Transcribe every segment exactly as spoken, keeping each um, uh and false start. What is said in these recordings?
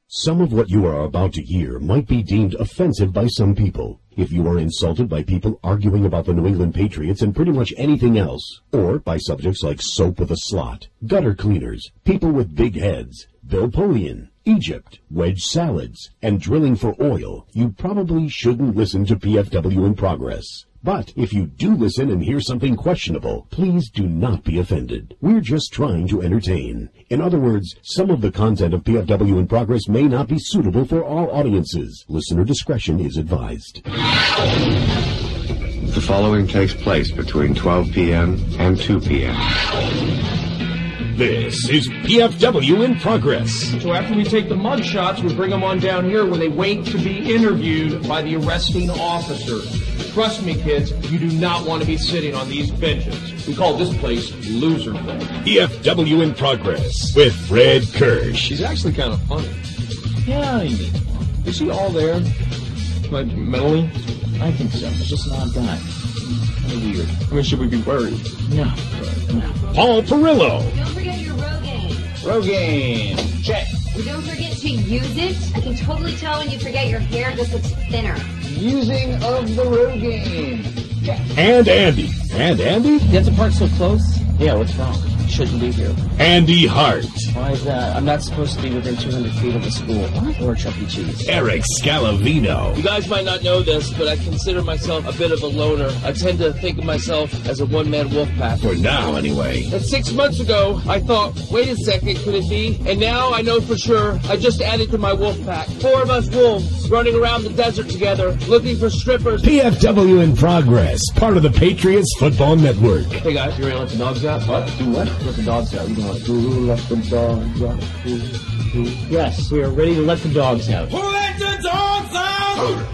Some of what you are about to hear might be deemed offensive by some people. If you are insulted by people arguing about the New England Patriots and pretty much anything else, or by subjects like soap with a slot, gutter cleaners, people with big heads, Bill Polian, Egypt, wedge salads, and drilling for oil, you probably shouldn't listen to P F W in Progress. But if you do listen and hear something questionable, please do not be offended. We're just trying to entertain. In other words, some of the content of P F W in Progress may not be suitable for all audiences. Listener discretion is advised. The following takes place between twelve p.m. and two p.m. This is P F W in Progress. So after we take the mug shots, we bring them on down here where they wait to be interviewed by the arresting officer. Trust me, kids, you do not want to be sitting on these benches. We call this place Loserville. P F W in Progress with Fred Kirsch. She's actually kind of funny. Yeah, is she all there? Like, mentally? I think so. Just an odd guy. Kind of weird. I mean, should we be worried? No. No. Paul Perillo. Don't forget your Rogaine. Rogaine. Check. And don't forget to use it. I can totally tell when you forget your hair just looks thinner. Using of the Rogaine. Check. And Andy. And Andy? That's a part so close? Yeah, what's wrong? Shouldn't be here. Andy Hart. Why is that? I'm not supposed to be within two hundred feet of the school. What? Or Chuck E. Cheese. Eric Scalavino. You guys might not know this, but I consider myself a bit of a loner. I tend to think of myself as a one-man wolf pack. For now, anyway. And six months ago, I thought, wait a second, could it be? And now I know for sure I just added to my wolf pack. Four of us wolves running around the desert together, looking for strippers. P F W in Progress, part of the Patriots Football Network. Hey guys, you ready to let the dogs out? What? Do what? Let the dogs out. You want to let the dogs out? Who, who? Yes, we are ready to let the dogs out. Who let the dogs out?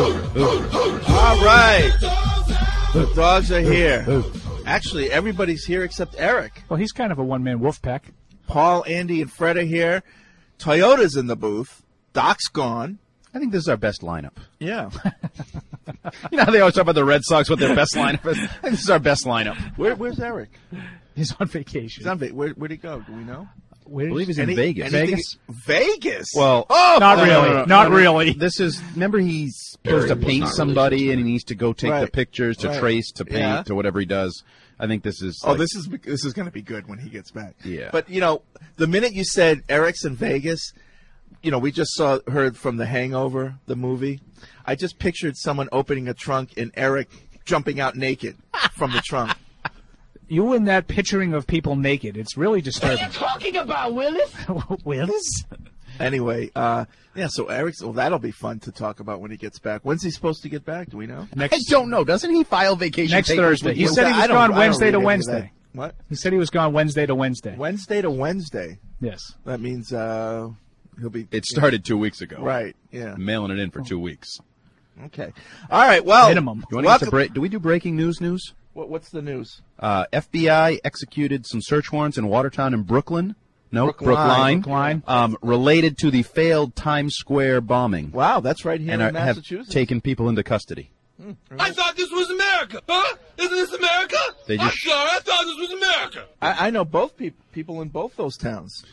All right. The dogs are here. Actually, everybody's here except Eric. Well, he's kind of a one-man wolf pack. Paul, Andy, and Fred are here. Toyota's in the booth. Doc's gone. I think this is our best lineup. Yeah. You know how they always talk about the Red Sox, what their best lineup is? I think this is our best lineup. Where, where's Eric? He's on vacation. He's on va- where, where'd he go? Do we know? Where's, I believe he's in Any, Vegas. Vegas? Vegas? Well, oh, not no, really. no, no, no, not no, really. This is, remember he's supposed to paint somebody and he needs to go take Right. the pictures to Right. trace, to paint, Yeah. to whatever he does. I think this is Oh, like, this is this is going to be good when he gets back. Yeah. But, you know, the minute you said Eric's in Vegas, you know, we just saw heard from The Hangover, the movie. I just pictured someone opening a trunk and Eric jumping out naked from the trunk. You and that picturing of people naked, it's really disturbing. What are you talking about, Willis? Willis? Anyway, uh, yeah, so Eric's, well, that'll be fun to talk about when he gets back. When's he supposed to get back? Do we know? I don't know. Doesn't he file vacation Next papers Thursday. with He you? said he I was don't- I gone don't Wednesday read to any of Wednesday. that. What? He said he was gone Wednesday to Wednesday. Wednesday to Wednesday. Yes. That means uh, he'll be... It started two weeks ago. Right, yeah. Mailing it in for two weeks. Okay. All right, well... Minimum. You want to get to break? Do we do breaking news news? What, what's the news? Uh, F B I executed some search warrants in Watertown and Brooklyn. No, Brookline. Brookline. Brookline. Um, related to the failed Times Square bombing. Wow, that's right here and in are, have Massachusetts. taken people into custody. I thought this was America, huh? Isn't this America? They I'm just- sorry, I thought this was America. I, I know both peop people in both those towns.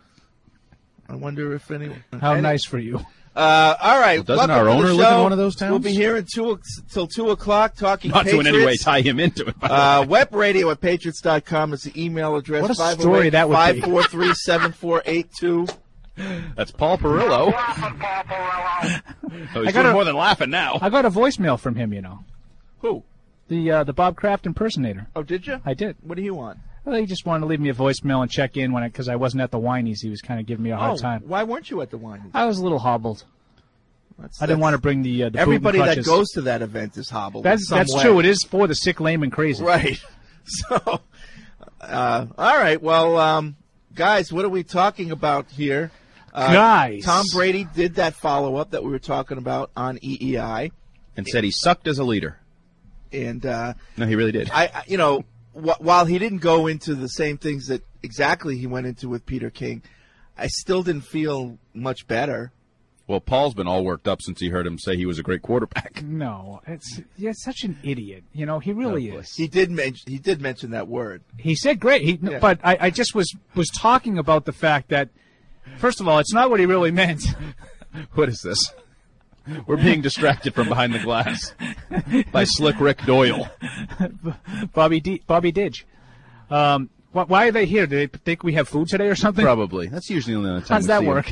I wonder if anyone... How any- nice for you. Uh, all right. Well, doesn't welcome our to the owner live in show. one of those towns? We'll be here until till two o'clock talking Not to Patriots. in any way tie him into it. Uh, web radio at patriots dot com is the email address. What a story that would be. five four three, seven four eight two. That's Paul Perillo. Oh, he's I got doing a- more than laughing now. I got a voicemail from him, you know. Who? The uh, the Bob Kraft impersonator. Oh, did you? I did. What do you want? Well, he just wanted to leave me a voicemail and check in when because I, I wasn't at the Wineys. He was kind of giving me a hard oh, time. why weren't you at the wine? I was a little hobbled. That's, I didn't that's- want to bring the, uh, the Everybody boot and that crutches. goes to that event is hobbled. in That's some that's way. true. It is for the sick, lame, and crazy. Right. So, uh, all right. Well, um, guys, what are we talking about here? Uh, Guys. Tom Brady did that follow-up that we were talking about on E E I. And said he sucked as a leader. And, uh, No, he really did. I, I- you know, wh- while he didn't go into the same things that exactly he went into with Peter King, I still didn't feel much better. Well, Paul's been all worked up since he heard him say he was a great quarterback. No, it's yeah, it's such an idiot. You know, he really is. He did mention he did mention that word. He said great. He, Yeah. But I, I just was was talking about the fact that First of all, it's not what he really meant. What is this? We're being distracted from behind the glass by Slick Rick Doyle. Bobby D- Bobby Didge. Um, wh- why are they here? Do they think we have food today or something? Probably. That's usually the only time. How does we that see work? him.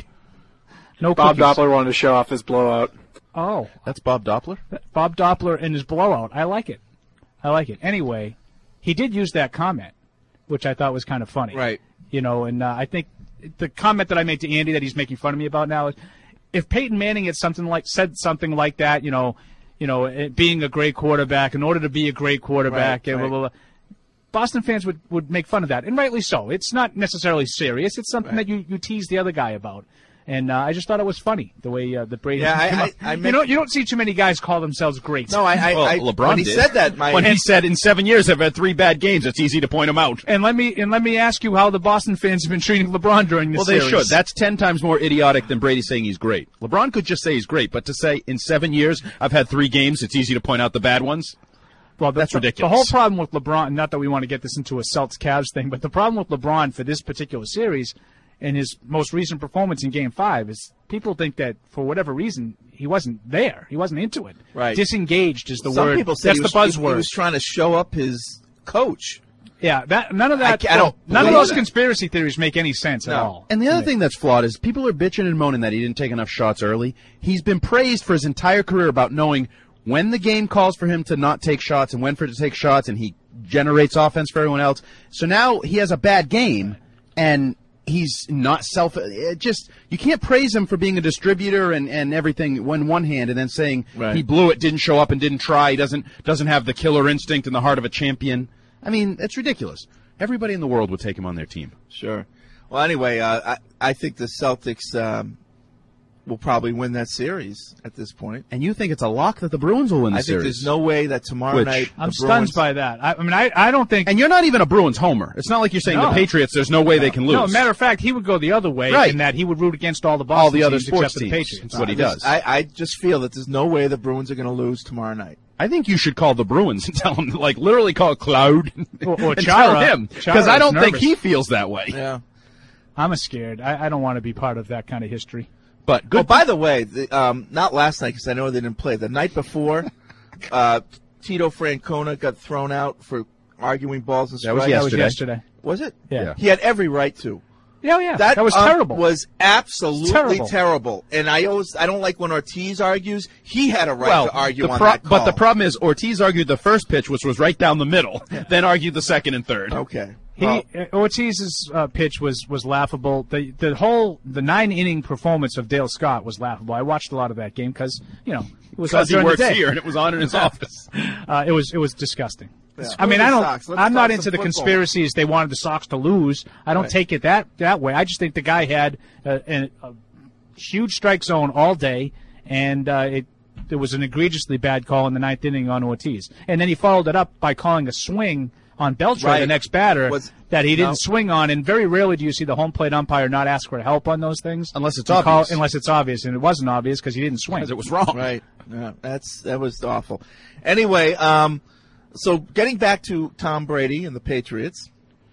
No Bob cookies. Doppler wanted to show off his blowout. Oh. That's Bob Doppler? Bob Doppler and his blowout. I like it. I like it. Anyway, he did use that comment, which I thought was kind of funny. Right. You know, and uh, I think the comment that I made to Andy that he's making fun of me about now is, if Peyton Manning had something like said something like that, you know, you know, it being a great quarterback, in order to be a great quarterback, Right, and right. blah, blah, blah, Boston fans would, would make fun of that, and rightly so. It's not necessarily serious. It's something Right. that you, you tease the other guy about. And uh, I just thought it was funny the way uh, the Brady. Yeah, I- came I- up. I you meant- know, you don't see too many guys call themselves great. No, I, I, Well, I LeBron when he did. said that, my When he said, in seven years, I've had three bad games, it's easy to point them out. And let me and let me ask you how the Boston fans have been treating LeBron during this Well, they series. should. That's ten times more idiotic than Brady saying he's great. LeBron could just say he's great, but to say, in seven years, I've had three games, it's easy to point out the bad ones, well, the, that's the- ridiculous. The whole problem with LeBron, not that we want to get this into a Celtics-Cavs thing, but the problem with LeBron for this particular series and his most recent performance in Game Five is people think that for whatever reason he wasn't there, he wasn't into it. Right. Disengaged is the Some word. people say That's he was, the he- buzzword. He was trying to show up his coach. Yeah, that none of that. I- I don't none of believe those that. conspiracy theories make any sense at No. all. And the other thing that's flawed is people are bitching and moaning that he didn't take enough shots early. He's been praised for his entire career about knowing when the game calls for him to not take shots and when for to take shots, and he generates offense for everyone else. So now he has a bad game, and he's not self. It just you can't praise him for being a distributor and, and everything when one hand, and then saying Right. he blew it, didn't show up, and didn't try. He doesn't doesn't have the killer instinct and the heart of a champion. I mean, it's ridiculous. Everybody in the world would take him on their team. Sure. Well, anyway, uh, I I think the Celtics um, will probably win that series at this point. And you think it's a lock that the Bruins will win the I series? think there's no way that tomorrow Which- night I'm the stunned Bruins, by that. I, I mean, I, I don't think. And you're not even a Bruins homer. It's not like you're saying No. the Patriots, there's no way they can lose. No, matter of fact, he would go the other way Right. in that he would root against all the Boston All the other teams sports except for the teams. Patriots. That's what he This- does. I, I just feel that there's no way the Bruins are going to lose tomorrow night. I think you should call the Bruins and tell him, like, literally call Cloud Or- or and Chara. tell him. Chara Because I is don't think nervous. he feels that way. Yeah. I'm a scared. I, I don't want to be part of that kind of history. But good. Oh, by the way, the, um, not last night because I know they didn't play. The night before, uh, Tito Francona got thrown out for arguing balls and That was strikes. That was Yesterday. yesterday. Was it? Yeah. Yeah. He had every right to. Yeah, yeah. That, That, was ump terrible. Was absolutely Terrible. terrible. And I always I don't like when Ortiz argues. He had a right well, to argue the on pro- that call. but the problem is Ortiz argued the first pitch, which was right down the middle, then argued the second and third. Okay. He Well, uh, Ortiz's uh, pitch was, was laughable. The the whole the nine inning performance of Dale Scott was laughable. I watched a lot of that game because you know it was Because he during the works day. here and it was on in his office. Uh, it was it was disgusting. Yeah. I mean, Screw I the don't. Sox. Let's I'm not talk into some the football. conspiracies. They wanted the Sox to lose. I don't Right. take it that that way. I just think the guy had a, a, a huge strike zone all day, and uh, it there was an egregiously bad call in the ninth inning on Ortiz, and then he followed it up by calling a swing on Beltre, Right. the next batter, Was- that he didn't no. swing on. And very rarely do you see the home plate umpire not ask for help on those things, Unless it's You call- obvious. unless it's obvious, and it wasn't obvious because he didn't swing. Because it was wrong. Right. Yeah, that's that was awful. Anyway, um, so getting back to Tom Brady and the Patriots,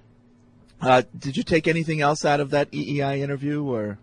uh, did you take anything else out of that E E I interview, or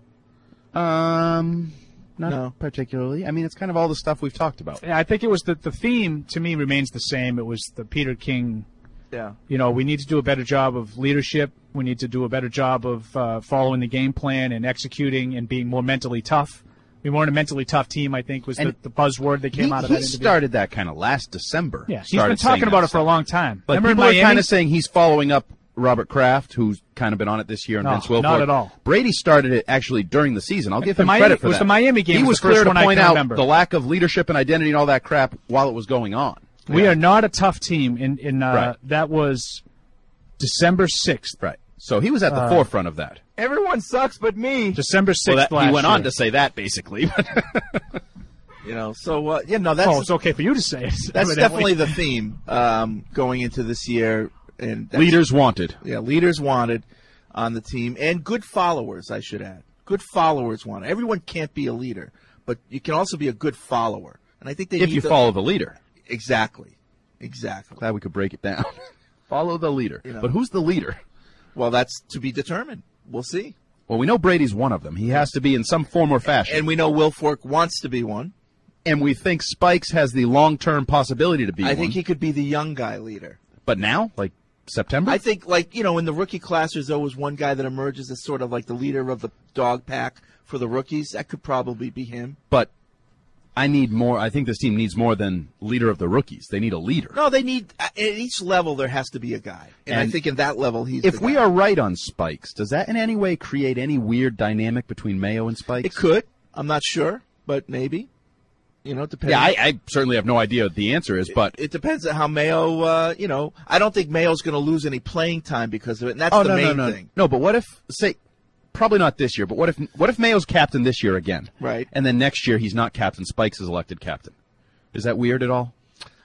Um, not No. particularly. I mean, it's kind of all the stuff we've talked about. Yeah, I think it was the the theme to me remains the same. It was the Peter King. yeah, You know, we need to do a better job of leadership. We need to do a better job of uh, following the game plan and executing and being more mentally tough. We weren't a mentally tough team, I think, was the, And the buzzword that came he, out of he that interview. started that kind of last December. Yeah, he's Started been talking saying about that it for a stuff. long time. But Remember people in are Miami? kind of saying he's following up Robert Kraft, who's kind of been on it this year, and No, Vince Wilfork. not at all. Brady started it actually during the season. I'll give The him Miami- credit for it was that. the Miami game He was was the first clear to one I point can out remember. the lack of leadership and identity and all that crap while it was going on. We are not a tough team. In in uh, Right. that was December sixth. Right. So he was at the Uh, forefront of that. Everyone sucks but me. December sixth Well, that, last he went year. on to say that basically. you know, so uh, yeah, no, that's Oh, it's okay for you to say it. that's evidently. definitely the theme um, going into this year, and that's, Leaders wanted. yeah, leaders wanted on the team, and good followers, I should add. Good followers wanted. Everyone can't be a leader, but you can also be a good follower, and I think they If need you to- follow the leader. exactly, exactly. Glad we could break it down. Follow the leader. You know. But who's the leader? Well, that's to be determined. We'll see. Well, we know Brady's one of them. He has to be in some form or fashion. And we know Will Fork wants to be one. And we think Spikes has the long-term possibility to be I one. think he could be the young guy leader. But now? Like September? I think, like, you know, in the rookie class, there's always one guy that emerges as sort of like the leader of the dog pack for the rookies. That could probably be him. But I need more. I think this team needs more than leader of the rookies. They need a leader. No, they need, at each level, there has to be a guy. And, And I think in that level, he's If the we guy. are right on Spikes, does that in any way create any weird dynamic between Mayo and Spikes? It could. I'm not sure, but maybe. You know, it depends. Yeah, I, I certainly have no idea what the answer is, but It depends on how Mayo, uh, you know, I don't think Mayo's going to lose any playing time because of it, and that's oh the no, main no, no, thing. no. But what if, say, probably not this year, but what if what if Mayo's captain this year again, Right. and then next year he's not captain, Spikes is elected captain? Is that weird at all?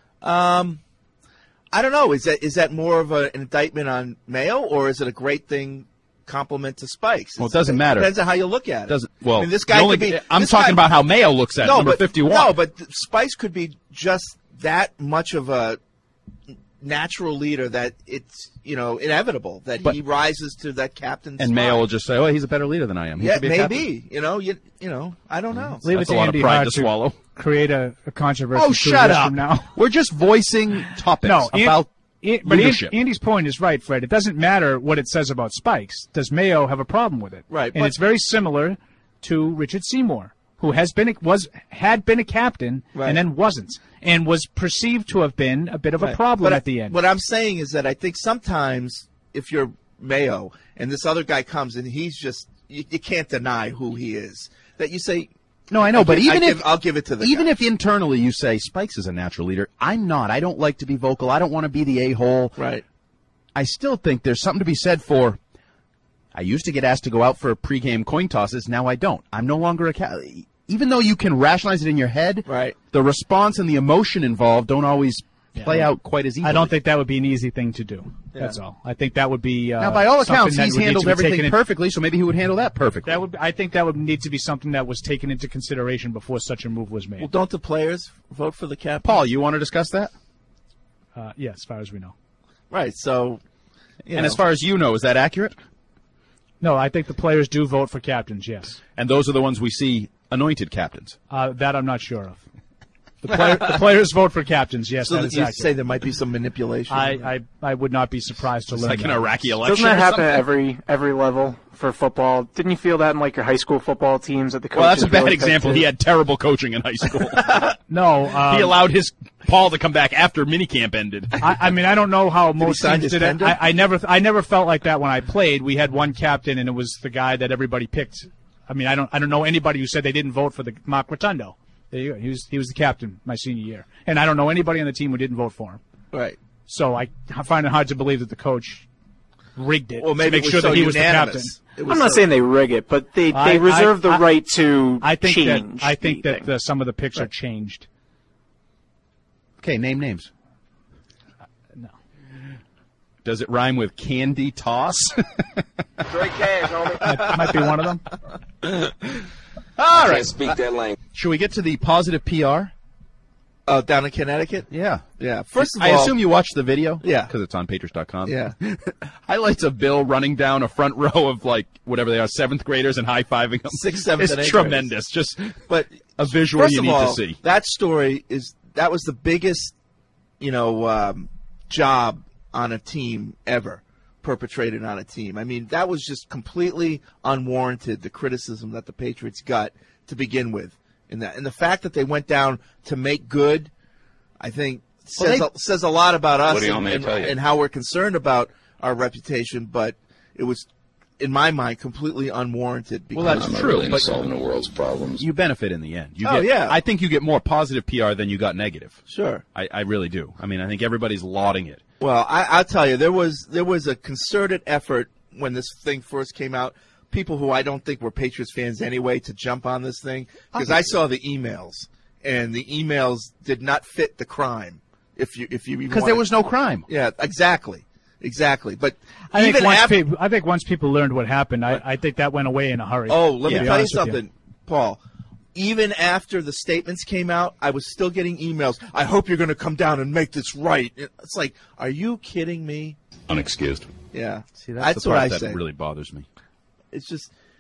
Um, I don't know. Is that is that more of a, an indictment on Mayo, or is it a great thing, compliment to Spikes? Well, it doesn't matter. Depends on how you look at it. Doesn't well. I mean, this guy the only- could be. I'm this talking guy- about how Mayo looks at no, number but, fifty-one. No, but Spikes could be just that much of a natural leader that it's, you know, inevitable that But- he rises to that captain's and spot. Mayo will just say, "Oh, he's a better leader than I am." He Yeah, should be a captain." maybe. You know, you you know, I don't know. Leave That's it a to lot of Andy pride Hart to swallow. create a, a controversy. Oh, two shut years up! From now. We're just voicing topics No, An- about An- but An- leadership. Andy's point is right, Fred. It doesn't matter what it says about Spikes. Does Mayo have a problem with it? Right, and but- it's very similar to Richard Seymour, who has been a, was had been a captain Right. and then wasn't, and was perceived to have been a bit of a Right. problem But at the end. What I'm saying is that I think sometimes if you're Mayo and this other guy comes and he's just you, you can't deny who he is. That you say, No, I know, I but give- even I if give- I'll give it to the even guy. if internally you say Spikes is a natural leader, I'm not. I don't like to be vocal. I don't want to be the a-hole. Right. I still think there's something to be said for. I used to get asked to go out for pregame coin tosses. Now I don't. I'm no longer a ca- even though you can rationalize it in your head. Right. The response and the emotion involved don't always play out quite as easily. I don't think that would be an easy thing to do. That's all. I think that would be uh, Now, by all something accounts, that he's would need handled to be everything taken in- perfectly, so maybe he would handle that perfectly. That would. I think that would need to be something that was taken into consideration before such a move was made. Well, don't the players vote for the captain? Paul, you want to discuss that? Uh, yeah, as far as we know. Right. So, you And know. as far as you know, is that accurate? No, I think the players do vote for captains. Yes, And those are the ones we see anointed captains. uh, that I'm not sure of. The, player, the players vote for captains. Yes, so that that is you accurate. say there might be some manipulation. I, I I would not be surprised to It's learn like an that. Iraqi election. Doesn't that or happen something? at every every level for football? Didn't you feel that in like your high school football teams at the coaches? Well, that's a bad really example. picked He it? had terrible coaching in high school. No, um, he allowed his Paul to come back after minicamp ended. I, I mean, I don't know how most sign teams his did it. tender? I, I never, I never felt like that when I played. We had one captain, and it was the guy that everybody picked. I mean, I don't, I don't know anybody who said they didn't vote for the Mark Rotundo. There you go. He was, he was the captain my senior year, and I don't know anybody on the team who didn't vote for him. right. So I, I find it hard to believe that the coach rigged it Well, maybe to make it was sure so that he was the unanimous. captain. It was I'm not so- saying they rig it, but they, I- they reserve I- the I- right to I think change. that I think the that thing. the, some of the picks are changed. Okay, name names. No. Does it rhyme with candy toss? Straight cash, homie. That might be one of them. All right. Speak that language. Should we get to the positive P R? Oh, down in Connecticut? Yeah. Yeah. First of I all, assume you watched the video? Yeah. Because it's on Patriots dot com. Yeah. Highlights of Bill running down a front row of, like, whatever they are, seventh graders and high-fiving them. Sixth, seventh, It's and eighth tremendous. Just But a visual first you of need all, to see. that story is that was the biggest, you know, um, job on a team ever perpetrated on a team. I mean, that was just completely unwarranted. The criticism that the Patriots got to begin with, and that, and the fact that they went down to make good, I think Well, says they- a, says a lot about us What do you and, want me to and- tell you? and how we're concerned about our reputation. But it was, in my mind, completely unwarranted. Because Well, that's I'm not true, really into but solving the world's problems. you benefit in the end. You Oh, get, yeah. I think you get more positive P R than you got negative. Sure. I, I really do. I mean, I think everybody's lauding it. Well, I, I'll tell you, there was there was a concerted effort when this thing first came out. People who I don't think were Patriots fans anyway to jump on this thing because I saw the emails and the emails did not fit the crime. If you if you Because there was no crime. yeah exactly exactly. But I think even once after people, I think once people learned what happened, I, I think that went away in a hurry. oh let to me be tell you honest with something, Paul. Even after the statements came out, I was still getting emails. I hope you're going to come down and make this right. It's like, are you kidding me? Unexcused. Yeah. See, that's, the what part I that say. really bothers me. It's just,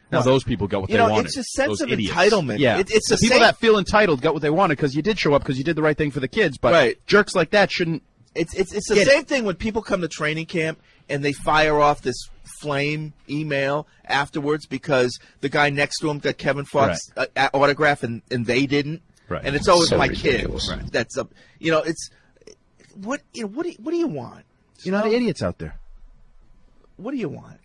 Now those people got what You they know, wanted. it's a sense Those of idiots. entitlement. Yeah, It- it's the the people same- that feel entitled got what they wanted because you did show up because you did the right thing for the kids. But Right. jerks like that shouldn't. It's it's it's the Get same thing when people come to training camp and they fire off this flame email afterwards because the guy next to him got Kevin Fox uh, uh, autograph and, and they didn't. Right. And it's always So my ridiculous. kid. That's a, you know, it's what you know, what do you, what do you want? You know, the idiots out there. What do you want?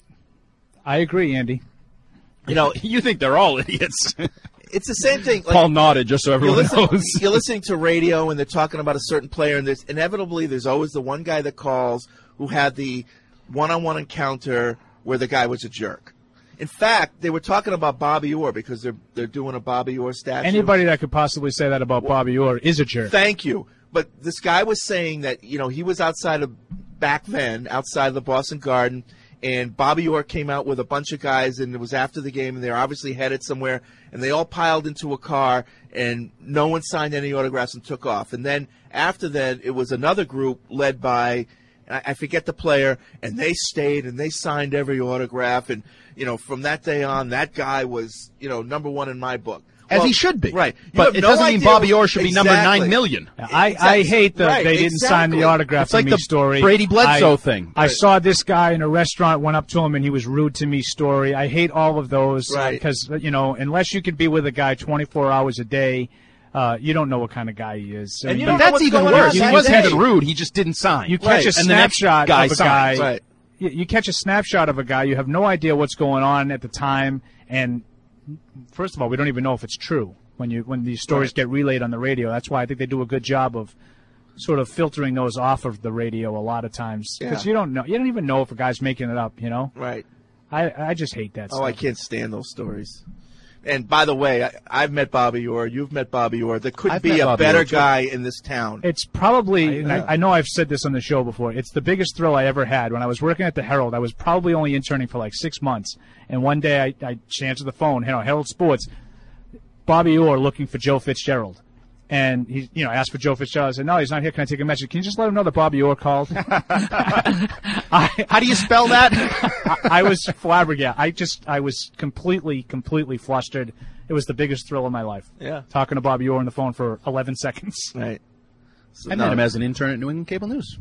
I agree, Andy. You know, you think they're all idiots. It's the same thing. Like, Paul nodded just so everyone you're listening, knows. you're listening to radio and they're talking about a certain player, and there's inevitably there's always the one guy that calls who had the one-on-one encounter where the guy was a jerk. In fact, they were talking about Bobby Orr because they're they're doing a Bobby Orr statue. Anybody that could possibly say that about Bobby Orr is a jerk. Thank you. But this guy was saying that, you know, he was outside of, back then, outside of the Boston Garden, and Bobby Orr came out with a bunch of guys, and it was after the game, and they were obviously headed somewhere, and they all piled into a car, and no one signed any autographs and took off. And then after that, it was another group led by, I I forget the player, and they stayed, and they signed every autograph, and, you know, from that day on, that guy was, you know, number one in my book. As Well, he should be. Right. You But have it no doesn't mean idea Bobby what- Orr should be number Exactly. nine million. I, I hate that Right, they didn't sign the exactly. autograph It's for like me the story. Brady Bledsoe I, thing. I saw this guy in a restaurant, went up to him, and he was rude to me story. I hate all of those Right. because, you know, unless you could be with a guy twenty-four hours a day, uh, you don't know what kind of guy he is. I And mean, you But don't know that's what's even going on worse. He that wasn't day. even rude. He just didn't sign. You catch Right. a And the next snapshot guy of a guy. signs. Right. You, you catch a snapshot of a guy. You have no idea what's going on at the time, and first of all, we don't even know if it's true when you when these stories Right. get relayed on the radio. That's why I think they do a good job of sort of filtering those off of the radio a lot of times because Yeah. you don't know. You don't even know if a guy's making it up. You know. Right. I I just hate that. Oh, stuff. I can't stand those stories. And by the way, I, I've met Bobby Orr. You've met Bobby Orr. There couldn't I've be met a Bobby better Orr, too. guy in this town. It's probably, and Yeah. I, I know I've said this on the show before, it's the biggest thrill I ever had. When I was working at the Herald, I was probably only interning for like six months. And one day I, I answered the phone, you know, Herald Sports, Bobby Orr looking for Joe Fitzgerald. And he, you know, asked for Joe Fitzgerald. I said, no, he's not here. Can I take a message? Can you just let him know that Bobby Orr called? I, How do you spell that? I, I was flabbergasted. I just, I was completely, completely flustered. It was the biggest thrill of my life. Yeah. Talking to Bobby Orr on the phone for eleven seconds. Right. So, I no, met him as an intern at New England Cable News.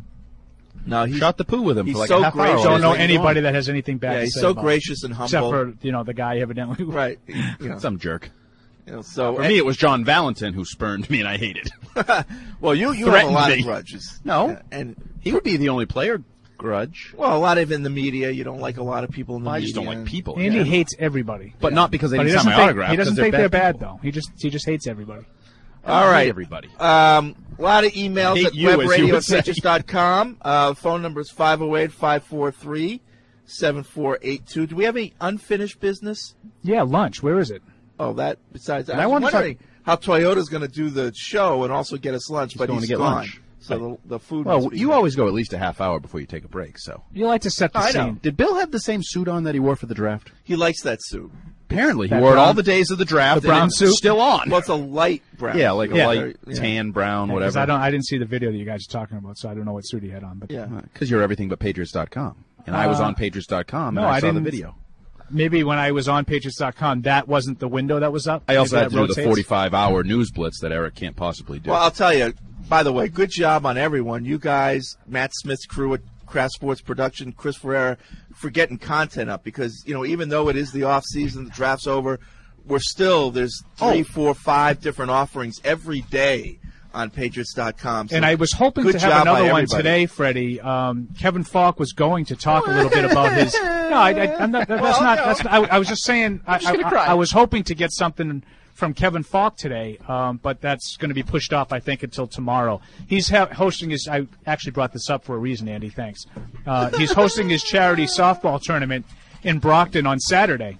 no, he's, Shot the poo with him he's for like so a half gracious. hour. Don't know Like, anybody that has anything bad yeah, to he's say so about him. gracious and humble. Except for, you know, the guy evidently. right. You know, Some jerk. you know, so For me, it was John Valentin who spurned me, and I hated. well, you you have a threatened lot me. of grudges. No. Yeah, and He would be the only player grudge. well, a lot of in the media. You don't like a lot of people in the Well, I media. just don't like people. Andy Yeah. hates everybody. But not because they But he didn't doesn't sign my think, autograph. he doesn't 'cause they're think they're bad bad, people. though. He just he just hates everybody. All I hate right, everybody. Um, a lot of emails Hate at you, as you webradio would at say. patriots dot com. Uh, phone number is five oh eight, five four three, seven four eight two. Do we have any unfinished business? Yeah, lunch. Where is it? Oh, that besides, I And I was wanna talk- wondering how Toyota's going to do the show and also get us lunch, but going he's to get gone. lunch. So the, the food. Well, must be you good. always go at least a half hour before you take a break. So You like to set the I know. scene. did Bill have the same suit on that he wore for the draft? He likes that suit. Apparently, he That wore it all brown- the days of the draft. the brown and it's suit? still on. Well, it's a light brown. yeah, like a Yeah. light Yeah. tan brown, Because whatever. I don't I didn't see the video that you guys are talking about, so I don't know what suit he had on. But Yeah. Because you're everything but Patriots dot com, and I was Uh, on Patriots dot com, no, and I, I saw the didn't- video. maybe when I was on Patriots dot com, that wasn't the window that was up. I also Maybe had to that do the rotates. forty-five hour news blitz that Eric can't possibly do. Well, I'll tell you. By the way, good job on everyone. You guys, Matt Smith's crew at Craft Sports Production, Chris Ferreira, for getting content up because you know even though it is the off season, the draft's over, we're still there's three, Oh. four, five different offerings every day on Patriots dot com. So And I was hoping good to have job by another one everybody. today, Freddie. Um, Kevin Falk was going to talk a little bit about his. No, I, I, I'm not. That's Well, not. no. That's. I, I was just saying. I, just gonna I- cry. I was hoping to get something from Kevin Falk today, um, but that's going to be pushed off, I think, until tomorrow. He's ha- hosting his. I actually brought this up for a reason, Andy. Thanks. Uh, he's hosting his charity softball tournament in Brockton on Saturday.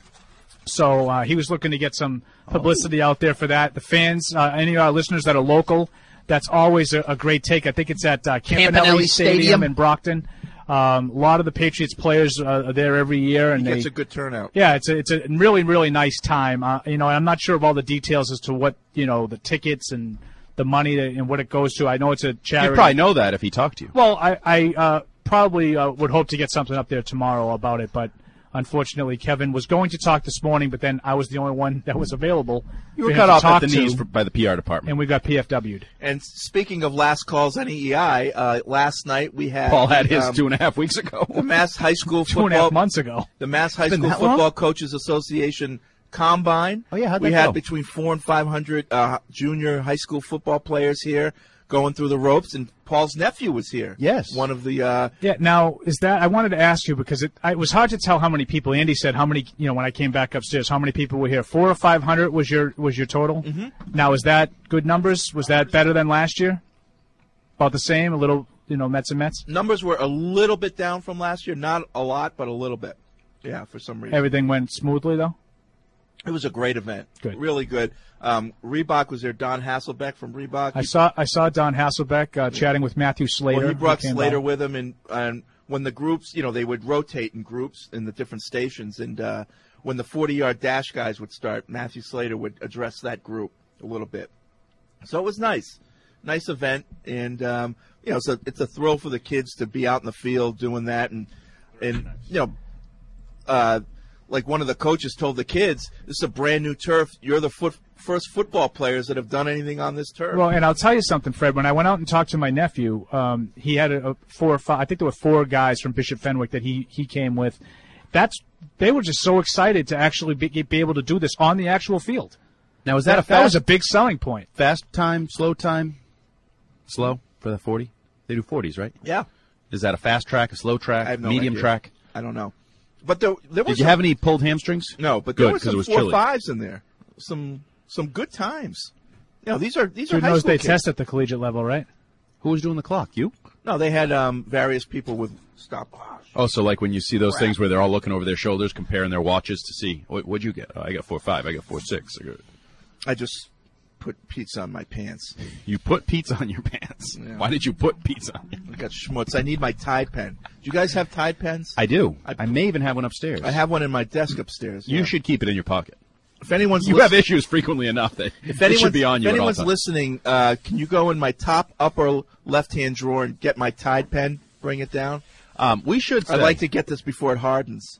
So uh, he was looking to get some publicity out there for that. The fans, uh, any of our listeners that are local, that's always a, a great take. I think it's at uh, Campanelli, Campanelli Stadium. Stadium in Brockton. Um, a lot of the Patriots players uh, are there every year, and He they gets a good turnout. yeah, it's a, it's a really really nice time. Uh, you know, I'm not sure of all the details as to what you know the tickets and the money that, and what it goes to. I know it's a charity. You'd probably know that if he talked to you. Well, I, I uh, probably uh, would hope to get something up there tomorrow about it, but unfortunately, Kevin was going to talk this morning, but then I was the only one that was available. You were for him cut to off talk at the to, knees for, by the P R department. and we got P F W'd. And speaking of last calls on E E I, uh, last night we had Paul had his um, two and a half weeks ago. the Mass High School Two football and a half months ago. The Mass High Been School that Football long? Coaches Association Combine. Oh, yeah, how'd we that had go? between four and five hundred uh, junior high school football players here going through the ropes, and Paul's nephew was here. Yes. One of the uh, Yeah. Now, is that I wanted to ask you because it, it was hard to tell how many people. Andy said how many. You know, when I came back upstairs, how many people were here? Four or five hundred was your was your total. Mm-hmm. Now, is that good numbers? Was that better than last year? About the same? A little, you know, Mets and Mets. numbers were a little bit down from last year. Not a lot, but a little bit. Yeah, for some reason. Everything went smoothly though. It was a great event. Good. Really good. Um, Reebok was there. Don Hasselbeck from Reebok. I He- saw I saw Don Hasselbeck uh, chatting with Matthew Slater. Well, he brought who came Slater by. with him, and, and when the groups, you know, they would rotate in groups in the different stations, and uh, when the forty-yard dash guys would start, Matthew Slater would address that group a little bit. So it was nice, nice event, and um, you know, so it's a thrill for the kids to be out in the field doing that, and and you know, uh, like one of the coaches told the kids, "This is a brand new turf. You're the foot, first football players that have done anything on this turf." Well, and I'll tell you something, Fred. When I went out and talked to my nephew, um, he had a, a four or five. I think there were four guys from Bishop Fenwick that he, he came with. That's they were just so excited to actually be, be able to do this on the actual field. Now, is that, That, a fast, that was a big selling point. fast time, slow time? Slow for the forty? They do forties, right? Yeah. Is that a fast track, a slow track, I have no medium idea. track? I don't know. But there, there was Did you some- have any pulled hamstrings? No, but Good, there were 'cause some it was four chilly. fives in there. Some some good times. You know, these are these are Who high knows school they kids. test at the collegiate level, right? Who was doing the clock? You? No, they had um, various people with stopwatch. Oh, so like when you see those things where they're all looking over their shoulders, comparing their watches to see, what, what'd you get? Oh, I got four five. I got four six. I got... I just put pizza on my pants. You put pizza on your pants. Yeah. Why did you put pizza on your I got schmutz. I need my Tide pen. Do you guys have Tide pens? I do. I- I, may even have one upstairs. I have one in my desk upstairs. You yeah. should keep it in your pocket. If anyone's You listen- have issues frequently enough that if it anyone's, should be on you if at all anyone's times. listening, uh, can you go in my top upper left-hand drawer and get my Tide pen? Bring it down. Um, we should say, I'd like to get this before it hardens.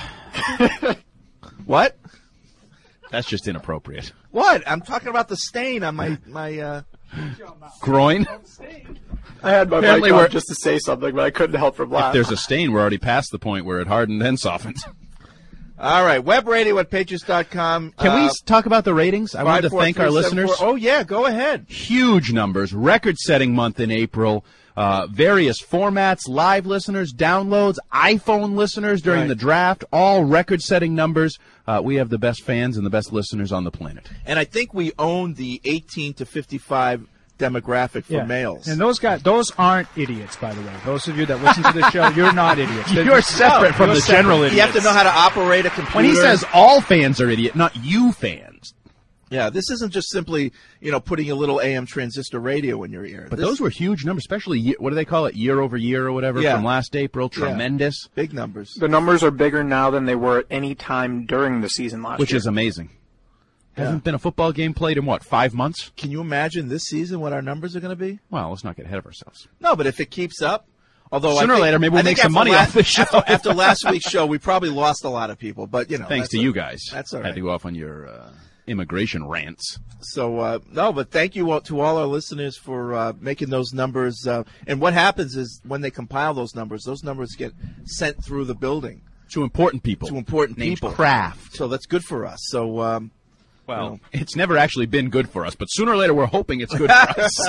What? that's just inappropriate. What? I'm talking about the stain on my my. Uh... Groin? I had my Apparently mic we're- on just to say something, but I couldn't help from If laughing. there's a stain, we're already past the point where it hardened and softened. All right, web radio at patriots dot com. Can we uh, s- talk about the ratings? I wanted to five four thank our three seven listeners. four. Oh yeah, go ahead. Huge numbers, record-setting month in April. Uh, various formats, live listeners, downloads, iPhone listeners during Right. the draft, all record-setting numbers. Uh, we have the best fans and the best listeners on the planet. And I think we own the eighteen to fifty-five demographic for males. And those guys, those aren't idiots, by the way. Those of you that listen to the show, you're not idiots. They're- You're separate from you're the separate. general idiots. You have to know how to operate a computer. When he says all fans are idiot, not you fans. yeah, this isn't just simply, you know, putting a little A M transistor radio in your ear. But This- those were huge numbers, especially, ye- what do they call it, year over year or whatever, Yeah. from last April. Yeah. Tremendous, big numbers. The numbers are bigger now than they were at any time during the season last which year. is amazing. Yeah. Hasn't been a football game played in, what, five months? Can you imagine this season what our numbers are going to be? Well, let's not get ahead of ourselves. No, but if it keeps up, although I Sooner or think- later, maybe we'll I think make some after money la- off this show. After, after last week's show, we probably lost a lot of people, but you know, Thanks that's to a- you guys. That's all Had right. to go off on your uh, immigration rants. So uh, no, but thank you all, to all our listeners for uh, making those numbers. Uh, and what happens is when they compile those numbers, those numbers get sent through the building To important people. to important Named people. Kraft. So that's good for us. So um, Well, you know. it's never actually been good for us, but sooner or later we're hoping it's good for us.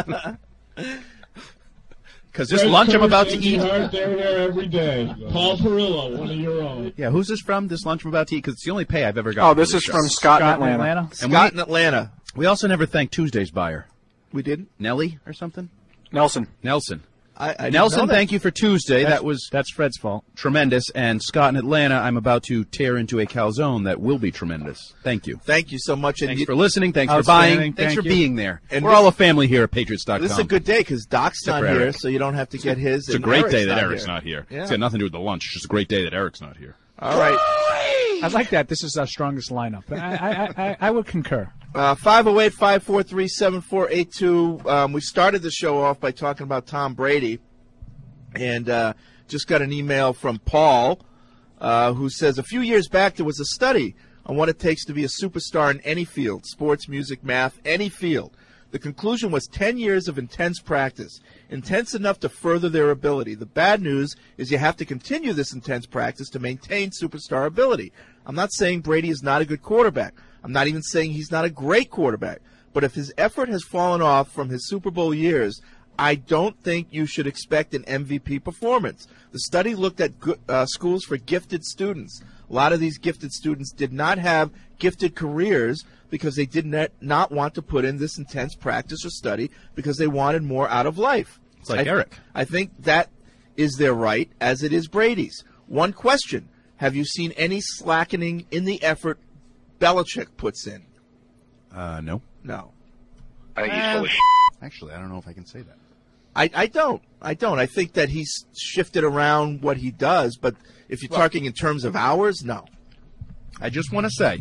Because this lunch I'm about to eat. They're there every day. Paul Perillo, one of your own. Yeah, who's this from? This lunch I'm about to eat? Because it's the only pay I've ever gotten. Oh, this for is show. from Scott, in Scott in Atlanta. Atlanta. And Scott we, in Atlanta. we also never thanked Tuesday's buyer, We didn't. Nellie or something. Nelson. Nelson. I, I didn't Nelson, know that. thank you for Tuesday. That's- that was That's Fred's fault. tremendous. And Scott in Atlanta, I'm about to tear into a calzone that will be tremendous. Thank you. Thank you so much. And Thanks you, for listening. Thanks for Outstanding. buying. Thanks Thank for you. being there. And We're this- all a family here at Patriots dot com. this is a good day because Doc's Except not for here, Eric. so you don't have to get his. It's a and great Eric's day that not Eric's here. not here. Yeah. It's got nothing to do with the lunch. It's just a great day that Eric's not here. All right. I like that. This is our strongest lineup. I, I, I, I would concur. Uh, five oh eight, five four three, seven four eight two. Um, we started the show off by talking about Tom Brady. And uh, just got an email from Paul uh, who says, a few years back there was a study on what it takes to be a superstar in any field, sports, music, math, any field. The conclusion was ten years of intense practice, intense enough to further their ability. The bad news is you have to continue this intense practice to maintain superstar ability. I'm not saying Brady is not a good quarterback. I'm not even saying he's not a great quarterback. But if his effort has fallen off from his Super Bowl years, I don't think you should expect an M V P performance. The study looked at go- uh, schools for gifted students. A lot of these gifted students did not have gifted careers because they did not, not want to put in this intense practice or study because they wanted more out of life. It's like I, Eric. I think that is their right, as it is Brady's. One question. Have you seen any slackening in the effort Belichick puts in? Uh, no. No. I think he's Uh, full of shit. Actually, I don't know if I can say that. I, I don't. I don't. I think that he's shifted around what he does, but if you're Well- talking in terms of hours, no. I just want to say,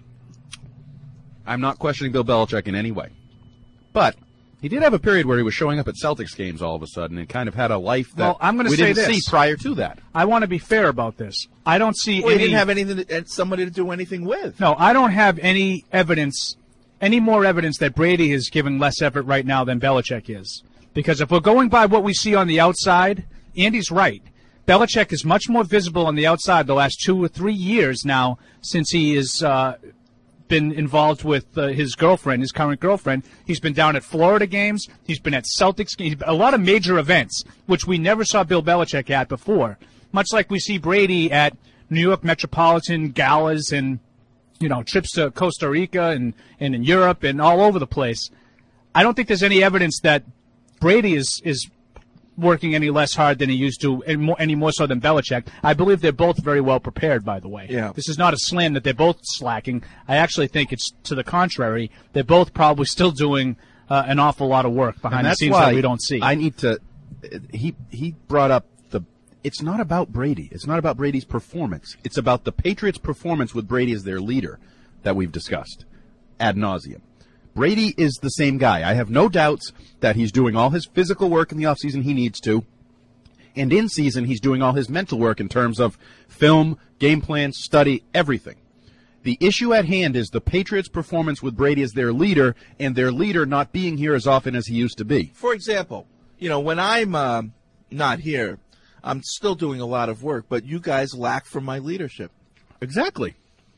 I'm not questioning Bill Belichick in any way. But he did have a period where he was showing up at Celtics games all of a sudden and kind of had a life that Well, I'm going to we say didn't this. see prior to that. I want to be fair about this. I don't see Well, he any. didn't have anything, to, somebody to do anything with. No, I don't have any evidence, any more evidence that Brady is giving less effort right now than Belichick is. Because if we're going by what we see on the outside, Andy's right. Belichick is much more visible on the outside the last two or three years now since he has uh, been involved with uh, his girlfriend, his current girlfriend. He's been down at Florida games. He's been at Celtics games. A lot of major events, which we never saw Bill Belichick at before. Much like we see Brady at New York Metropolitan galas and, you know, trips to Costa Rica and, and in Europe and all over the place. I don't think there's any evidence that Brady is, is working any less hard than he used to, and more, any more so than Belichick. I believe they're both very well prepared, by the way. Yeah. This is not a slam that they're both slacking. I actually think it's to the contrary. They're both probably still doing uh, an awful lot of work behind And the that's scenes why that we don't see. I need to. He he brought up the. It's not about Brady. It's not about Brady's performance. It's about the Patriots' performance with Brady as their leader that we've discussed ad nauseum. Brady is the same guy. I have no doubts that he's doing all his physical work in the offseason he needs to. And in season, he's doing all his mental work in terms of film, game plan, study, everything. The issue at hand is the Patriots' performance with Brady as their leader and their leader not being here as often as he used to be. For example, you know, when I'm uh, not here, I'm still doing a lot of work, but you guys lack from my leadership. Exactly.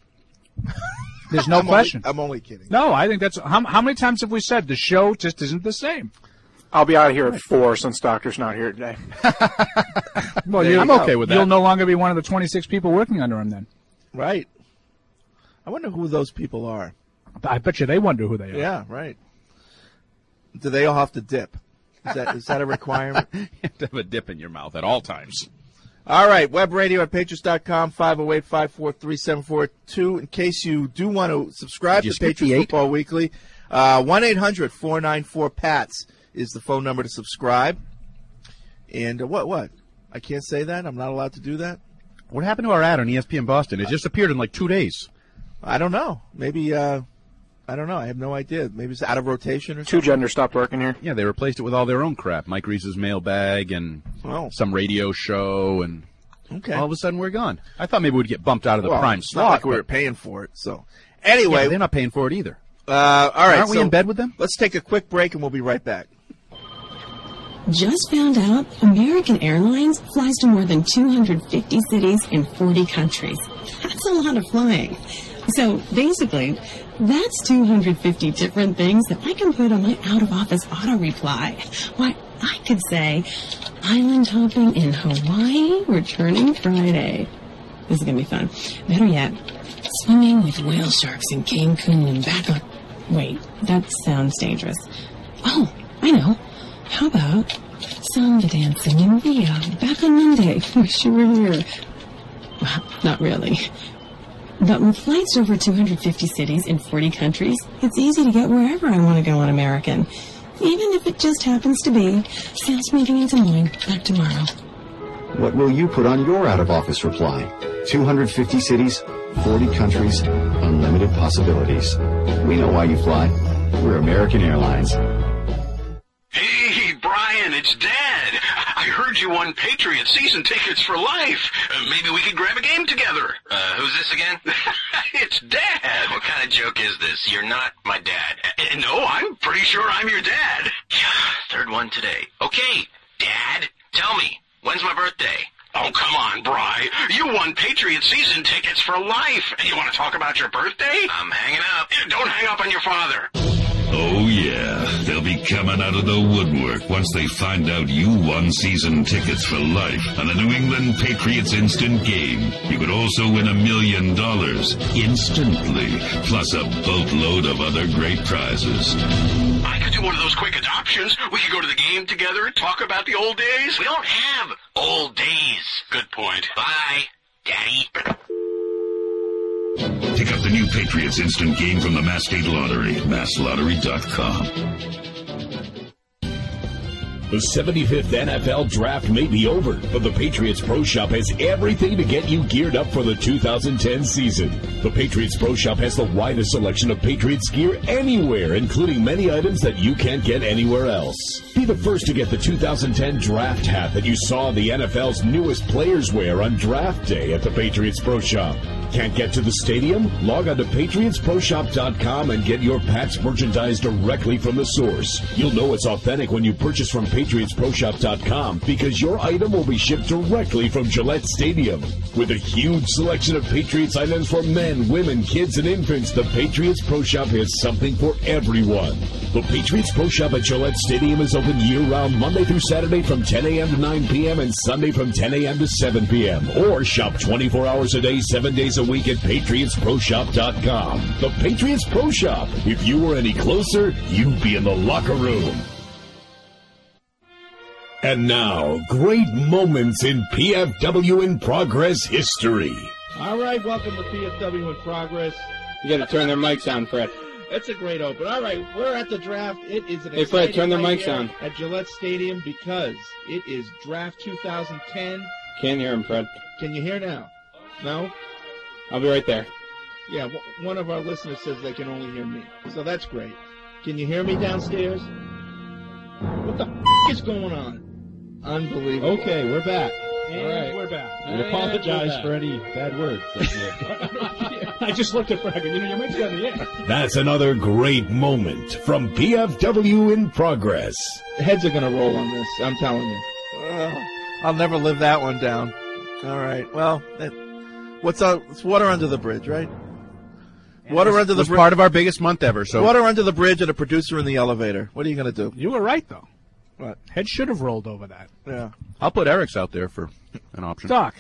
There's no I'm question. Only, I'm only kidding. No, I think that's how, how many times have we said the show just isn't the same? I'll be out of here at four since Doctor's not here today. Well, There you- I'm okay with You'll that. no longer be one of the twenty-six people working under him then. Right. I wonder who those people are. I bet you they wonder who they are. Yeah, right. Do they all have to dip? Is that is that a requirement? You have to have a dip in your mouth at all times. All right, web radio at patriots dot com, five oh eight, five four three, seven four two. In case you do want to subscribe Did you to skip the Patriots eight? Football Weekly, uh, one eight hundred, four nine four, P A T S is the phone number to subscribe. And uh, what, what? I can't say that? I'm not allowed to do that? What happened to our ad on E S P N Boston? It just appeared in like two days. I don't know. Maybe, uh, I don't know. I have no idea. Maybe it's out of rotation or Two something. gender stopped working here. Yeah, they replaced it with all their own crap. Mike Reese's mailbag and Oh. some radio show, and Okay. all of a sudden we're gone. I thought maybe we'd get bumped out of the Well, prime it's not slot. like we but- were paying for it. So, Yeah, anyway, but they're not paying for it either. uh, all right. Aren't we so in bed with them? Let's take a quick break and we'll be right back. Just found out American Airlines flies to more than two hundred fifty cities in forty countries. That's a lot of flying. So basically, that's two hundred fifty different things that I can put on my out-of-office auto reply. Why, I could say, island hopping in Hawaii, returning Friday. This is going to be fun. Better yet, swimming with whale sharks in Cancun and back on... Wait, that sounds dangerous. Oh, I know. How about samba dancing in Rio back on Monday? Wish you were here. Well, not really. But with flights over two hundred fifty cities in forty countries, it's easy to get wherever I want to go on American. Even if it just happens to be sales meeting in Des Moines back tomorrow. What will you put on your out-of-office reply? two hundred fifty cities, forty countries, unlimited possibilities. We know why you fly. We're American Airlines. Hey, Brian, it's Dad. I heard you won Patriot season tickets for life. Uh, maybe we could grab a game together. Uh, who's this again? It's Dad. What kind of joke is this? You're not my dad. Uh, no, I'm pretty sure I'm your dad. Third one today. Okay, Dad, tell me, when's my birthday? Oh, come on, Bri. You won Patriot season tickets for life. And you want to talk about your birthday? I'm hanging up. Don't hang up on your father. Oh, yeah. They'll be coming out of the woodwork once they find out you won season tickets for life on the New England Patriots Instant Game. You could also win a million dollars instantly, plus a boatload of other great prizes. I could do one of those quick adoptions. We could go to the game together, talk about the old days. We don't have old days. Good point. Bye, Daddy. Pick up the new Patriots Instant Game from the Mass State Lottery, mass lottery dot com. The seventy-fifth N F L Draft may be over, but the Patriots Pro Shop has everything to get you geared up for the two thousand ten season. The Patriots Pro Shop has the widest selection of Patriots gear anywhere, including many items that you can't get anywhere else. Be the first to get the two thousand ten draft hat that you saw the N F L's newest players wear on draft day at the Patriots Pro Shop. Can't get to the stadium? Log on to patriots pro shop dot com and get your Pats merchandise directly from the source. You'll know it's authentic when you purchase from patriots pro shop dot com because your item will be shipped directly from Gillette Stadium. With a huge selection of Patriots items for men, women, kids, and infants, the Patriots Pro Shop has something for everyone. The Patriots Pro Shop at Gillette Stadium is open year-round Monday through Saturday from ten a.m. to nine p.m. and Sunday from ten a.m. to seven p.m. Or shop twenty-four hours a day, seven days a week at patriots pro shop dot com. The Patriots Pro Shop. If you were any closer, you'd be in the locker room. And now, great moments in P F W in Progress history. All right, welcome to P F W in Progress. You got to turn their mics on, Fred. It's a great open. All right, we're at the draft. It is an Hey, Fred, turn their exciting mics night on. here at Gillette Stadium because it is draft two thousand ten. Can't hear him, Fred. Can you hear now? No? I'll be right there. Yeah, w- one of our listeners says they can only hear me. So that's great. Can you hear me downstairs? What the f- is going on? Unbelievable. Okay, we're back. And All right. we're back. We apologize for any bad words. I just looked at Frank and, you know, your mic's got the air. That's another great moment from P F W in Progress. Heads are going to roll on this, I'm telling you. Uh, I'll never live that one down. All right. Well, that, what's up? It's water under the bridge, right? Water It was- under the was bridge. part of our biggest month ever. So Water under the bridge and a producer in the elevator. What are you going to do? You were right, though. What? Head should have rolled over that. Yeah. I'll put Eric's out there for an option. Doc.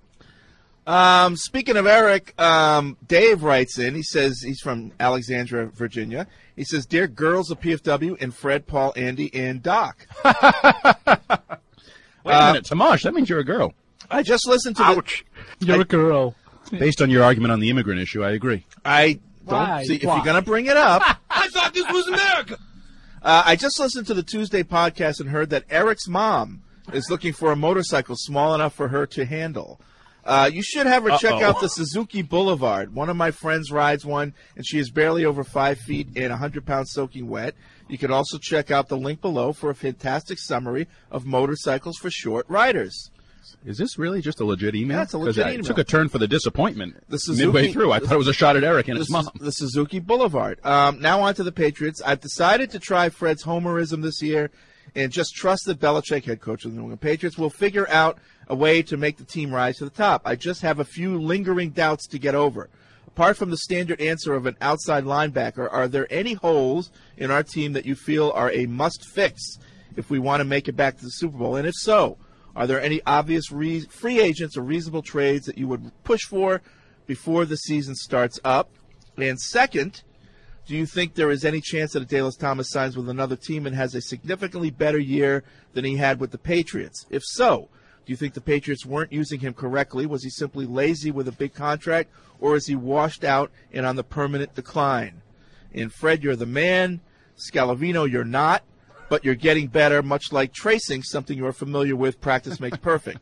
Um, speaking of Eric, um, Dave writes in. He says he's from Alexandria, Virginia. He says, "Dear girls of P F W and Fred, Paul, Andy, and Doc." Wait a Uh, minute, Tomash, that means you're a girl. I just listened to. Ouch. The, You're I, a girl. Based on your argument on the immigrant issue, I agree. I don't Why? see if Why? you're going to bring it up. I thought this was America. Uh, I just listened to the Tuesday podcast and heard that Eric's mom is looking for a motorcycle small enough for her to handle. Uh, you should have her check Uh-oh. out the Suzuki Boulevard. One of my friends rides one, and she is barely over five feet and one hundred pounds soaking wet. You can also check out the link below for a fantastic summary of motorcycles for short riders. Is this really just a legit email? Yeah, it's a 'Cause legit it email. took a turn for the disappointment The Suzuki- midway through. I thought it was a shot at Eric and the, his mom. the Suzuki Boulevard. Um, now on to the Patriots. I've decided to try Fred's homerism this year and just trust that Belichick, head coach of the New England Patriots, will figure out a way to make the team rise to the top. I just have a few lingering doubts to get over. Apart from the standard answer of an outside linebacker, are there any holes in our team that you feel are a must-fix if we want to make it back to the Super Bowl? And if so, are there any obvious re- free agents or reasonable trades that you would push for before the season starts up? And second, do you think there is any chance that Adalys Thomas signs with another team and has a significantly better year than he had with the Patriots? If so, do you think the Patriots weren't using him correctly? Was he simply lazy with a big contract, or is he washed out and on the permanent decline? And Fred, you're the man. Scalavino, you're not. But you're getting better, much like tracing, something you're familiar with. Practice makes perfect.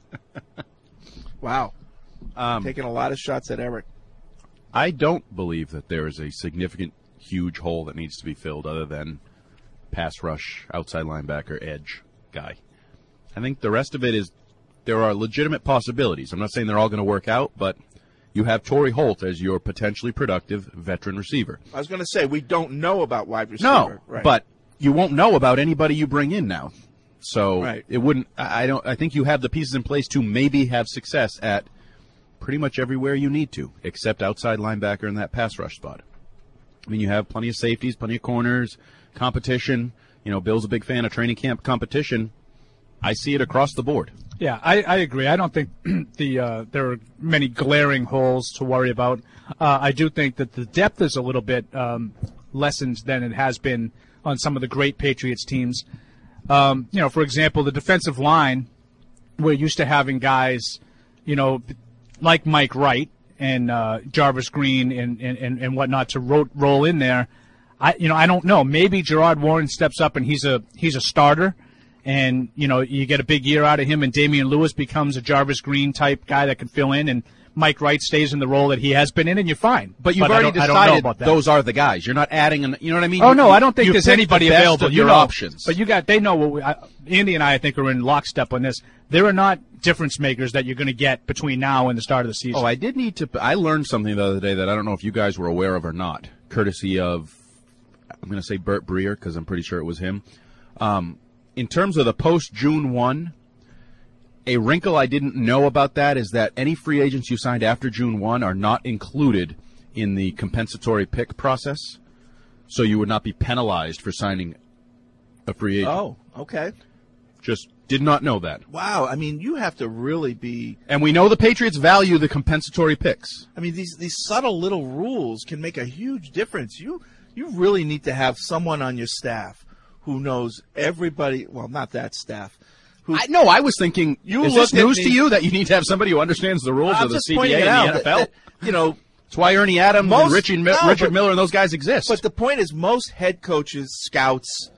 Wow. Um, Taking a lot of shots at Eric. I don't believe that there is a significant, huge hole that needs to be filled other than pass rush, outside linebacker, edge guy. I think the rest of it is there are legitimate possibilities. I'm not saying they're all going to work out, but you have Torrey Holt as your potentially productive veteran receiver. I was going to say, we don't know about wide receiver. No, right. but you won't know about anybody you bring in now. So Right. it wouldn't. I I don't. I think you have the pieces in place to maybe have success at pretty much everywhere you need to, except outside linebacker in that pass rush spot. I mean, you have plenty of safeties, plenty of corners, competition. You know, Bill's a big fan of training camp competition. I see it across the board. Yeah, I, I agree. I don't think the uh, there are many glaring holes to worry about. Uh, I do think that the depth is a little bit um, lessened than it has been on some of the great Patriots teams. Um, you know, for example, the defensive line, we're used to having guys, you know, like Mike Wright and uh, Jarvis Green and, and, and whatnot to ro- roll in there. I you know I don't know. Maybe Gerard Warren steps up and he's a he's a starter. And, you know, you get a big year out of him, and Damian Lewis becomes a Jarvis Green type guy that can fill in, and Mike Wright stays in the role that he has been in, and you're fine. But you've I already don't- I don't know decided about that. those are the guys. You're not adding, an, you know what I mean? Oh, You- no, I don't think you there's picked anybody the best available. of You your know, options. But you got, they know what we, I, Andy and I, I think, are in lockstep on this. There are not difference makers that you're going to get between now and the start of the season. Oh, I did need to. I learned something the other day that I don't know if you guys were aware of or not, courtesy of, I'm going to say Bert Breer, because I'm pretty sure it was him. Um, in terms of the post-June first, a wrinkle I didn't know about that is that any free agents you signed after June first are not included in the compensatory pick process, so you would not be penalized for signing a free agent. Oh, okay. Just did not know that. Wow, I mean, you have to really be... And we know the Patriots value the compensatory picks. I mean, these these subtle little rules can make a huge difference. You you really need to have someone on your staff who knows everybody. Well, not that staff. Who, I, no, I was thinking, you is this looked at news me- to you that you need to have somebody who understands the rules I'm of the just C B A pointing and it the out N F L? that- that, you know, That's why Ernie Adams most- and Richard, Mi- no, Richard but- Miller and those guys exist. But the point is, most head coaches, scouts,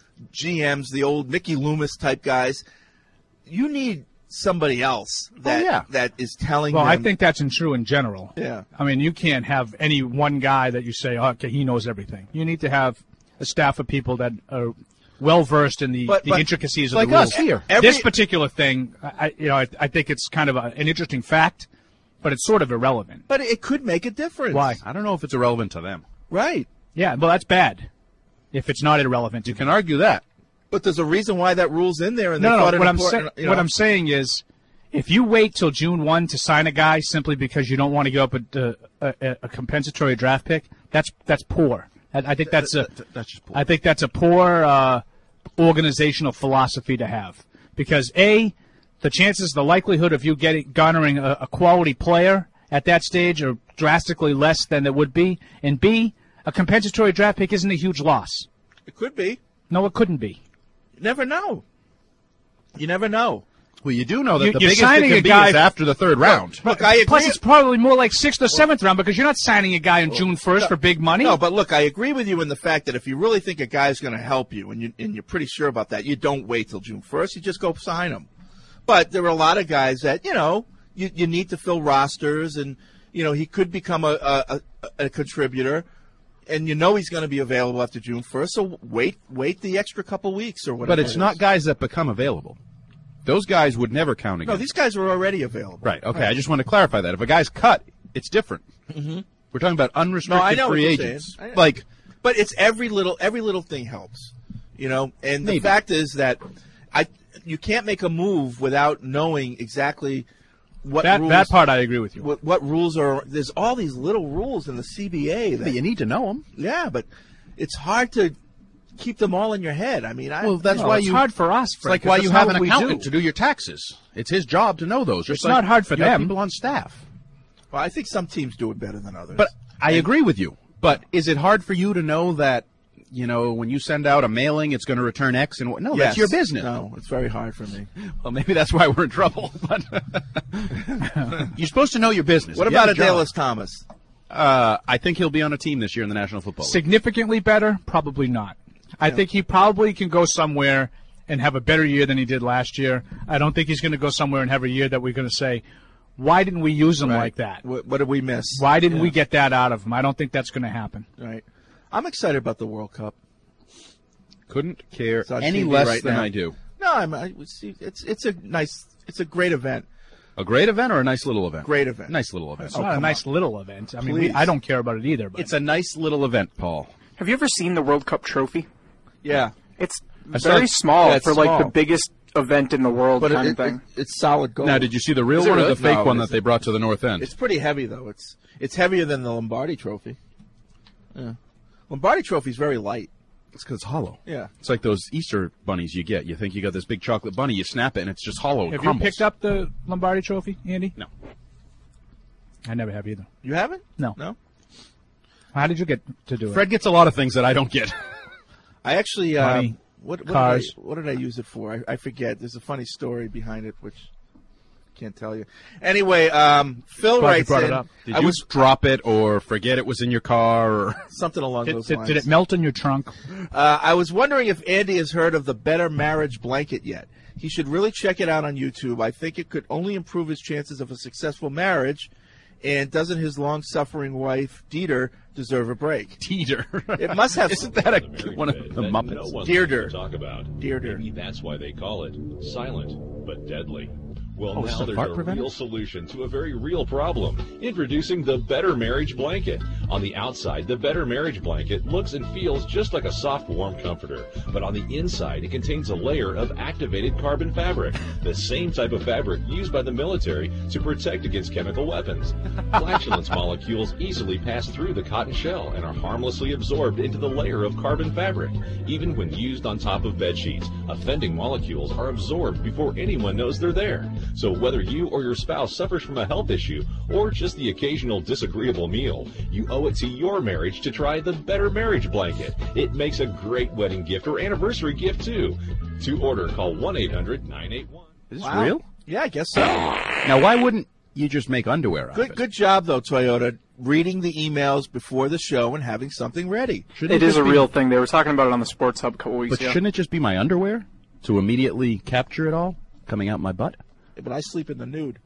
G Ms, the old Mickey Loomis type guys, you need somebody else that yeah. that is telling Well, them. I think that's in true in general. Yeah. I mean, you can't have any one guy that you say, oh, okay, he knows everything. You need to have a staff of people that are well versed in the, But- the but- intricacies of like the rules. us here. Every- this particular thing, I, you know, I, I think it's kind of a, an interesting fact, but it's sort of irrelevant. But it could make a difference. Why? I don't know if it's irrelevant to them. Right. Yeah, well, that's bad. If it's not irrelevant, You can argue that. But there's a reason why that rule's in there, and no, they no, thought no. it What I'm important. saying, you know. what I'm saying is, if you wait till June first to sign a guy simply because you don't want to give up a, a, a compensatory draft pick, that's that's poor. I, I think that's a That's just poor. I think that's a poor uh, organizational philosophy to have, because A, the chances, the likelihood of you getting garnering a, a quality player at that stage are drastically less than it would be, and B, a compensatory draft pick isn't a huge loss. It could be. No, it couldn't be. You never know. You never know. Well, you do know that You- the you're biggest it signing can a be guy- is after the third round. Look, I agree. Plus, it's probably more like sixth or seventh round, because you're not signing a guy on June first for big money. No, but look, I agree with you in the fact that if you really think a guy's going to help you, and, you, and you're pretty sure about that, you don't wait till June first. You just go sign him. But there are a lot of guys that, you know, you, you need to fill rosters, and, you know, he could become a, a, a, a contributor, and you know he's going to be available after June first, so wait wait the extra couple weeks or whatever. But it's it not is. guys that become available. Those guys would never count again. No, these guys are already available. Right, okay, I just want to clarify that. If a guy's cut, it's different. Mhm. We're talking about No, unrestricted I know free what you're agents. saying. I know. Like, But it's every little every little thing helps, you know. And the Maybe. fact is that I you can't make a move without knowing exactly what that rules. that part I agree with you. What, what rules are? There's all these little rules in the C B A that but you need to know them. yeah, but it's hard to keep them all in your head. I mean, I Well, that's No, why it's you. hard for us. It's like why you have an accountant to do your taxes. It's his job to know those. Just It's like not hard for you have them. People on staff. well, I think some teams do it better than others. But I agree with you. But is it hard for you to know that, you know, when you send out a mailing, it's going to return X and what? No, Yes. that's your business. No, it's very hard for me. Well, maybe that's why we're in trouble. But you're supposed to know your business. What You have about a job. Adalys Thomas? Uh, I think he'll be on a team this year in the National Football League. Significantly better? Probably not. I think he probably can go somewhere and have a better year than he did last year. I don't think he's going to go somewhere and have a year that we're going to say, why didn't we use him Right. like that? What, what did we miss? Why didn't Yeah. we get that out of him? I don't think that's going to happen. Right. I'm excited about the World Cup. Couldn't care It's on any T V less right than now. I do. No, No, I'm. I, see, it's it's a nice, it's a great event. A great event or a nice little event? Great event. Nice little event. It's not a nice little event. I mean, we, I don't care about it either. But It's a nice little event, Paul. Have you ever seen the World Cup trophy? Yeah. It's I saw very it- small yeah, it's for like small. the biggest event in the world But kind it, of thing. it, it's solid gold. Now, did you see the real Is it one or really? the fake No, one it that they brought to the North End? It's pretty heavy though. It's it's heavier than the Lombardi Trophy. Yeah. Lombardi Trophy is very light. It's because it's hollow. Yeah. It's like those Easter bunnies you get. You think you got this big chocolate bunny, you snap it, and it's just hollow. It have you crumbles. picked up the Lombardi Trophy, Andy? No. I never have either. You haven't? No. No. How did you get to do it? Fred gets a lot of things that I don't get. I actually. Uh, Money, what, what cars. Did I, what did I use it for? I, I forget. There's a funny story behind it, which I can't tell you. Anyway, um, Phil Glad you writes brought in. it up. Did I you was drop it or forget it was in your car? Or something along Did, those did, lines. did it melt in your trunk? Uh, I was wondering if Andy has heard of the Better Marriage Blanket yet. He should really check it out on YouTube. I think it could only improve his chances of a successful marriage. And doesn't his long-suffering wife, Dieter, deserve a break? Dieter. It must have. Isn't that a, one of the that Muppets? No one Deirdre. likes to talk about. Deirdre. Maybe that's why they call it silent but deadly. Well, Oh, it's now a there's fart a preventer? real solution to a very real problem. Introducing the Better Marriage Blanket. On the outside, the Better Marriage Blanket looks and feels just like a soft, warm comforter. But on the inside, it contains a layer of activated carbon fabric, the same type of fabric used by the military to protect against chemical weapons. Flatulence molecules easily pass through the cotton shell and are harmlessly absorbed into the layer of carbon fabric. Even when used on top of bed sheets, offending molecules are absorbed before anyone knows they're there. So whether you or your spouse suffers from a health issue or just the occasional disagreeable meal, you owe it to your marriage to try the Better Marriage Blanket. It makes a great wedding gift or anniversary gift too. To order, call one eight hundred nine eight one. Is this Wow. real? Yeah, I guess so. Now, why wouldn't you just make underwear out Good, of it? good job though, Toyota. Reading the emails before the show and having something ready. Shouldn't It is just a be- real thing. They were talking about it on the Sports Hub a couple weeks But ago. shouldn't it just be my underwear to immediately capture it all coming out my butt? But I sleep in the nude.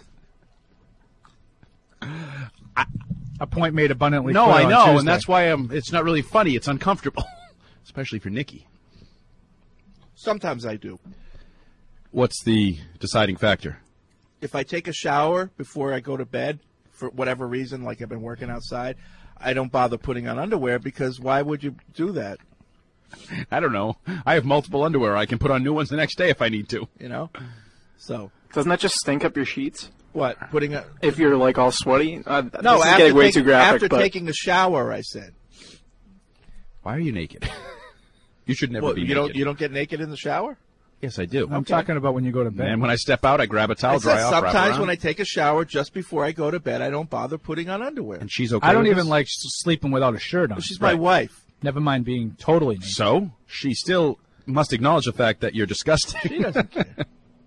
A point made abundantly No, clear I on know, Tuesday. and that's why I'm, it's not really funny. It's uncomfortable, especially for Nikki. Sometimes I do. What's the deciding factor? If I take a shower before I go to bed, for whatever reason, like I've been working outside, I don't bother putting on underwear because why would you do that? I don't know. I have multiple underwear. I can put on new ones the next day if I need to. You know? So. Doesn't that just stink up your sheets? What? Putting a. If you're like all sweaty? Uh, No, this is after, getting way taking, too graphic. after but taking a shower, I said. Why are you naked? You should never Well, be you naked. don't. You don't get naked in the shower. Yes, I do. I'm talking about when you go to bed. And when I step out, I grab a towel, I said dry off, wrap sometimes around. when I take a shower, just before I go to bed, I don't bother putting on underwear. And she's okay I don't with even this? like s- sleeping without a shirt on. Well, she's my wife. Never mind being totally naked. So she still must acknowledge the fact that you're disgusting. She doesn't care.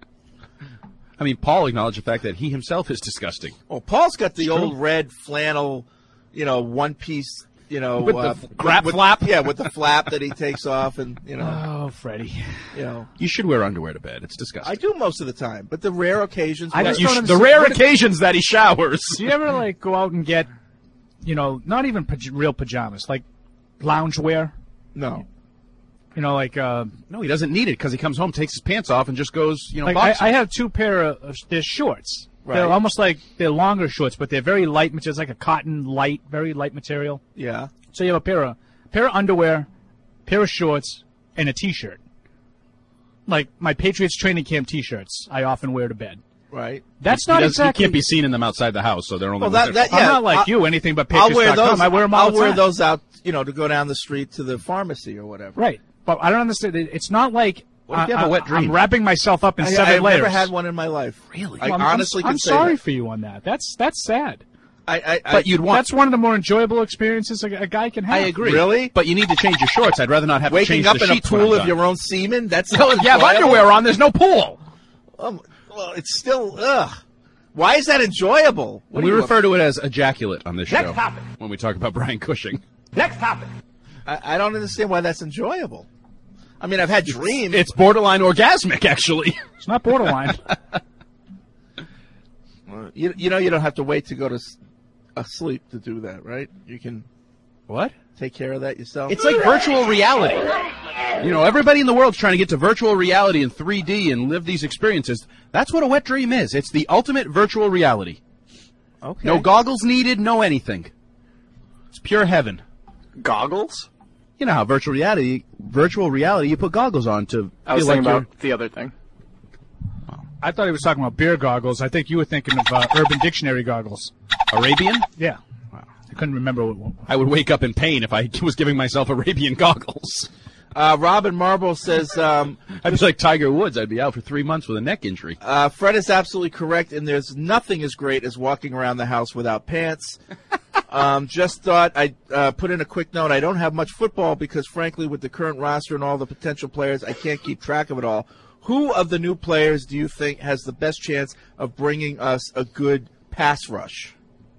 I mean, Paul acknowledged the fact that he himself is disgusting. Oh, Paul's got the It's old true. red flannel, you know, one piece, you know, With the uh, f- crap with- flap? Yeah, with the flap that he takes off, and you know, Oh, Freddie. you know, You should wear underwear to bed. It's disgusting. I do most of the time, but the rare occasions, I where- just You don't sh- the understand- rare what- occasions that he showers. Do you ever like go out and get, you know, not even paj- real pajamas, like loungewear? no. You know, like uh, No, he doesn't need it because he comes home, takes his pants off, and just goes, you know, like boxing. I, I have two pair of of- they're shorts. They're Right. almost like they're longer shorts, but they're very light material. It's like a cotton light, very light material. Yeah, So you have a pair of pair of underwear, pair of shorts, and a T-shirt. Like my Patriots training camp T-shirts, I often wear to bed. right. That's He not does- exactly. You can't be seen in them outside the house, so they're only. Well, that, that I'm yeah, not like I'll- you, anything but I'll Patriots wear dot com. those. I wear them all I'll the wear time. those out, you know, to go down the street to the pharmacy or whatever. Right, but I don't understand. It- It's not like What if you have a I- wet I- dream? I'm wrapping myself up in I, seven I've layers. never had one in my life. Really? I Well, I'm- honestly I'm, can say sorry that. for you on that. That's that's sad. I, I, I, But you'd want. That's one of the more enjoyable experiences a, a guy can have. I agree. Really? But you need to change your shorts. I'd rather not have to waking change up the in a sheets when I'm pool of done. your own semen. That's No, if you have enjoyable? underwear on, there's no pool. Um, well, it's still ugh. Why is that enjoyable? What We do you- refer to it as ejaculate on this Next show topic. when we talk about Brian Cushing. Next topic. I, I don't understand why that's enjoyable. I mean, I've had dreams. It's borderline orgasmic, actually. It's not borderline. Uh, you, you know, you don't have to wait to go to s- uh, sleep to do that, right? You can. What? Take care of that yourself? It's like virtual reality. You know, everybody in the world's trying to get to virtual reality in three D and live these experiences. That's what a wet dream is. It's the ultimate virtual reality. Okay. No goggles needed, no anything. It's pure heaven. Goggles? You know how virtual reality, virtual reality, you put goggles on to I was feel like thinking you're... about the other thing. I thought he was talking about beer goggles. I think you were thinking of uh, Urban Dictionary goggles. Arabian? Yeah. Wow. I couldn't remember what one. I would wake up in pain if I was giving myself Arabian goggles. Uh, Robin Marble says... Um, I'd be like Tiger Woods. I'd be out for three months with a neck injury. Uh, Fred is absolutely correct, and there's nothing as great as walking around the house without pants. um, just thought I'd uh, put in a quick note. I don't have much football because, frankly, with the current roster and all the potential players, I can't keep track of it all. Who of the new players do you think has the best chance of bringing us a good pass rush?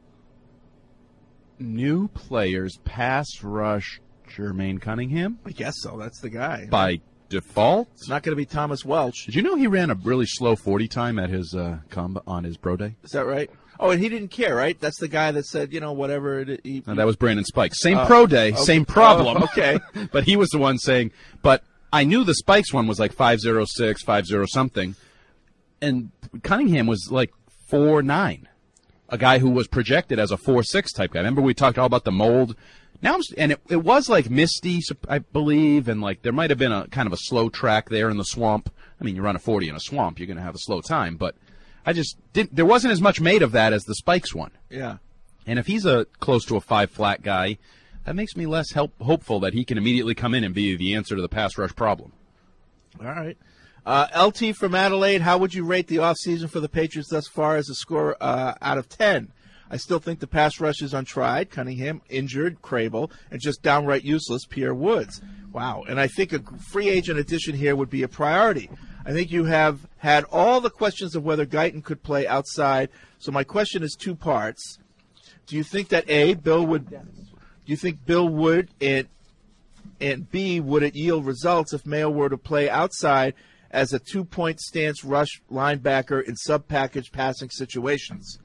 New players, pass rush, Jermaine Cunningham? I guess so. That's the guy. By default? It's not going to be Thomas Welch. Did you know he ran a really slow forty time at his uh, comb on his pro day? Is that right? Oh, and he didn't care, right? That's the guy that said, you know, whatever. It, he, No, that was Brandon Spikes. Same Oh, pro day, okay. same problem. Oh, okay. But he was the one saying, but I knew the Spikes one was like five oh six, five oh something. And Cunningham was like four nine. A guy who was projected as a four six type guy. Remember we talked all about the mold? Now, I'm, and it, it was like misty, I believe, and like there might have been a kind of a slow track there in the swamp. I mean, you run a forty in a swamp, you're going to have a slow time, but I just didn't, there wasn't as much made of that as the Spikes one. Yeah. And if he's a close to a five flat guy, that makes me less help, hopeful that he can immediately come in and be the answer to the pass rush problem. All right. Uh, L T from Adelaide, how would you rate the offseason for the Patriots thus far as a score uh, out of ten? I still think the pass rush is untried. Cunningham, injured, Crable, and just downright useless, Pierre Woods. Wow. And I think a free agent addition here would be a priority. I think you have had all the questions of whether Guyton could play outside. So my question is two parts. Do you think that, A, Bill would... Do you think Bill would, and, and B, would it yield results if Mayo were to play outside as a two-point stance rush linebacker in sub-package passing situations?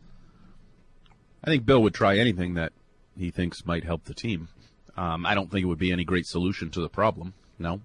I think Bill would try anything that he thinks might help the team. Um, I don't think it would be any great solution to the problem. No.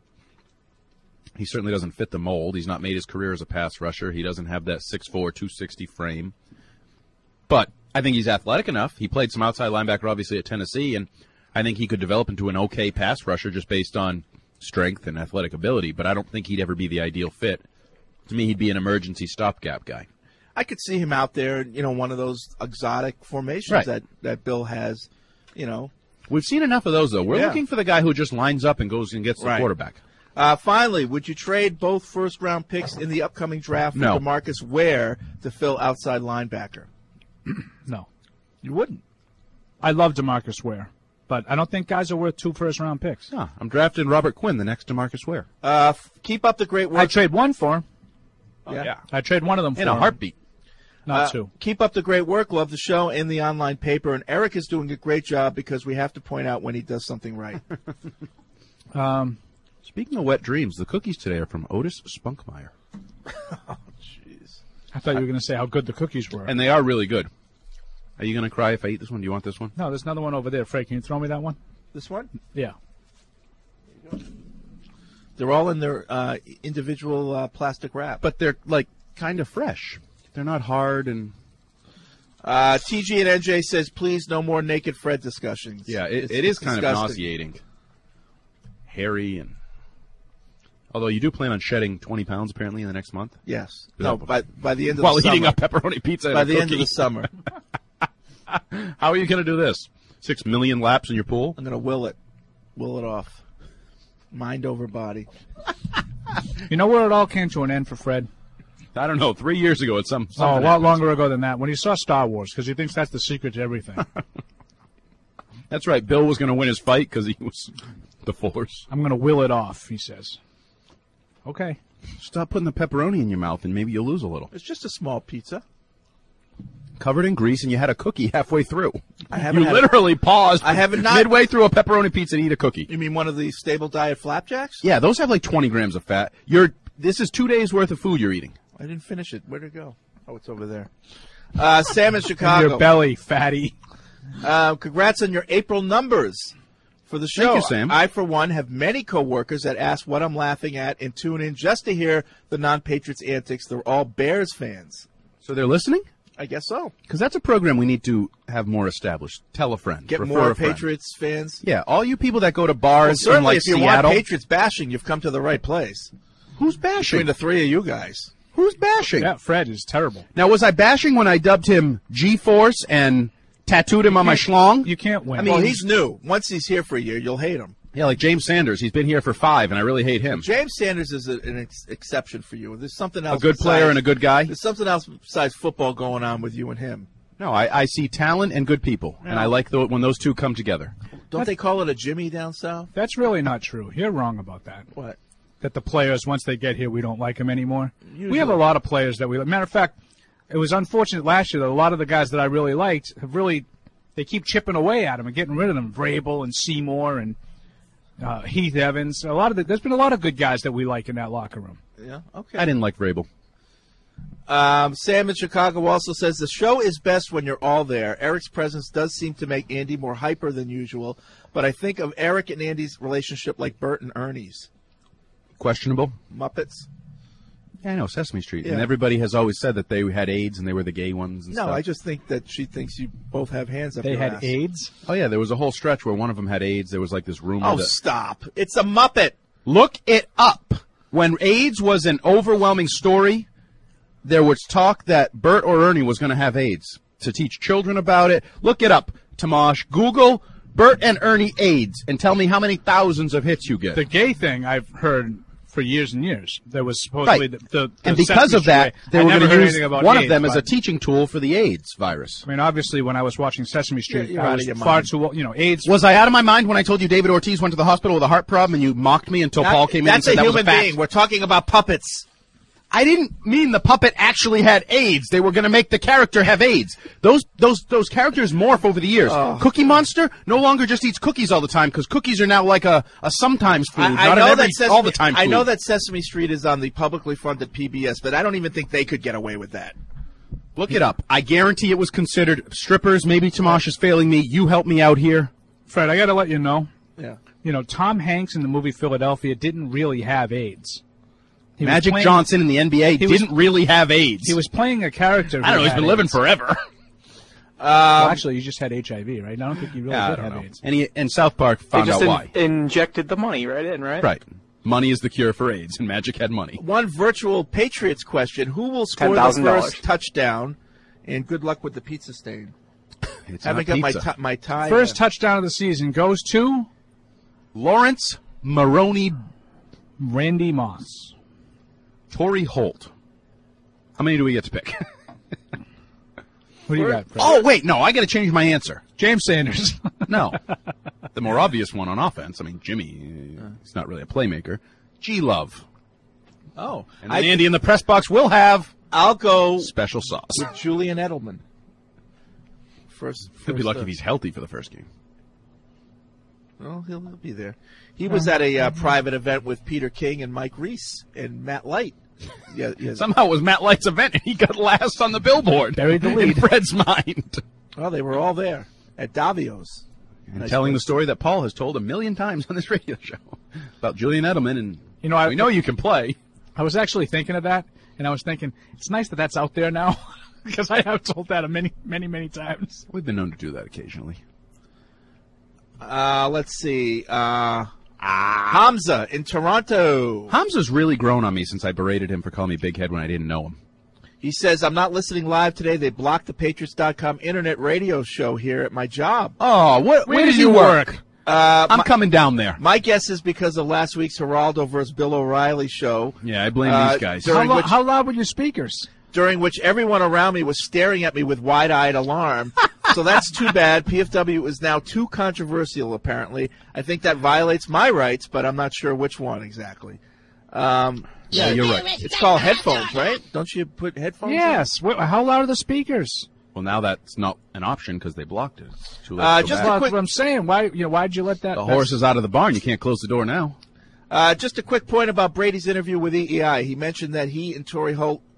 He certainly doesn't fit the mold. He's not made his career as a pass rusher. He doesn't have that six four, two sixty frame. But I think he's athletic enough. He played some outside linebacker, obviously, at Tennessee, and I think he could develop into an okay pass rusher just based on strength and athletic ability, but I don't think he'd ever be the ideal fit. To me, he'd be an emergency stopgap guy. I could see him out there, you know, one of those exotic formations Right. that, that Bill has, you know. We've seen enough of those, though. We're Yeah. looking for the guy who just lines up and goes and gets the Right. quarterback. Uh, finally, would you trade both first-round picks in the upcoming draft for No. DeMarcus Ware to fill outside linebacker? No. You wouldn't. I love DeMarcus Ware, but I don't think guys are worth two first-round picks. No, I'm drafting Robert Quinn, the next DeMarcus Ware. Uh, f- keep up the great work. I'd trade one for him. Oh, yeah. I'd trade one of them for In a him. heartbeat. Not Uh, two. Keep up the great work. Love the show and the online paper. And Eric is doing a great job because we have to point out when he does something right. Um, Speaking of wet dreams, the cookies today are from Otis Spunkmeyer. Oh, jeez. I thought you were going to say how good the cookies were. And they are really good. Are you going to cry if I eat this one? Do you want this one? No, there's another one over there. Fred, can you throw me that one? This one? Yeah. They're all in their uh, individual uh, plastic wrap. But they're, like, kind of fresh. They're not hard and... Uh, T G and N J says, please, no more naked Fred discussions. Yeah, it, It's it is kind disgusting. of nauseating. Hairy and... Although you do plan on shedding twenty pounds, apparently, in the next month? Yes. Is No, that- by, by the end of While the summer. eating a pepperoni pizza and By a the end of cookie. the summer. How are you going to do this? Six million laps in your pool? I'm going to will it. Will it off. Mind over body. You know where it all came to an end for Fred? I don't know. Three years ago, it's some. Oh, a something lot happened. longer ago than that. When he saw Star Wars, because he thinks that's the secret to everything. That's right. Bill was going to win his fight because he was the Force. I'm going to will it off, he says. Okay. Stop putting the pepperoni in your mouth, and maybe you'll lose a little. It's just a small pizza. Covered in grease, and you had a cookie halfway through. I haven't You had literally paused. I haven't not- midway through a pepperoni pizza to eat a cookie. You mean one of the stable diet flapjacks? Yeah, those have like twenty grams of fat. You're. This is two days worth of food you're eating. I didn't finish it. Where'd it go? Oh, it's over there. Uh, Sam in In Chicago. your belly, fatty. Uh, congrats on your April numbers. for the show. Thank you, Sam. I, for one, have many coworkers that ask what I'm laughing at and tune in just to hear the non-Patriots antics. They're all Bears fans. So they're listening? I guess so. Because that's a program we need to have more established. Tell a friend. Get Refer more a friend. Patriots fans. Yeah, all you people that go to Well, bars certainly, in like if you Seattle. want Patriots bashing, you've come to the right place. Who's bashing? Between the three of you guys. Who's bashing? Yeah, Fred is terrible. Now, was I bashing when I dubbed him G-Force and tattooed him on my schlong? You can't win. I mean, well, he's new. Once he's here for a year, you'll hate him. Yeah, like James Sanders. He's been here for five, and I really hate him. James Sanders is a, an ex- exception for you. There's something else. A good besides, player and a good guy? There's something else besides football going on with you and him. No, I, I see talent and good people, Yeah. and I like the, when those two come together. Don't they call it a Jimmy down south? That's really not true. You're wrong about that. What? That the players, once they get here, we don't like them anymore. Usually. We have a lot of players that we like. Matter of fact, it was unfortunate last year that a lot of the guys that I really liked have really, they keep chipping away at them and getting rid of them. Vrabel and Seymour and uh, Heath Evans. A lot of the, there's been a lot of good guys that we like in that locker room. Yeah, okay. I didn't like Vrabel. Um, Sam in Chicago also says, the show is best when you're all there. Eric's presence does seem to make Andy more hyper than usual, but I think of Eric and Andy's relationship like Bert and Ernie's. Questionable. Muppets. Yeah, I know, Sesame Street. Yeah. And everybody has always said that they had AIDS and they were the gay ones and No, stuff. I just think that she thinks you both have hands up They your had ass. AIDS? Oh, yeah, there was a whole stretch where one of them had AIDS. There was like this rumor Oh, that... stop. It's a Muppet. Look it up. When AIDS was an overwhelming story, there was talk that Bert or Ernie was going to have AIDS. To teach children about it. Look it up, Tomash. Google Bert and Ernie AIDS and tell me how many thousands of hits you get. The gay thing I've heard for years and years. There was supposedly Right. the, the, the and because Sesame of that, Street. they I were never going to heard use anything about one AIDS, of them as a but- teaching tool for the AIDS virus. I mean, obviously, when I was watching Sesame Street, You're I out was of your far mind. too, you know, AIDS. Was I out of my mind when I told you David Ortiz went to the hospital with a heart problem and you mocked me until That- Paul came in and that's said a that was human a fact? being. We're talking about puppets. I didn't mean the puppet actually had AIDS. They were going to make the character have AIDS. Those those those characters morph over the years. Oh. Cookie Monster no longer just eats cookies all the time because cookies are now like a, a sometimes food, I, I not know an every, that Sesame, all the time food. I know that Sesame Street is on the publicly funded P B S, but I don't even think they could get away with that. Look it up. I guarantee it was considered strippers. Maybe Tomash is failing me. You help me out here. Fred, I got to let you know. Yeah. You know, Tom Hanks in the movie Philadelphia didn't really have AIDS. He was Magic playing- Johnson in the N B A he was- didn't really have AIDS. He was playing a character. I don't who know. He's had been living AIDS. forever. well, actually, you just had H I V, right? I don't think you really Yeah, I did don't have know. AIDS. And, he, and South Park They found just out in- why. injected the money right in, right? Right. Money is the cure for AIDS, and Magic had money. One virtual Patriots question: who will score the ten thousand dollars. first touchdown? And good luck with the pizza stain. It's Haven't not got my pizza. ti- my tie. First touchdown of the season goes to Lawrence Maroney Randy Moss. Torrey Holt. How many do we get to pick? What do you got, Fred? Oh, wait, no, I got to change my answer. James Sanders. No. The more obvious one on offense. I mean, Jimmy, uh, he's not really a playmaker. G-Love. Oh, And then Andy in the press box will have I'll go special sauce. with Julian Edelman. First, He'll be first, lucky uh, if he's healthy for the first game. Well, he'll, he'll be there. He was at a uh, private event with Peter King and Mike Reese and Matt Light. Yeah, yeah. Somehow it was Matt Light's event, and he got last on the billboard. Buried the In lead. Fred's mind. Well, they were all there at Davio's. And Nice telling the place. story that Paul has told a million times on this radio show about Julian Edelman, and You know, I- we know you can play. I was actually thinking of that, and I was thinking, it's nice that that's out there now, because I have told that many, many, many times. We've been known to do that occasionally. Uh, let's see. Uh, Hamza in Toronto. Hamza's really grown on me since I berated him for calling me Big Head when I didn't know him. He says, I'm not listening live today. They blocked the Patriots dot com internet radio show here at my job. Oh, what, Where where does do you he work? work? Uh, I'm my, coming down there. my guess is because of last week's Geraldo versus Bill O'Reilly show. Yeah, I blame Uh, these guys. during How, lo- which- how loud were your speakers? During which everyone around me was staring at me with wide-eyed alarm. So that's too bad. P F W is now too controversial, apparently. I think that violates my rights, but I'm not sure which one exactly. Um, Yeah, you're right. It's called headphones, right? Don't you put headphones in? Yes. Wh- how loud are the speakers? Well, now that's not an option because they blocked it. It's too late Uh, to go just back. a Well, quick- that's what I'm saying. Why, you know, why'd you let that? The that's- horse is out of the barn. You can't close the door now. Uh, just a quick point about Brady's interview with E E I. He mentioned that he and Torrey Holt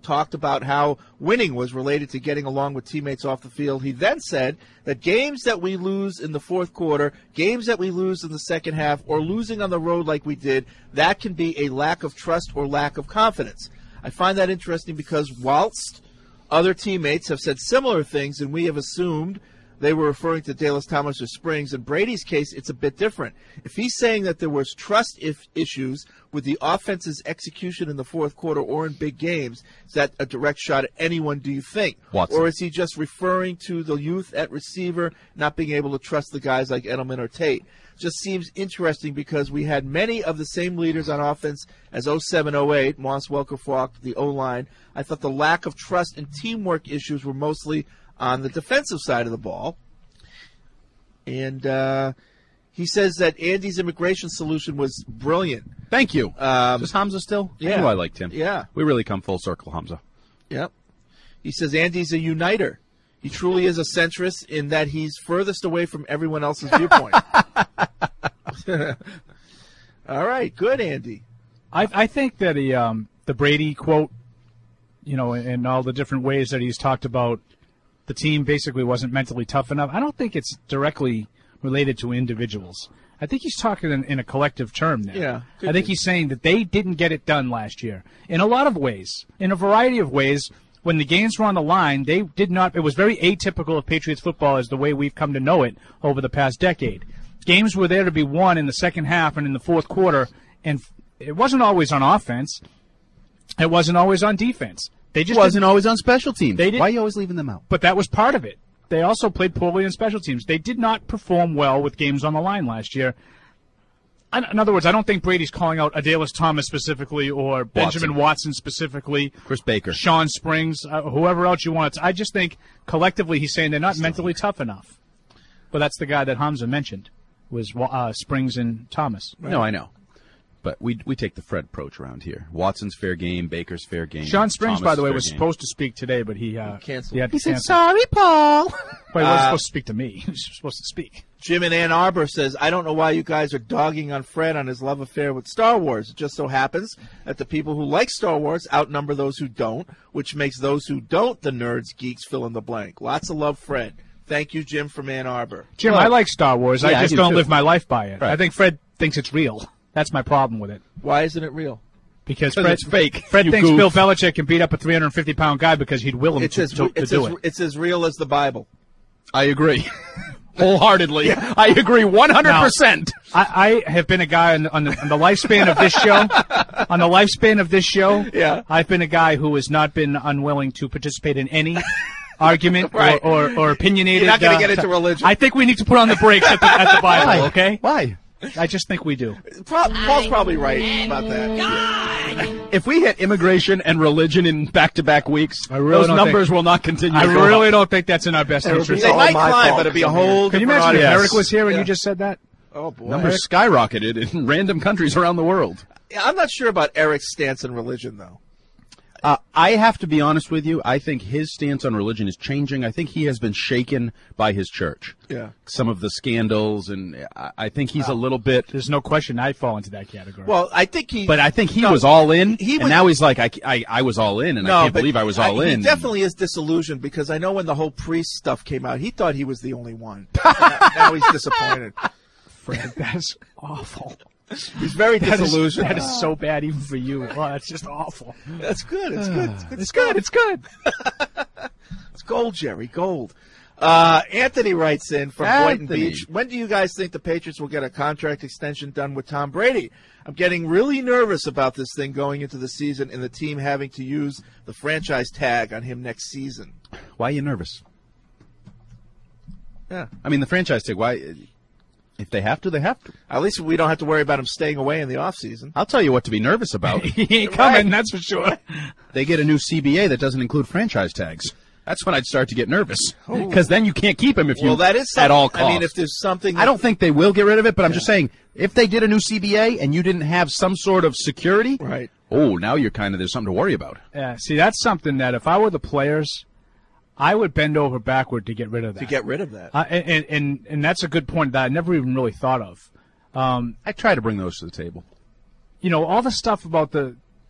talked about how winning was related to getting along with teammates off the field. He then said that games that we lose in the fourth quarter, games that we lose in the second half, or losing on the road like we did, that can be a lack of trust or lack of confidence. I find that interesting because whilst other teammates have said similar things and we have assumed they were referring to Dallas Thomas or Springs, in Brady's case, it's a bit different. If he's saying that there was trust if issues with the offense's execution in the fourth quarter or in big games, is that a direct shot at anyone, do you think? Watson. Or is he just referring to the youth at receiver not being able to trust the guys like Edelman or Tate? Just seems interesting because we had many of the same leaders on offense as oh seven oh eight, Moss, Welker, Falk, the O-line. I thought the lack of trust and teamwork issues were mostly on the defensive side of the ball. And uh, he says that Andy's immigration solution was brilliant. Thank you. Um, Is Hamza still? Yeah. I knew I liked him. Yeah. We really come full circle, Hamza. Yep. He says Andy's a uniter. He truly is a centrist in that he's furthest away from everyone else's viewpoint. All right. Good, Andy. I, I think that he, um, the Brady quote, you know, and all the different ways that he's talked about the team basically wasn't mentally tough enough. I don't think it's directly related to individuals. I think he's talking in, in a collective term there. Yeah, I think be. he's saying that they didn't get it done last year. In a lot of ways, in a variety of ways, when the games were on the line, they did not. It was very atypical of Patriots football as the way we've come to know it over the past decade. Games were there to be won in the second half and in the fourth quarter, and it wasn't always on offense. It wasn't always on defense. They just It wasn't didn't- always on special teams. They didn't- Why are you always leaving them out? But that was part of it. They also played poorly on special teams. They did not perform well with games on the line last year. In in other words, I don't think Brady's calling out Adalys Thomas specifically or Benjamin Watson specifically. Chris Baker. Sean Springs, uh, whoever else you want. I just think collectively he's saying they're not mentally tough enough. But that's the guy that Hamza mentioned, was uh, Springs and Thomas. No, I know. But we we take the Fred approach around here. Watson's fair game, Baker's fair game. Sean Springs, Thomas' by the way, fair was game. supposed to speak today, but he uh, Canceled. He, had to He said, cancel. sorry, Paul. Well, he wasn't Uh, supposed to speak to me. He was supposed to speak. Jim in Ann Arbor says, I don't know why you guys are dogging on Fred on his love affair with Star Wars. It just so happens that the people who like Star Wars outnumber those who don't, which makes those who don't, the nerds, geeks, fill in the blank. Lots of love, Fred. Thank you, Jim from Ann Arbor. Jim, I like Star Wars. Yeah, I I just do don't too. live my life by it. Right. I think Fred thinks it's real. That's my problem with it. Why isn't it real? Because 'Cause Fred, it's fake, Fred you thinks goof. Bill Belichick can beat up a three hundred fifty pound guy because he'd will him It's to, as, to, to it's, do as, it. it's as real as the Bible. I agree. Wholeheartedly. I agree one hundred percent. Now, I, I have been a guy on the, on, the, on the lifespan of this show. On the lifespan of this show, Yeah. I've been a guy who has not been unwilling to participate in any argument Right. or, or, or opinionated. You're not gonna uh, get into religion. I think we need to put on the brakes at the, at the Bible, Why? okay? Why? I just think we do. Pro- Paul's probably right about that. If we hit immigration and religion in back-to-back weeks, really those don't numbers think- will not continue. I to go really up. don't think that's in our best It'll be interest. They all might my climb, fault but it'd be a because I'm whole Can you different imagine if audience. Eric was here and Yeah. you just said that? Oh, boy. Numbers skyrocketed in random countries around the world. I'm not sure about Eric's stance on religion, though. Uh, I have to be honest with you. I think his stance on religion is changing. I think he has been shaken by his church. Yeah. Some of the scandals, and I, I think he's a little bit. There's no question I fall into that category. Well, I think he. But I think he no, was all in, he and was- now he's like, I, I, I was all in, and No, I can't but believe I was all I- in. He definitely is disillusioned because I know when the whole priest stuff came out, he thought he was the only one. now, now he's disappointed. Fred, that's awful. He's very That is, disillusioned. that is so bad even for you. Oh, that's just awful. That's good. It's good. It's good. It's good. It's good. It's gold, Jerry. Gold. Uh, Anthony writes in from Boynton Anthony. Beach. When do you guys think the Patriots will get a contract extension done with Tom Brady? I'm getting really nervous about this thing going into the season and the team having to use the franchise tag on him next season. Why are you nervous? Yeah. I mean, the franchise tag. Why? If they have to, they have to. At least we don't have to worry about him staying away in the offseason. I'll tell you what to be nervous about. He ain't coming, that's for sure. They get a new C B A that doesn't include franchise tags. That's when I'd start to get nervous, because then you can't keep him if you Well, that is at something- all costs. I mean, if there's something. I don't think they will get rid of it, but I'm just saying, if they did a new C B A and you didn't have some sort of security, right? Oh, now you're kind of there's something to worry about. Yeah, see, that's something that if I were the players, I would bend over backward to get rid of that. To get rid of that. Uh, and, and and that's a good point that I never even really thought of. Um, I try to bring those to the table. You know, all the stuff about the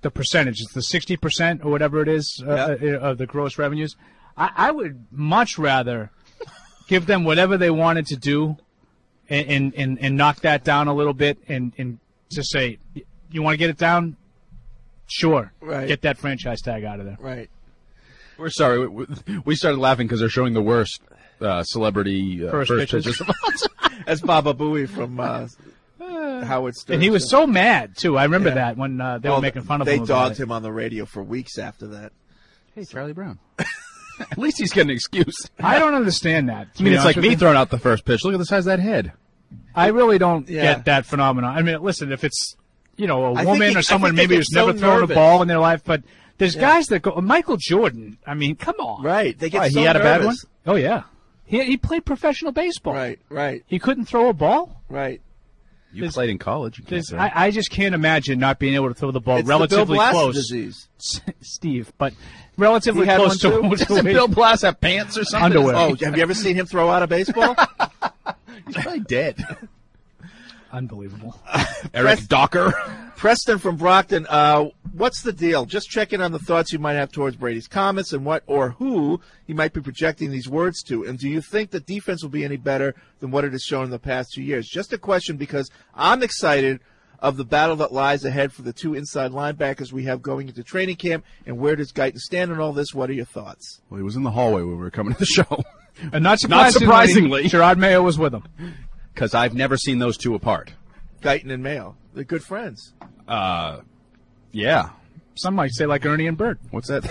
the percentage. It's the sixty percent or whatever it is uh, Yeah. uh, of the gross revenues. I, I would much rather give them whatever they wanted to do and, and, and, and knock that down a little bit and, and just say, you want to get it down? Sure. Right. Get that franchise tag out of there. Right. We're sorry. We, we started laughing because they're showing the worst uh, celebrity uh, First first, pitches. pitches. That's Baba Booey from uh, Howard Stern. And he was so mad, too. I remember Yeah. that when uh, they Oh, were making fun of they him. about dogged it. him on the radio for weeks after that. Hey, Charlie Brown. At least he's getting an excuse. I don't understand that. I mean, it's like me throwing out the first pitch. Look at the size of that head. I really don't Yeah. get that phenomenon. I mean, listen, if it's, you know, a I think woman he- or I someone think they maybe get who's so never thrown nervous. a ball in their life, but there's Yeah. guys that go, Michael Jordan, I mean, come on. Right. They get Why, so he had a bad one? nervous. Oh, yeah. He, he played professional baseball. Right, right, He couldn't throw a ball? right. You played in college. You can't There's- say. I, I just can't imagine not being able to throw the ball It's relatively the Bill Blass close. disease. Steve, but relatively He had close to, one, too? to Doesn't Bill Blass have pants or something? Underwear. Oh, have you ever seen him throw out a baseball? He's probably dead. Unbelievable. Eric Docker. Preston from Brockton, uh, what's the deal? Just checking on the thoughts you might have towards Brady's comments and what or who he might be projecting these words to. And do you think the defense will be any better than what it has shown in the past two years? Just a question because I'm excited of the battle that lies ahead for the two inside linebackers we have going into training camp. And where does Guyton stand in all this? What are your thoughts? Well, he was in the hallway when we were coming to the show. And not Not surprisingly, surprisingly. Gerard Mayo was with him. Because I've never seen those two apart. Guyton and Mayo. They're good friends. Uh, yeah. Some might say like Ernie and Bert. What's that?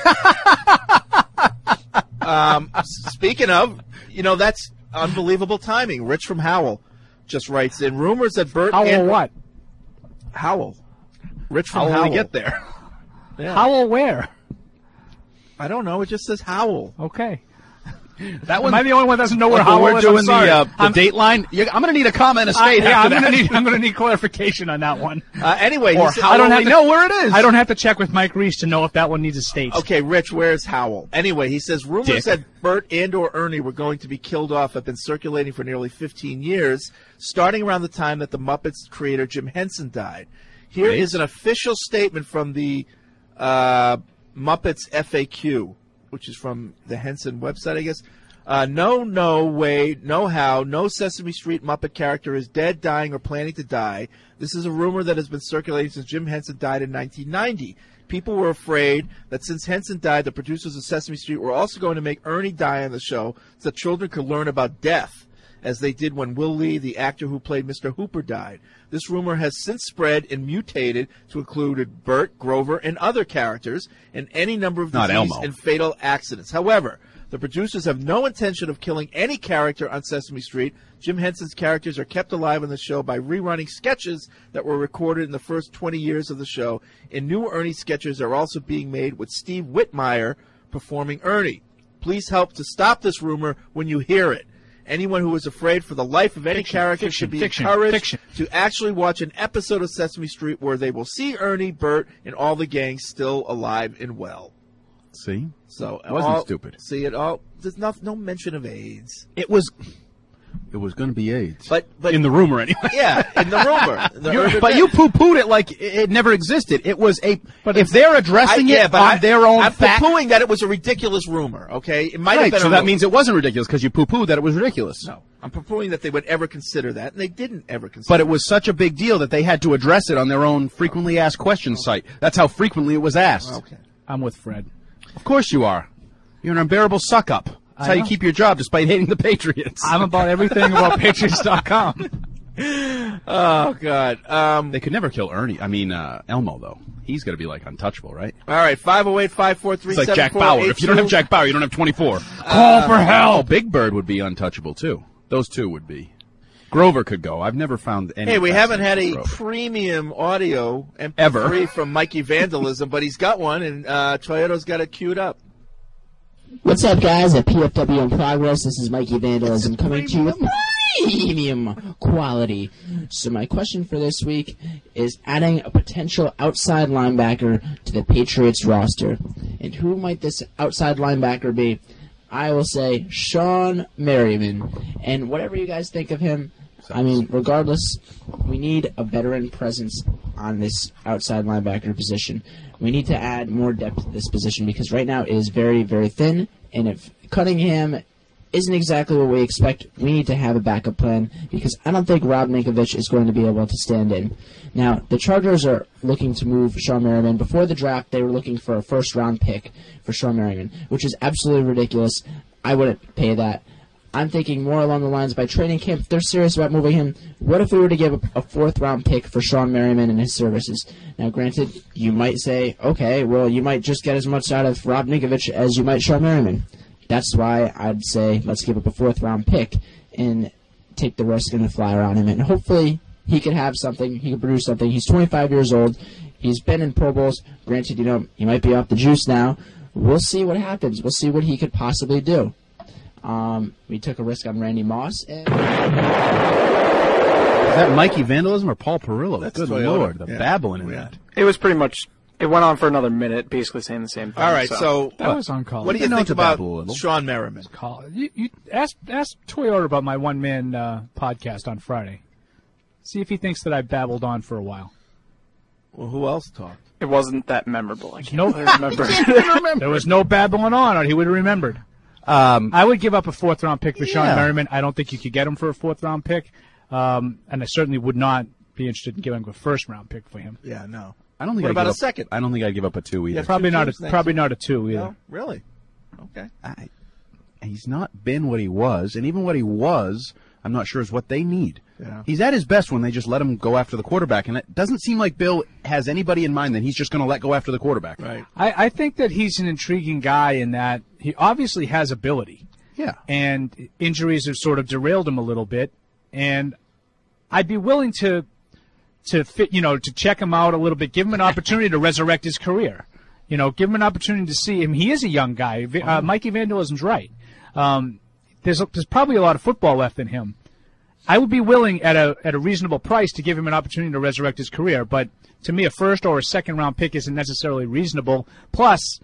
Um, speaking of, you know, that's unbelievable timing. Rich from Howell just writes in rumors that Bert Howell and what? Howell. Rich from How will Howell. we get there? Yeah. Howell where? I don't know. It just says Howell. Okay. That Am I the only one that doesn't know where Like when Howell we're is? I'm doing the, sorry. uh, the I'm- date line. You, I'm going to need a comment of I, state yeah, after I'm that. gonna need I'm gonna need clarification on that one. Uh, anyway, Or he said, how I don't will have we to know where it is? I don't have to check with Mike Reese to know if that one needs a state. okay, Rich, where's Howell? Anyway, he says rumors Dick. that Bert and or Ernie were going to be killed off have been circulating for nearly fifteen years, starting around the time that the Muppets creator Jim Henson died. Here is Right. an official statement from the uh, Muppets F A Q, which is from the Henson website, I guess. Uh, no, no way, no how, no Sesame Street Muppet character is dead, dying, or planning to die. This is a rumor that has been circulating since Jim Henson died in nineteen ninety. People were afraid that since Henson died, the producers of Sesame Street were also going to make Ernie die on the show so that children could learn about death, as they did when Will Lee, the actor who played Mister Hooper, died. This rumor has since spread and mutated to include Bert, Grover, and other characters, and any number of Not disease Elmo. and fatal accidents. However, the producers have no intention of killing any character on Sesame Street. Jim Henson's characters are kept alive on the show by rerunning sketches that were recorded in the first twenty years of the show, and new Ernie sketches are also being made with Steve Whitmire performing Ernie. Please help to stop this rumor when you hear it. Anyone who is afraid for the life of any Fiction, character fiction, should be fiction, encouraged fiction. to actually watch an episode of Sesame Street where they will see Ernie, Bert, and all the gang still alive and well. See? So It wasn't all- stupid. See it all. There's no, no mention of AIDS. It was. It was going to be AIDS. But but in the rumor, anyway. Yeah, in the rumor. In the You- urban but myth. you poo-pooed it like it it never existed. It was a. But if they're addressing I- yeah, it but on I, their own I'm fact, poo-pooing that it was a ridiculous rumor. Okay, it might right, have been. so a that ru- means it wasn't ridiculous because you poo-pooed that it was ridiculous. no. I'm poo-pooing that they would ever consider that, and they didn't ever consider. But it was such a big deal that they had to address it on their own frequently asked questions site. That's how frequently it was asked. Okay. I'm with Fred. Of course you are. You're an unbearable suck-up. That's I how you know. keep your job despite hating the Patriots. I'm about everything about Patriots dot com. Oh God. Um. They could never kill Ernie. I mean, uh, Elmo, though. He's going to be, like, untouchable, right? All right. Five zero eight five four three It's like seven Jack four Bauer. eight If you don't have two. Jack Bauer, you don't have twenty-four. Uh, Call for help! Big Bird would be untouchable, too. Those two would be. Grover could go. I've never found any. Hey, we haven't had a fascinating Grover. premium audio M P three Ever. from Mikey Vandalism, but he's got one, and uh, Toyota's got it queued up. What's up, guys? At P F W in Progress, this is Mikey Vandalism coming to you with premium quality. So my question for this week is adding a potential outside linebacker to the Patriots roster. And who might this outside linebacker be? I will say Sean Merriman. And whatever you guys think of him, I mean, regardless, we need a veteran presence on this outside linebacker position. We need to add more depth to this position because right now it is very, very thin. And if Cunningham isn't exactly what we expect, we need to have a backup plan because I don't think Rob Ninkovich is going to be able to stand in. Now, the Chargers are looking to move Shawn Merriman. Before the draft, they were looking for a first-round pick for Shawn Merriman, which is absolutely ridiculous. I wouldn't pay that. I'm thinking more along the lines by training camp, if they're serious about moving him, what if we were to give a, a fourth-round pick for Shawn Merriman and his services? Now, granted, you might say, okay, well, you might just get as much out of Rob Ninkovich as you might Shawn Merriman. That's why I'd say let's give up a fourth-round pick and take the risk and the flyer on him. And hopefully he could have something. He can produce something. He's twenty-five years old. He's been in Pro Bowls. Granted, you know, he might be off the juice now. We'll see what happens. We'll see what he could possibly do. Um, we took a risk on Randy Moss. And Is that Mikey Vandalism or Paul Perillo? That's Good Toyota. Lord, the Yeah. babbling in Yeah. that. It was pretty much. It went on for another minute, basically saying the same thing. All right, so, That was on call. What do you You know think to about babble a little. Shawn Merriman? Call. You, you ask ask Toyota about my one man uh, podcast on Friday. See if he thinks that I babbled on for a while. Well, who else talked? It wasn't that memorable. I can't Nope. really remember. There was no babbling on, or he would have remembered. Um, I would give up a fourth round pick for Shawn Yeah. Merriman. I don't think you could get him for a fourth round pick, um, and I certainly would not be interested in giving a first round pick for him. Yeah, no. I don't think. What I'd about give a up, second? I don't think I'd give up a two either. Yeah, Probably two not. A, teams next probably year. not a two either. No, really? Okay. I, he's not been what he was, and even what he was, I'm not sure is what they need. Yeah. He's at his best when they just let him go after the quarterback, and it doesn't seem like Bill has anybody in mind that he's just going to let go after the quarterback. Right. I, I think that he's an intriguing guy in that he obviously has ability. Yeah. And injuries have sort of derailed him a little bit, and I'd be willing to to fit, you know, to check him out a little bit, give him an opportunity to resurrect his career. You know, give him an opportunity to see him. He is a young guy. Uh, Mikey Vandalism's right. Um, there's a, there's probably a lot of football left in him. I would be willing at a at a reasonable price to give him an opportunity to resurrect his career, but to me, a first or a second round pick isn't necessarily reasonable. Plus,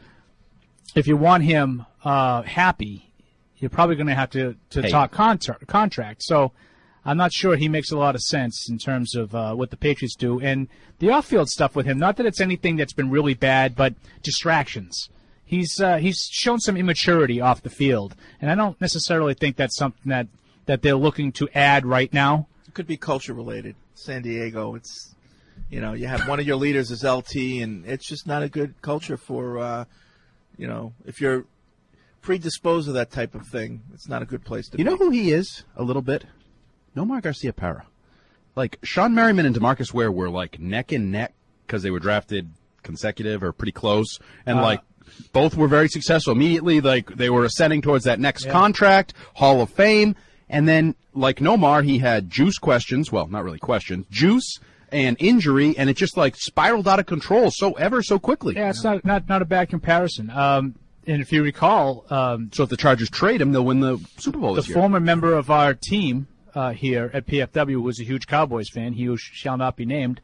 if you want him uh, happy, you're probably going to have to to Hey. talk contra- contract. So I'm not sure he makes a lot of sense in terms of uh, what the Patriots do. And the off-field stuff with him, not that it's anything that's been really bad, but distractions. He's uh, he's shown some immaturity off the field, and I don't necessarily think that's something that, that they're looking to add right now. It could be culture related. San Diego, it's, you know, you have one of your leaders is L T, and it's just not a good culture for, uh, you know, if you're predisposed to that type of thing, it's not a good place to You be. know who he is a little bit? Nomar Garcia-Parra. Like, Shawn Merriman and DeMarcus Ware were, like, neck and neck because they were drafted consecutive or pretty close. And, Uh, like, both were very successful. Immediately, like, they were ascending towards that next Yeah. contract, Hall of Fame. And then, like Nomar, he had juice questions. Well, not really questions. Juice and injury, and it just, like, spiraled out of control so ever so quickly. Yeah, it's not not, not a bad comparison. Um, and if you recall, um, So if the Chargers trade him, they'll win the Super Bowl the this year. former member of our team uh, here at P F W, who was a huge Cowboys fan, he who shall not be named,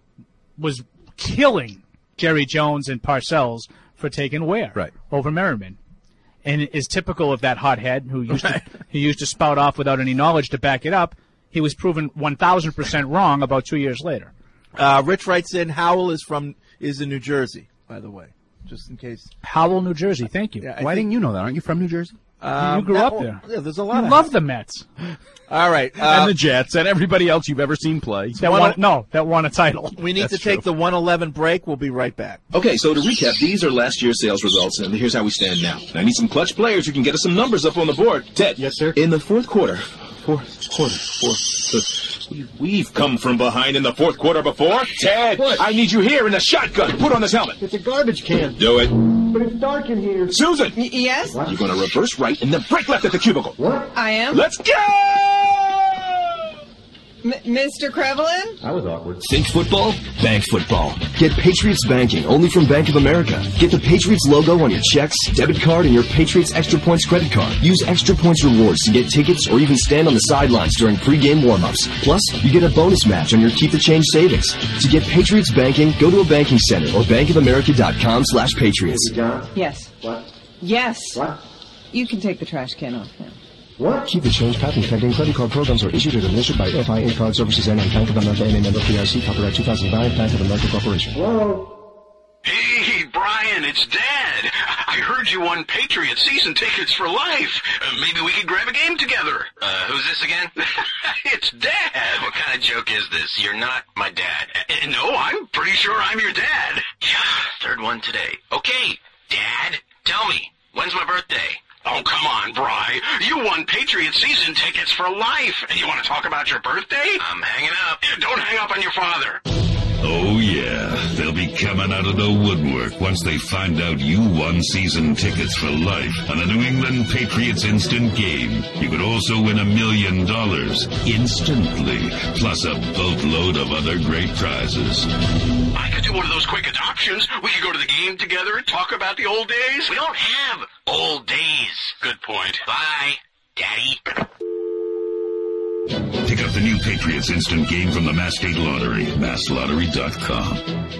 was killing Jerry Jones and Parcells for taking Ware Right. over Merriman. And is typical of that hothead who used to who used to spout off without any knowledge to back it up. He was proven one thousand percent wrong about two years later. Uh, Rich writes in, Howell is from is in New Jersey, by the way, just in case. Howell, New Jersey. Thank you. Yeah, I Why think- didn't you know that? Aren't you from New Jersey? Um, you grew that up one- there. Yeah, there's a lot You of love the Mets. All right. Uh, and the Jets and everybody else you've ever seen play. That won, no, that won a title. we need That's to take true. the one eleven break. We'll be right back. Okay, so to recap, these are last year's sales results, and here's how we stand now. I need some clutch players who can get us some numbers up on the board. Ted. Yes, sir. In the fourth quarter. Fourth quarter. Fourth. we- We've come from behind in the fourth quarter before. Ted, What? I need you here in the shotgun. Put on this helmet. It's a garbage can. Do it. But it's dark in here. Susan, Y- yes, you're going to reverse right and then break left at the cubicle. What? I am. Let's go! M- Mister Krevlin? That was awkward. Think football? Bank football. Get Patriots banking only from Bank of America. Get the Patriots logo on your checks, debit card, and your Patriots Extra Points credit card. Use Extra Points rewards to get tickets or even stand on the sidelines during pregame warm-ups. Plus, you get a bonus match on your Keep the Change savings. To get Patriots banking, go to a banking center or bankofamerica.com slash Patriots. Yes. What? Yes. What? You can take the trash can off now. What? Keep the change patent pending. Credit card programs are issued and administered by F I A Card Services and Bank of America N A member P I C. Copyright two thousand nine. Bank of America Corporation. Hello? Hey, Brian, it's Dad. I heard you won Patriot season tickets for life. Uh, maybe we could grab a game together. Uh, who's this again? It's Dad. What kind of joke is this? You're not my dad. Uh, no, I'm pretty sure I'm your dad. Yeah, third one today. Okay, Dad, tell me, when's my birthday? Oh, come on, Bri. You won Patriot season tickets for life. And you want to talk about your birthday? I'm hanging up. Don't hang up on your father. Oh yeah, they'll be coming out of the woodwork once they find out you won season tickets for life on the New England Patriots Instant Game. You could also win a million dollars instantly, plus a boatload of other great prizes. I could do one of those quick adoptions. We could go to the game together and talk about the old days. We don't have old days. Good point. Bye, Daddy. Pick up the new Patriots Instant Game from the Mass State Lottery, mass lottery dot com.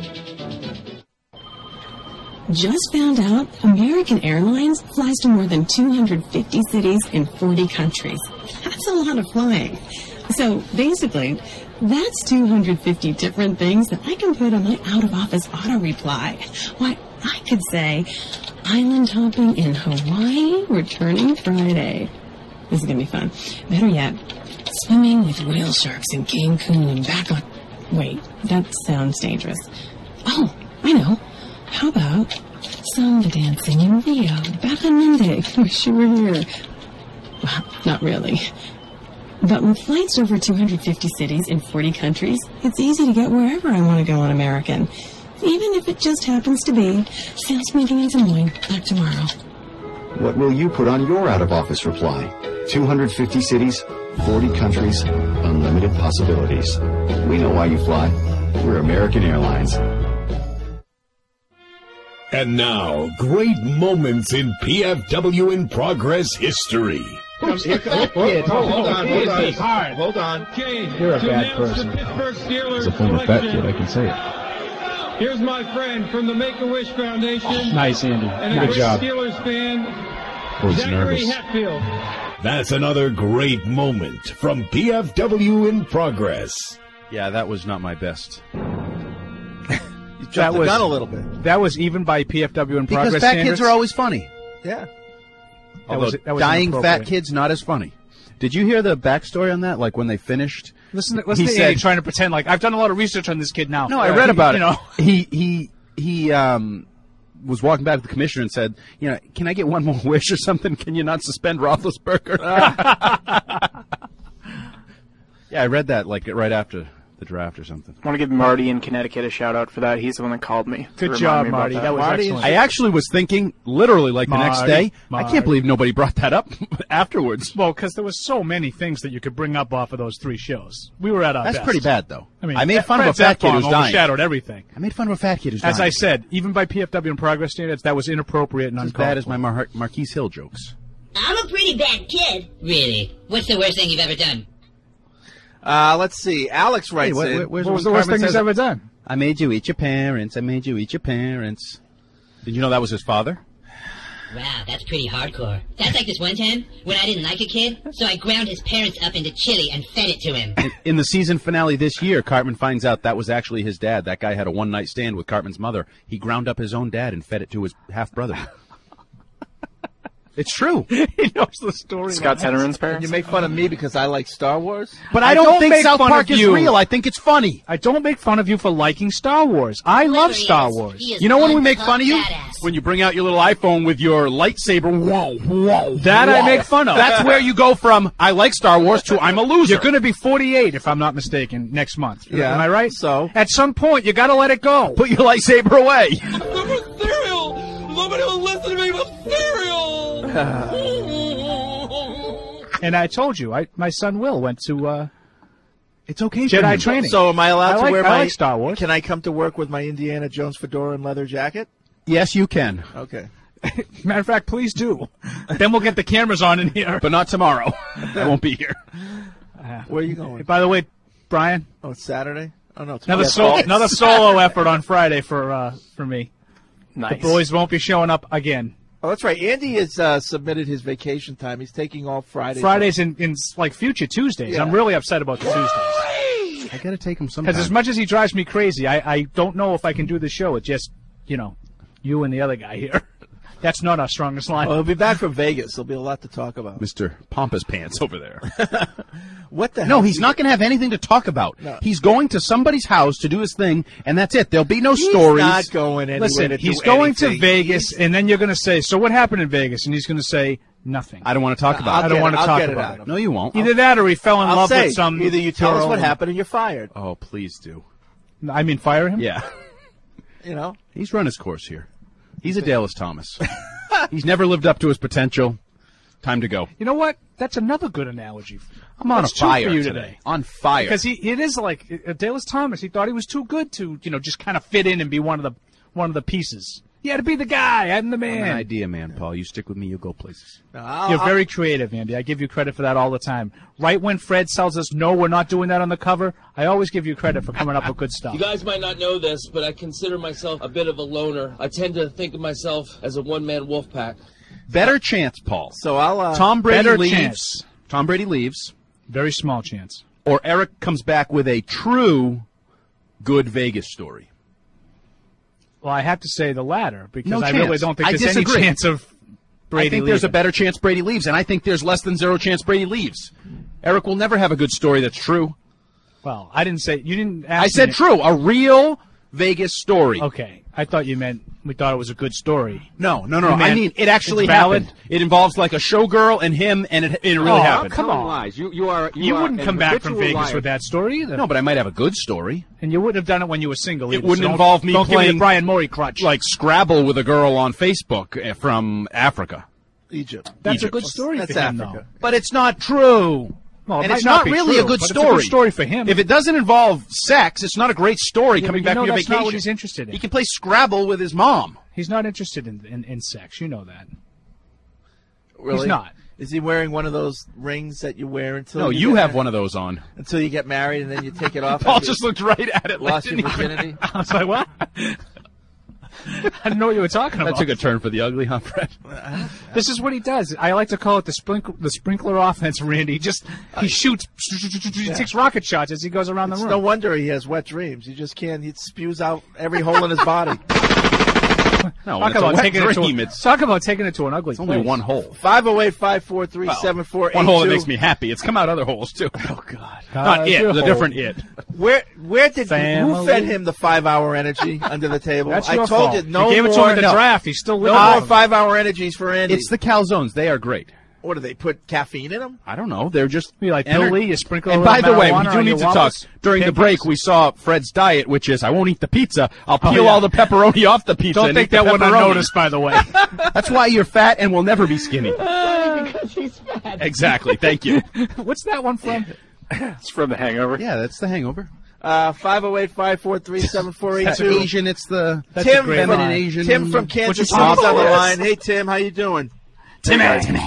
Just found out American Airlines flies to more than two hundred fifty cities in forty countries. That's a lot of flying. So basically, that's two hundred fifty different things that I can put on my out-of-office auto reply. Why, I could say, island hopping in Hawaii, returning Friday. This is going to be fun. Better yet, swimming with whale sharks in Cancun, back on... Wait, that sounds dangerous. Oh, I know. How about samba dancing in Rio, back on Monday? Wish you were here. Well, not really. But with flights to over two hundred fifty cities in forty countries, it's easy to get wherever I want to go on American. Even if it just happens to be sales meeting in Des Moines, back tomorrow. What will you put on your out-of-office reply? two hundred fifty cities, forty countries, unlimited possibilities. We know why you fly. We're American Airlines. And now, great moments in P F W in Progress history. Come, here, come, hold, hold, hold on, hold on, hard. hold on. You're a bad person. As a former fat kid, I can say it. Here's my friend from the Make-A-Wish Foundation. Nice, Andy. And a Good great job. Steelers fan, Was Zachary nervous. Hatfield. That's another great moment from P F W in Progress. Yeah, that was not my best. You jumped That the was- gun a little bit. That was even by P F W in Because progress fat standards. kids are always funny. Yeah. That Although was- that was dying fat inappropriate. kids, not as funny. Did you hear the backstory on that? Like when they finished? Listen, to- listen he to said, Andy trying to pretend like I've done a lot of research on this kid now. No, I Uh, read he- about you it. know. He he he um was walking back to the commissioner and said, you know, can I get one more wish or something? Can you not suspend Roethlisberger? Yeah, I read that like right after the draft or something. I want to give Marty in Connecticut a shout out for that. He's the one that called me. to Good remind job, me about Marty. That was Marty excellent. I actually was thinking, literally, like the next Marty, day, I Marty. can't believe nobody brought that up afterwards. Well, because there was so many things that you could bring up off of those three shows. We were at our That's best. pretty bad, though. I mean, I made fun of a Fred fat kid Zappon who's dying. overshadowed everything. I made fun of a fat kid who's As dying. I said, even by P F W and progress standards, that was inappropriate and as uncalled bad as for. my Mar- Marquise Hill jokes. I'm a pretty bad kid. Really? What's the worst thing you've ever done? Uh, let's see. Alex writes Hey, what, in. what- where's What was when the worst Carmen thing he's says, ever done? I made you eat your parents. I made you eat your parents. Did you know that was his father? Wow, that's pretty hardcore. That's like this one time when I didn't like a kid, so I ground his parents up into chili and fed it to him. In, in the season finale this year, Cartman finds out that was actually his dad. That guy had a one-night stand with Cartman's mother. He ground up his own dad and fed it to his half-brother. It's true. He knows the story. Scott Tetterman's And parents. you make fun of me because I like Star Wars? But I, don't, think make South fun Park of is you. real. I think it's funny. I don't make fun of you for liking Star Wars. I love he Star is. Wars. He is You know when we one make tough fun of you? badass. When you bring out your little iPhone with your lightsaber. Whoa, whoa. That I whoa. make fun of. That's where you go from, I like Star Wars, to I'm a loser. You're going to be forty-eight, if I'm not mistaken, next month. Yeah. Am I right? So? At some point, you got to let it go. Put your lightsaber away. Cereal! Nobody will listen to me but cereal! And I told you, I my son Will went to uh, It's okay. Jedi training. So am I allowed I to like- wear I my like Star Wars. Can I come to work with my Indiana Jones fedora and leather jacket? Yes, you can. Okay. Matter of fact, please do. Then we'll get the cameras on in here. But not tomorrow. I won't be here. Where are you going? By the way, Brian, Oh, it's Saturday? Oh, no. tomorrow. another sol- another solo effort on Friday for uh, for me. Nice. The boys won't be showing up again. Oh, that's right. Andy has uh, submitted his vacation time. He's taking off Fridays. Fridays and in, in like future Tuesdays. Yeah. I'm really upset about the Tuesdays. I got to take him sometime. Because as much as he drives me crazy, I, I don't know if I can do the show. It's just, you know, you and the other guy here. That's not our strongest line. Well, he'll be back from Vegas. There'll be a lot to talk about. Mister Pompous Pants over there. What the hell? No, he's not going to have anything to talk about. No. He's going to somebody's house to do his thing, and that's it. There'll be no He's stories. not going anywhere Listen, to he's do going anything. to Vegas, and then you're going to say, so what happened in Vegas? And he's going to say, nothing. I don't want to talk about I'll it. I don't get want it- to I'll talk get it about out it. of No, you won't. Either that or he fell in I'll love say, with some either you tell us girl what and- happened and you're fired. Oh, please do. I mean, fire him? Yeah. You know? He's run his course here. He's a Dallas Thomas. He's never lived up to his potential. Time to go. You know what? That's another good analogy. I'm on That's a two fire for you today. today. On fire. Because he it is like uh, Dallas Thomas. He thought he was too good to, you know, just kind of fit in and be one of the one of the pieces. He had to be the guy. I'm the I'm man. an idea, man, Paul. You stick with me, you'll go places. No, I'll- You're I'll- very creative, Andy. I give you credit for that all the time. Right when Fred tells us, no, we're not doing that on the cover, I always give you credit for coming up with good stuff. You guys might not know this, but I consider myself a bit of a loner. I tend to think of myself as a one-man wolf pack. Better chance, Paul. So I'll. Uh, Tom Brady better leaves. chance. Tom Brady leaves. Very small chance. Or Eric comes back with a true good Vegas story. Well, I have to say the latter, because No I chance. really don't think I there's any disagree. chance of Brady I think there's a leaving. better chance Brady leaves, and I think there's less than zero chance Brady leaves. Eric will never have a good story that's true. Well, I didn't say, you didn't ask I said me- true. A real Vegas story. Okay. I thought you meant we thought it was a good story. No, no, no. You I meant mean, it actually it's valid? happened. It involves like a showgirl and him, and it, it really Oh, happened. come on. Lies. You, you are. You, You are wouldn't an come back from habitual Vegas liar. with that story either. No, but I might have a good story. And you wouldn't have done it when you were single It either, wouldn't so don't- involve me don't give me playing the Brian Murray crutch. like Scrabble with a girl on Facebook uh, from Africa. Egypt. That's Egypt. a good story That's for him, Africa. though. But it's not true. Well, it and might it's not not be really true, a good but it's a story. good story for him. If it doesn't involve sex, it's not a great story Yeah, coming but you back know from your that's vacation. not what he's interested in. He can play Scrabble with his mom. He's not interested in, in, in sex. You know that. Really? He's not. Is he wearing one of those rings that you wear until? No, you get have married? one of those on. Until you get married and then you take it off. Paul after just you looked right at it. like, Lost your didn't even- virginity. I was like, what? I didn't know what you were talking That about. took a turn for the ugly, huh, Fred? This is what he does. I like to call it the sprinkler, the sprinkler offense, Randy. He just he shoots, he takes rocket shots as he goes around the It's room. no wonder he has wet dreams. He just can't. He spews out every hole in his body. No, talk it's a about wet taking it to dream. a, It's- talk about taking it to an ugly. It's only place. one hole. Five zero eight five four three seven four eight two. One hole that makes me happy. It's come out other holes too. Oh God! Not Uh, it. your The hole. different it. Where where did Family. who fed him the five hour energy under the table? That's I your told fault. you no you gave more. it to him in the no, draft. He's still no living more off of five hour energies for Andy. It's the calzones. They are great. What do they put caffeine in them? I don't know. They're just You like ener- Bill Lee, you sprinkle a And little by the way, we marijuana do on need your to talk. wobbles? During the Pancakes? break, we saw Fred's diet, which is I won't eat the pizza. I'll Oh, peel yeah. all the pepperoni off the pizza. Don't and take eat the that one pepperoni. unnoticed, by the way. That's why you're fat and will never be skinny. Because he's fat. Exactly. Thank you. What's that one from? It's from The Hangover. Yeah, that's the Hangover. Uh, five zero eight five four three seven four eight That's two. Asian. It's the That's a Tim great from line. Asian. Tim from Kansas What's City's your on the song? line. Hey Tim, how you doing? Tim.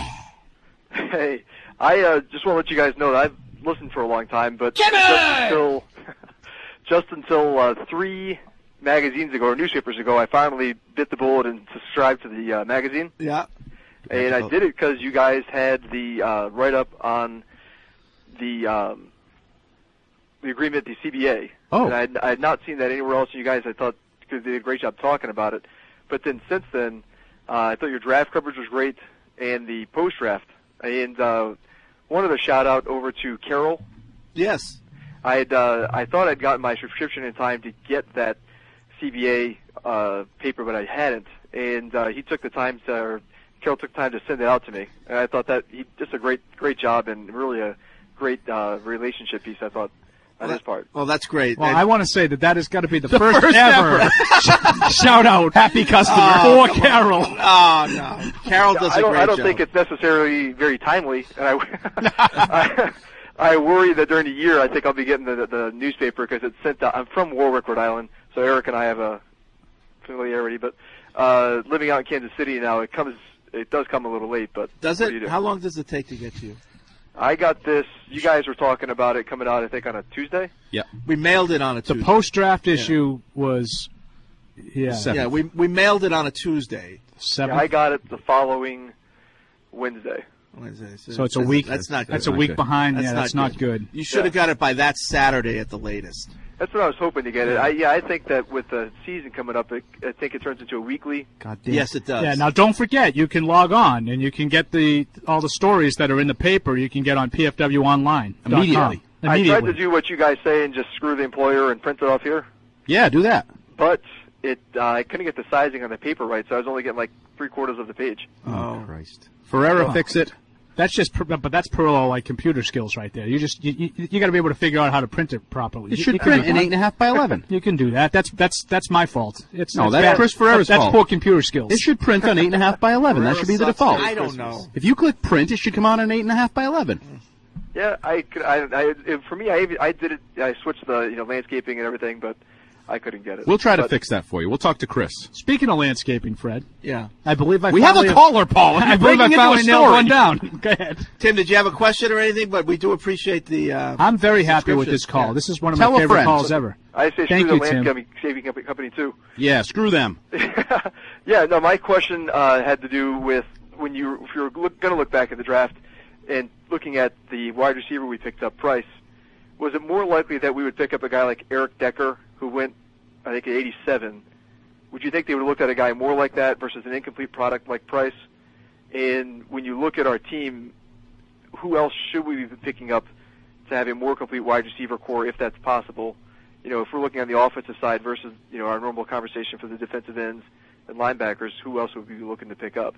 Hey, I uh, just want to let you guys know that I've listened for a long time, but Jimmy! just until just until uh, three magazines ago or newspapers ago, I finally bit the bullet and subscribed to the uh, magazine. Yeah. And I did it because you guys had the uh, write-up on the um, the agreement, the C B A. Oh. And I had, I had not seen that anywhere else. And you guys, I thought, they did a great job talking about it. But then since then, uh, I thought your draft coverage was great and the post-draft. And uh, wanted to shout out over to Carol. Yes. I had uh, I thought I'd gotten my subscription in time to get that C B A uh, paper, but I hadn't. And uh, he took the time to, or Carol took time to send it out to me. And I thought that he just a great great job and really a great uh, relationship piece. I thought on his part. Well, that's great. Well, And- I want to say that that has got to be the, The first, first ever, ever. shout out, happy customer Oh, for Carol. Oh no, Carol does I a don't, great I don't job. think it's necessarily very timely, and I, I, I worry that during the year I think I'll be getting the, the, the newspaper because it's sent out. I'm from Warwick, Rhode Island, so Eric and I have a familiarity. But uh, living out in Kansas City now, it comes, it does come a little late. But Does what do you it? do? How long does it take to get to you? I got this. You guys were talking about it coming out, I think, on a Tuesday. Yeah. We mailed it on a The Tuesday. post-draft issue was, yeah. Seven. Yeah, we we mailed it on a Tuesday. seventh. Yeah, I got it the following Wednesday. Wednesday. So it's a week. That's not good. That's a week behind. Yeah, that's not good. You should have got it by that Saturday at the latest. That's what I was hoping to get it. I, yeah, I think that with the season coming up, it, I think it turns into a weekly. God damn. Yes, it does. Yeah. Now, don't forget, you can log on and you can get the all the stories that are in the paper. You can get on P F W Online immediately. I Immediately. tried to do what you guys say and just screw the employer and print it off here, Yeah, do that. but it uh, I couldn't get the sizing on the paper right, so I was only getting like three quarters of the page. Oh, Christ. Ferreira, Oh. fix it. That's just, per- but that's Pearl like computer skills right there. You just you, you, you got to be able to figure out how to print it properly. It You- should you can print do an that. eight and a half by eleven. You can do that. That's that's that's my fault. It's No, it's that's bad. Chris Ferreira's That's fault. poor computer skills. It should print on eight and a half by eleven. That should be the default. I don't know. If you click print, it should come out on eight and a half by eleven. Yeah, I, could, I, I it, for me, I, even- I did it. I switched the you know landscaping and everything, but I couldn't get it. We'll try to But- fix that for you. We'll talk to Chris. Speaking of landscaping, Fred. Yeah. I believe I We have finally, a caller, Paul. I You're believe I breaking into a finally nailed story. one down. Go ahead. Tim, did you have a question or anything? But we do appreciate the. Uh, I'm very happy with this subscription. call. This is one of Tell my a favorite friend. calls ever. I say Thank screw you, the Tim. landscaping company, company too. Yeah, screw them. Yeah, no, my question uh, had to do with when you if you're look, going to look back at the draft and looking at the wide receiver we picked up, Price. Was it more likely that we would pick up a guy like Eric Decker, who went, I think, at eighty-seven? Would you think they would have looked at a guy more like that versus an incomplete product like Price? And when you look at our team, who else should we be picking up to have a more complete wide receiver core, if that's possible? You know, if we're looking on the offensive side versus, you know, our normal conversation for the defensive ends and linebackers, who else would we be looking to pick up?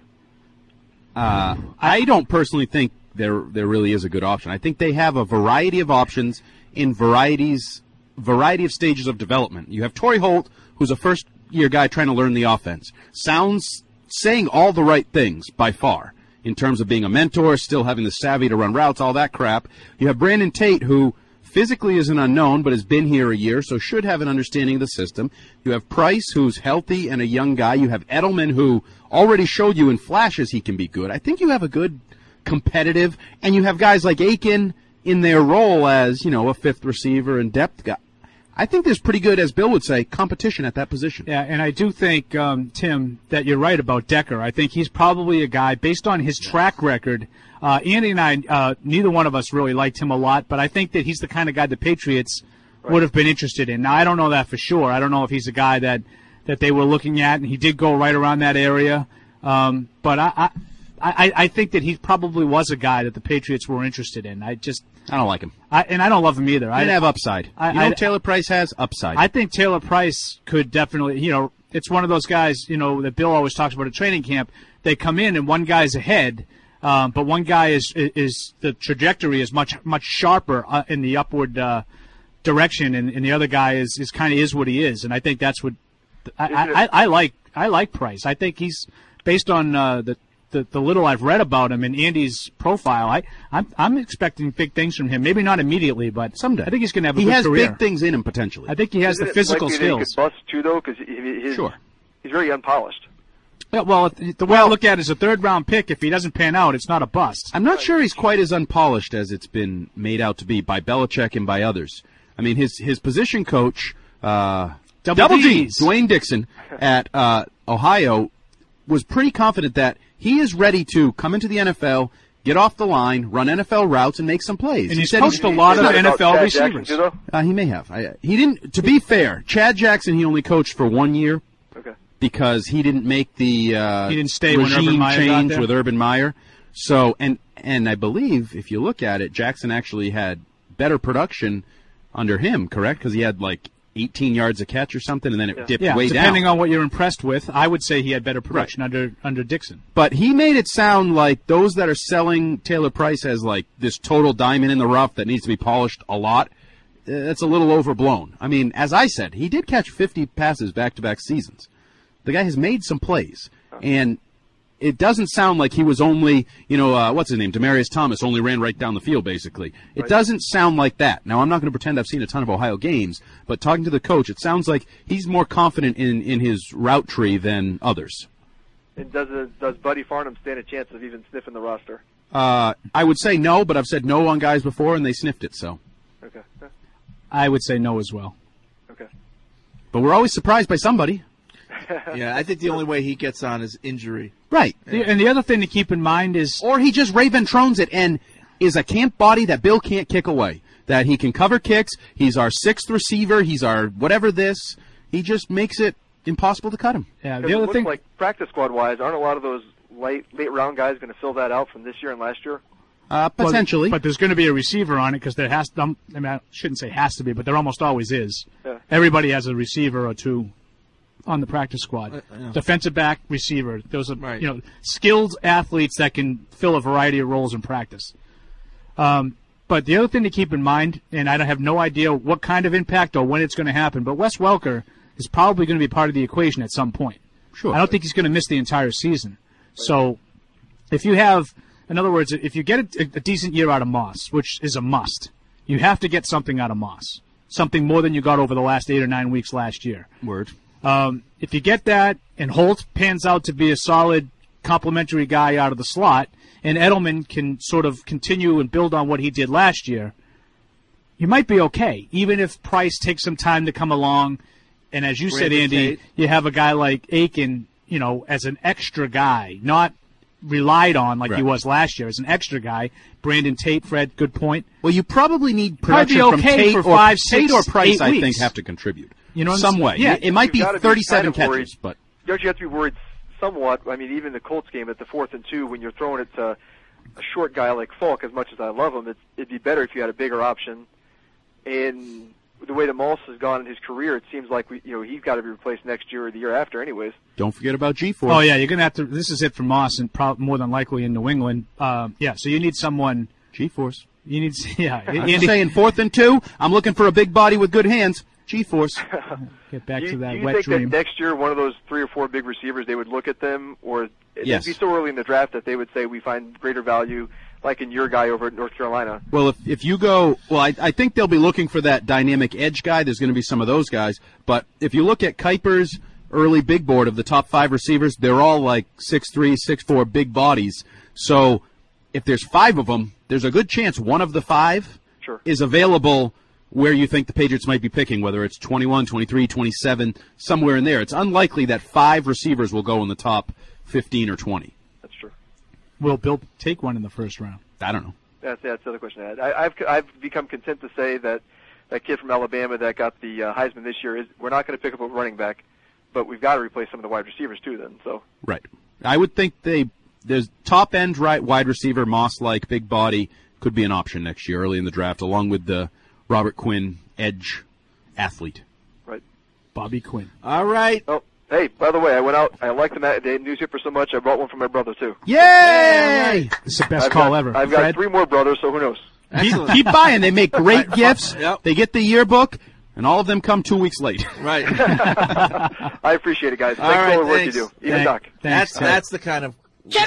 Uh, I don't personally think there there really is a good option. I think they have a variety of options in varieties variety of stages of development. You have Torrey Holt, who's a first year guy trying to learn the offense. Sounds saying all the right things by far in terms of being a mentor, still having the savvy to run routes, all that crap. You have Brandon Tate, who physically is an unknown, but has been here a year, so should have an understanding of the system. You have Price, who's healthy and a young guy. You have Edelman, who already showed you in flashes he can be good. I think you have a good competitive, and you have guys like Aiken in their role as, you know, a fifth receiver and depth guy. I think there's pretty good, as Bill would say, competition at that position. Yeah, and I do think, um, Tim, that you're right about Decker. I think he's probably a guy, based on his track record, uh, Andy and I, uh, neither one of us really liked him a lot, but I think that he's the kind of guy the Patriots would have been interested in. Now, I don't know that for sure. I don't know if he's a guy that, that they were looking at, and he did go right around that area. Um, but I, I, I, I think that he probably was a guy that the Patriots were interested in. I just... I don't like him. I, and I don't love him either. He I didn't have upside. I, you know I, what Taylor Price has? Upside. I think Taylor Price could definitely, you know, it's one of those guys, you know, that Bill always talks about at training camp. They come in and one guy's ahead, um, but one guy is, is is the trajectory is much much sharper uh, in the upward uh, direction, and, and the other guy is, is kind of is what he is, and I think that's what I, I, I, I like. I like Price. I think he's based on uh, the. The, the little I've read about him in Andy's profile, I, I'm, I'm expecting big things from him. Maybe not immediately, but someday. I think he's going to have a he good has career. big things in him potentially. I think he has Isn't the it physical likely that skills. he could bust too, though, because his, Sure. he's very unpolished. Yeah, well, the way I look at it is a third round pick. If he doesn't pan out, it's not a bust. I'm not sure he's quite as unpolished as it's been made out to be by Belichick and by others. I mean, his his position coach, uh, Double D's, Ds. Dwayne Dixon at uh, Ohio, was pretty confident that he is ready to come into the N F L, get off the line, run N F L routes, and make some plays. And He he's said coached he- a lot of Is that N about F L Chad receivers. Jackson, too, though? Uh, he may have. I, he didn't. To be fair, Chad Jackson he only coached for one year Okay. because he didn't make the uh, He didn't stay when Urban regime Meyer got change there? with Urban Meyer. So and and I believe if you look at it, Jackson actually had better production under him, correct? Because he had like eighteen yards a catch or something, and then it dipped Yeah, way depending down. on what you're impressed with, I would say he had better production under under Dixon. But he made it sound like those that are selling Taylor Price as like this total diamond in the rough that needs to be polished a lot, uh, that's a little overblown. I mean, as I said, he did catch fifty passes back-to-back seasons. The guy has made some plays, and it doesn't sound like he was only, you know, uh, what's his name, Demaryius Thomas, only ran right down the field, basically. It Right. doesn't sound like that. Now, I'm not going to pretend I've seen a ton of Ohio games, but talking to the coach, it sounds like he's more confident in, in his route tree than others. And does it, does Buddy Farnham stand a chance of even sniffing the roster? Uh, I would say no, but I've said no on guys before, and they sniffed it, so. Okay. I would say no as well. Okay. But we're always surprised by somebody. Yeah, I think the only way he gets on is injury. Right. The, and the other thing to keep in mind is... Or he just Ray Ventrones it and is a camp body that Bill can't kick away. That he can cover kicks. He's our sixth receiver. He's our whatever this. He just makes it impossible to cut him. Yeah, the other it looks thing... like practice squad-wise, aren't a lot of those late late round guys going to fill that out from this year and last year? Uh, potentially. Well, but there's going to be a receiver on it because there has to, um, I mean, I shouldn't say has to be, but there almost always is. Yeah. Everybody has a receiver or two on the practice squad. Uh, yeah. Defensive back, receiver. Those are, Right. you know, skilled athletes that can fill a variety of roles in practice. Um, but the other thing to keep in mind, and I don't have no idea what kind of impact or when it's going to happen, but Wes Welker is probably going to be part of the equation at some point. Sure. I don't think he's going to miss the entire season. So if you have, in other words, if you get a, a decent year out of Moss, which is a must, you have to get something out of Moss, something more than you got over the last eight or nine weeks last year. Word. Um, if you get that and Holt pans out to be a solid complementary guy out of the slot, and Edelman can sort of continue and build on what he did last year, you might be okay, even if Price takes some time to come along. And as you Brandon said, Andy, Tate. you have a guy like Aiken, you know, as an extra guy, not relied on like Right. he was last year, as an extra guy. Brandon Tate, Fred, good point. Well, you probably need Probably production be from okay Tate for or five, Tate six, or Price. eight I think weeks. have to contribute. You know what I'm some saying? way. Yeah. It, it might be You've gotta be thirty-seven kind of worried. catches, but Don't you have to be worried somewhat? I mean, even the Colts game at the fourth and two, when you're throwing it to a short guy like Falk, as much as I love him, it's, it'd be better if you had a bigger option. And the way that Moss has gone in his career, it seems like we, you know, he's got to be replaced next year or the year after, anyways. don't forget about G-Force. Oh, yeah, you're going to have to – this is it for Moss and prob- more than likely in New England. Um, yeah, so you need someone – G-Force. You need – yeah. I'm Andy, saying fourth and two. I'm looking for a big body with good hands. G-Force. Get back do you, to that do you wet think dream. that next year one of those three or four big receivers, they would look at them, or Yes. it'd be so early in the draft that they would say we find greater value, like in your guy over at North Carolina? Well, if if you go, well, I, I think they'll be looking for that dynamic edge guy. There's going to be some of those guys. But if you look at Kuiper's early big board of the top five receivers, they're all like six three, six four big bodies. So if there's five of them, there's a good chance one of the five Sure. is available where you think the Patriots might be picking, whether it's twenty-one, twenty-three, twenty-seven, somewhere in there. It's unlikely that five receivers will go in the top fifteen or twenty. That's true. Will Bill take one in the first round? I don't know. That's, that's the other question I had. I, I've I've become content to say that that kid from Alabama that got the uh, Heisman this year is we're not going to pick up a running back, but we've got to replace some of the wide receivers too. Then so Right. I would think they there's top end right wide receiver Moss like big body could be an option next year early in the draft along with the Robert Quinn edge athlete. right. Bobby Quinn. All right. Oh, hey, by the way, I went out. I liked the, ma- the newspaper so much. I brought one for my brother too. Yay! It's the best I've call got, ever. I've got Fred? three more brothers, so who knows? Keep, keep buying. They make great gifts. Yep. They get the yearbook, and all of them come two weeks late. Right. I appreciate it, guys. All Thanks right, for all the work thanks. you do. Even Thank- Doc. Thanks, That's Ted. that's the kind of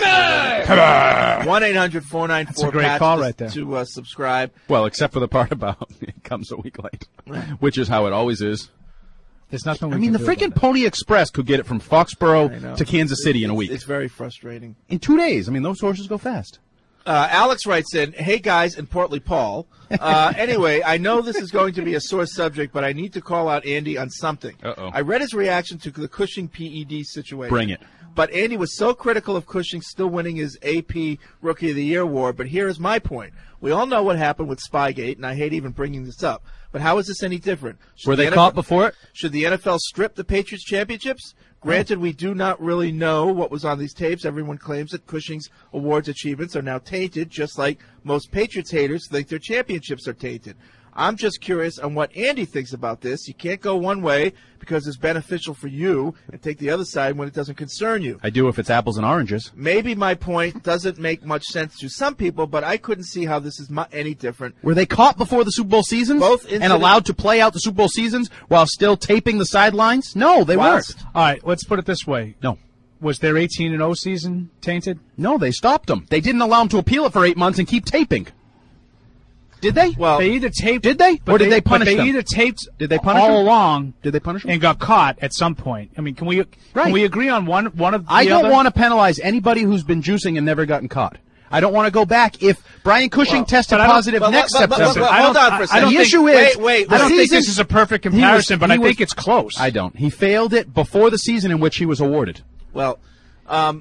Come one eight hundred four nine That's four a great patch call to, right there. to uh, subscribe. Well, except for the part about it comes a week late, which is how it always is. There's nothing we I mean, can the do freaking about that. Pony Express could get it from I know. Foxborough to Kansas City in a It's- week. It's very frustrating. In two days. I mean, those horses go fast. Uh, Alex writes in, "Hey guys," and Portly Paul. Uh, anyway, I know this is going to be a sore subject, but I need to call out Andy on something. Uh-oh. I read his reaction to the Cushing P E D situation. Bring it. But Andy was so critical of Cushing still winning his A P Rookie of the Year award. But here is my point. We all know what happened with Spygate, and I hate even bringing this up. But how is this any different? Should Were the they N F L caught before it? Should the N F L strip the Patriots championships? Granted, we do not really know what was on these tapes. Everyone claims that Cushing's awards achievements are now tainted, just like most Patriots haters think their championships are tainted. I'm just curious on what Andy thinks about this. You can't go one way because it's beneficial for you and take the other side when it doesn't concern you. I do if it's apples and oranges. Maybe my point doesn't make much sense to some people, but I couldn't see how this is mu- any different. Were they caught before the Super Bowl seasons? Both and incidents- allowed to play out the Super Bowl seasons while still taping the sidelines? No, they Whilst- weren't. All right, let's put it this way. No. Was their eighteen and oh season tainted? No, they stopped them. They didn't allow them to appeal it for eight months and keep taping. Did they? Well, They either taped. Did they? but Or did they but punish they them? either taped Did they punish all them? along Did they punish them? and got caught at some point. I mean, can we Right. can we agree on one one of the I don't other? want to penalize anybody who's been juicing and never gotten caught. I don't want to go back. If Brian Cushing Well, tested but I don't- positive but next let- but- but- September, but- hold on for a second. The I don't issue think- is, wait, wait, the I don't think season- this is a perfect he was- comparison, but he I was- think it's close. I don't. He failed it before the season in which he was awarded. Well, um,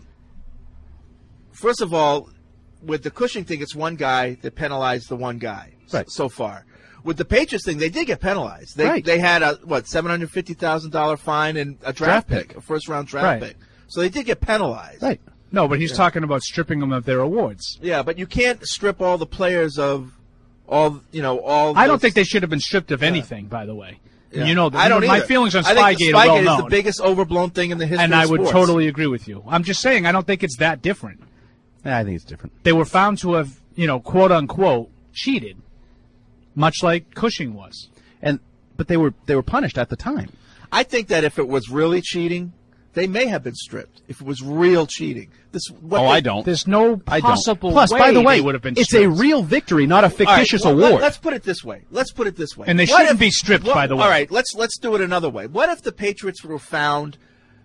first of all, with the Cushing thing, it's one guy that penalized the one guy right. so far. With the Patriots thing, they did get penalized. They Right. they had a what seven hundred fifty thousand dollar fine and a draft, Draft pick, pick. a first round draft Right. pick. So they did get penalized. Right. No, but he's Yeah. talking about stripping them of their awards. Yeah, but you can't strip all the players of all you know all. I don't those- think they should have been stripped of anything. By the way, Yeah. you know, the, I don't you know, my either. feelings on I think Spygate, Spygate are well is known, the biggest overblown thing in the history and of I would sports. totally agree with you. I'm just saying, I don't think it's that different. Yeah, I think it's different. They were found to have, you know, quote unquote, cheated, much like Cushing was. And but they were they were punished at the time. I think that if it was really cheating, they may have been stripped. If it was real cheating, this. What oh, they, I don't. There's no I don't. possible Plus, way by the way, they would have been it's stripped. a real victory, not a All right, fictitious well, award. Let, us put it this way. Let's put it this way. And they What shouldn't if- be stripped, what- by the way. All right, let's let's do it another way. What if the Patriots were found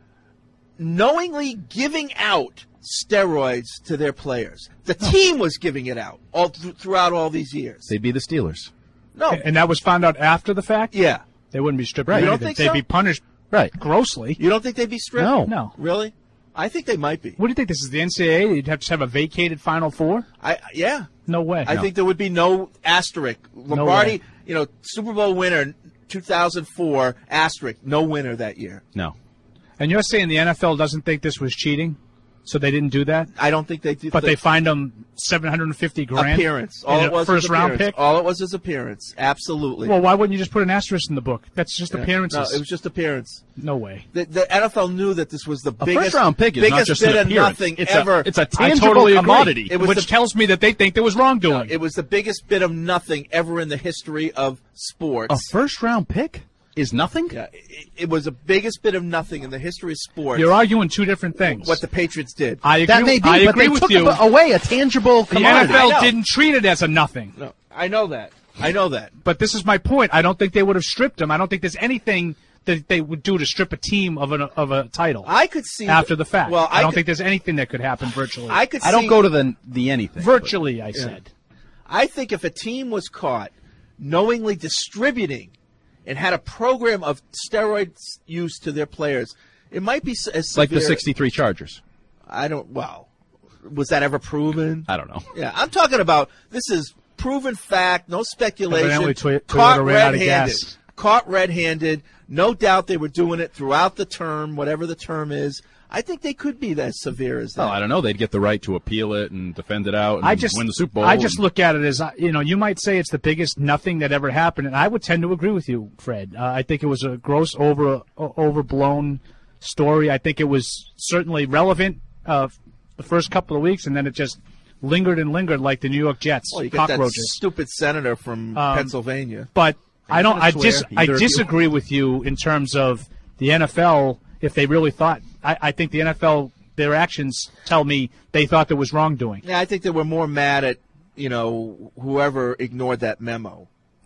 knowingly giving out steroids to their players? The team was giving it out all th- throughout all these years. They'd be the Steelers. No, And that was found out after the fact? yeah. They wouldn't be stripped. Right. of You don't anything. think They'd so? be punished Right. grossly. You don't think they'd be stripped? No. No. Really? I think they might be. What do you think? This is the N C double A? You'd have to have a vacated Final Four? I yeah. No way. I No. think there would be no asterisk. Lombardi, way. you know, Super Bowl winner two thousand four asterisk, no winner that year. No. And you're saying the N F L doesn't think this was cheating? So they didn't do that? I don't think they did. But they fined them seven hundred fifty grand appearance. All in it a was first was round appearance. pick? All it was is appearance. Absolutely. Well, why wouldn't you just put an asterisk in the book? That's just Yeah. appearances. No, it was just appearance. No way. The, the N F L knew that this was the A biggest first-round pick is biggest not just bit an of appearance. nothing It's a- ever. it's a I tangible totally agree. commodity. It was which the- tells me that they think there was wrongdoing. It was the biggest bit of nothing ever in the history of sports. A first round pick is nothing? Yeah, it, it was the biggest bit of nothing in the history of sports. You're arguing two different things. What the Patriots did. I agree, That may be, I but agree they with took you. a- away a tangible The commodity. N F I know. L didn't treat it as a nothing. No, I know that. I know that. But this is my point. I don't think they would have stripped him. I don't think there's anything that they would do to strip a team of an of a title I could see after the fact. Well, I, I don't could- think there's anything that could happen virtually. I could. I don't see- go to the the anything. virtually, I said. I think if a team was caught knowingly distributing and had a program of steroid use to their players, it might be s- as Like the severe- sixty-three Chargers. I don't. Well, was that ever proven? I don't know. Yeah, I'm talking about this is proven fact, no speculation. Evidently, Toy- caught Toyota ran out of red-handed. gas. Caught red-handed. No doubt they were doing it throughout the term, whatever the term is. I think they could be as severe as that. Well, I don't know. They'd get the right to appeal it and defend it out and I just win the Super Bowl. I just and- look at it as uh, you know, you might say it's the biggest nothing that ever happened, and I would tend to agree with you, Fred. Uh, I think it was a gross over o- overblown story. I think it was certainly relevant uh, the first couple of weeks, and then it just lingered and lingered like the New York Jets Well, you got that cockroaches. stupid senator from Um, Pennsylvania. But Are I you don't. gonna I swear? dis. I Either of you? disagree with you in terms of the N F L. If they really thought, I, I think the N F L, their actions tell me they thought there was wrongdoing. Yeah, I think they were more mad at, you know, whoever ignored that memo.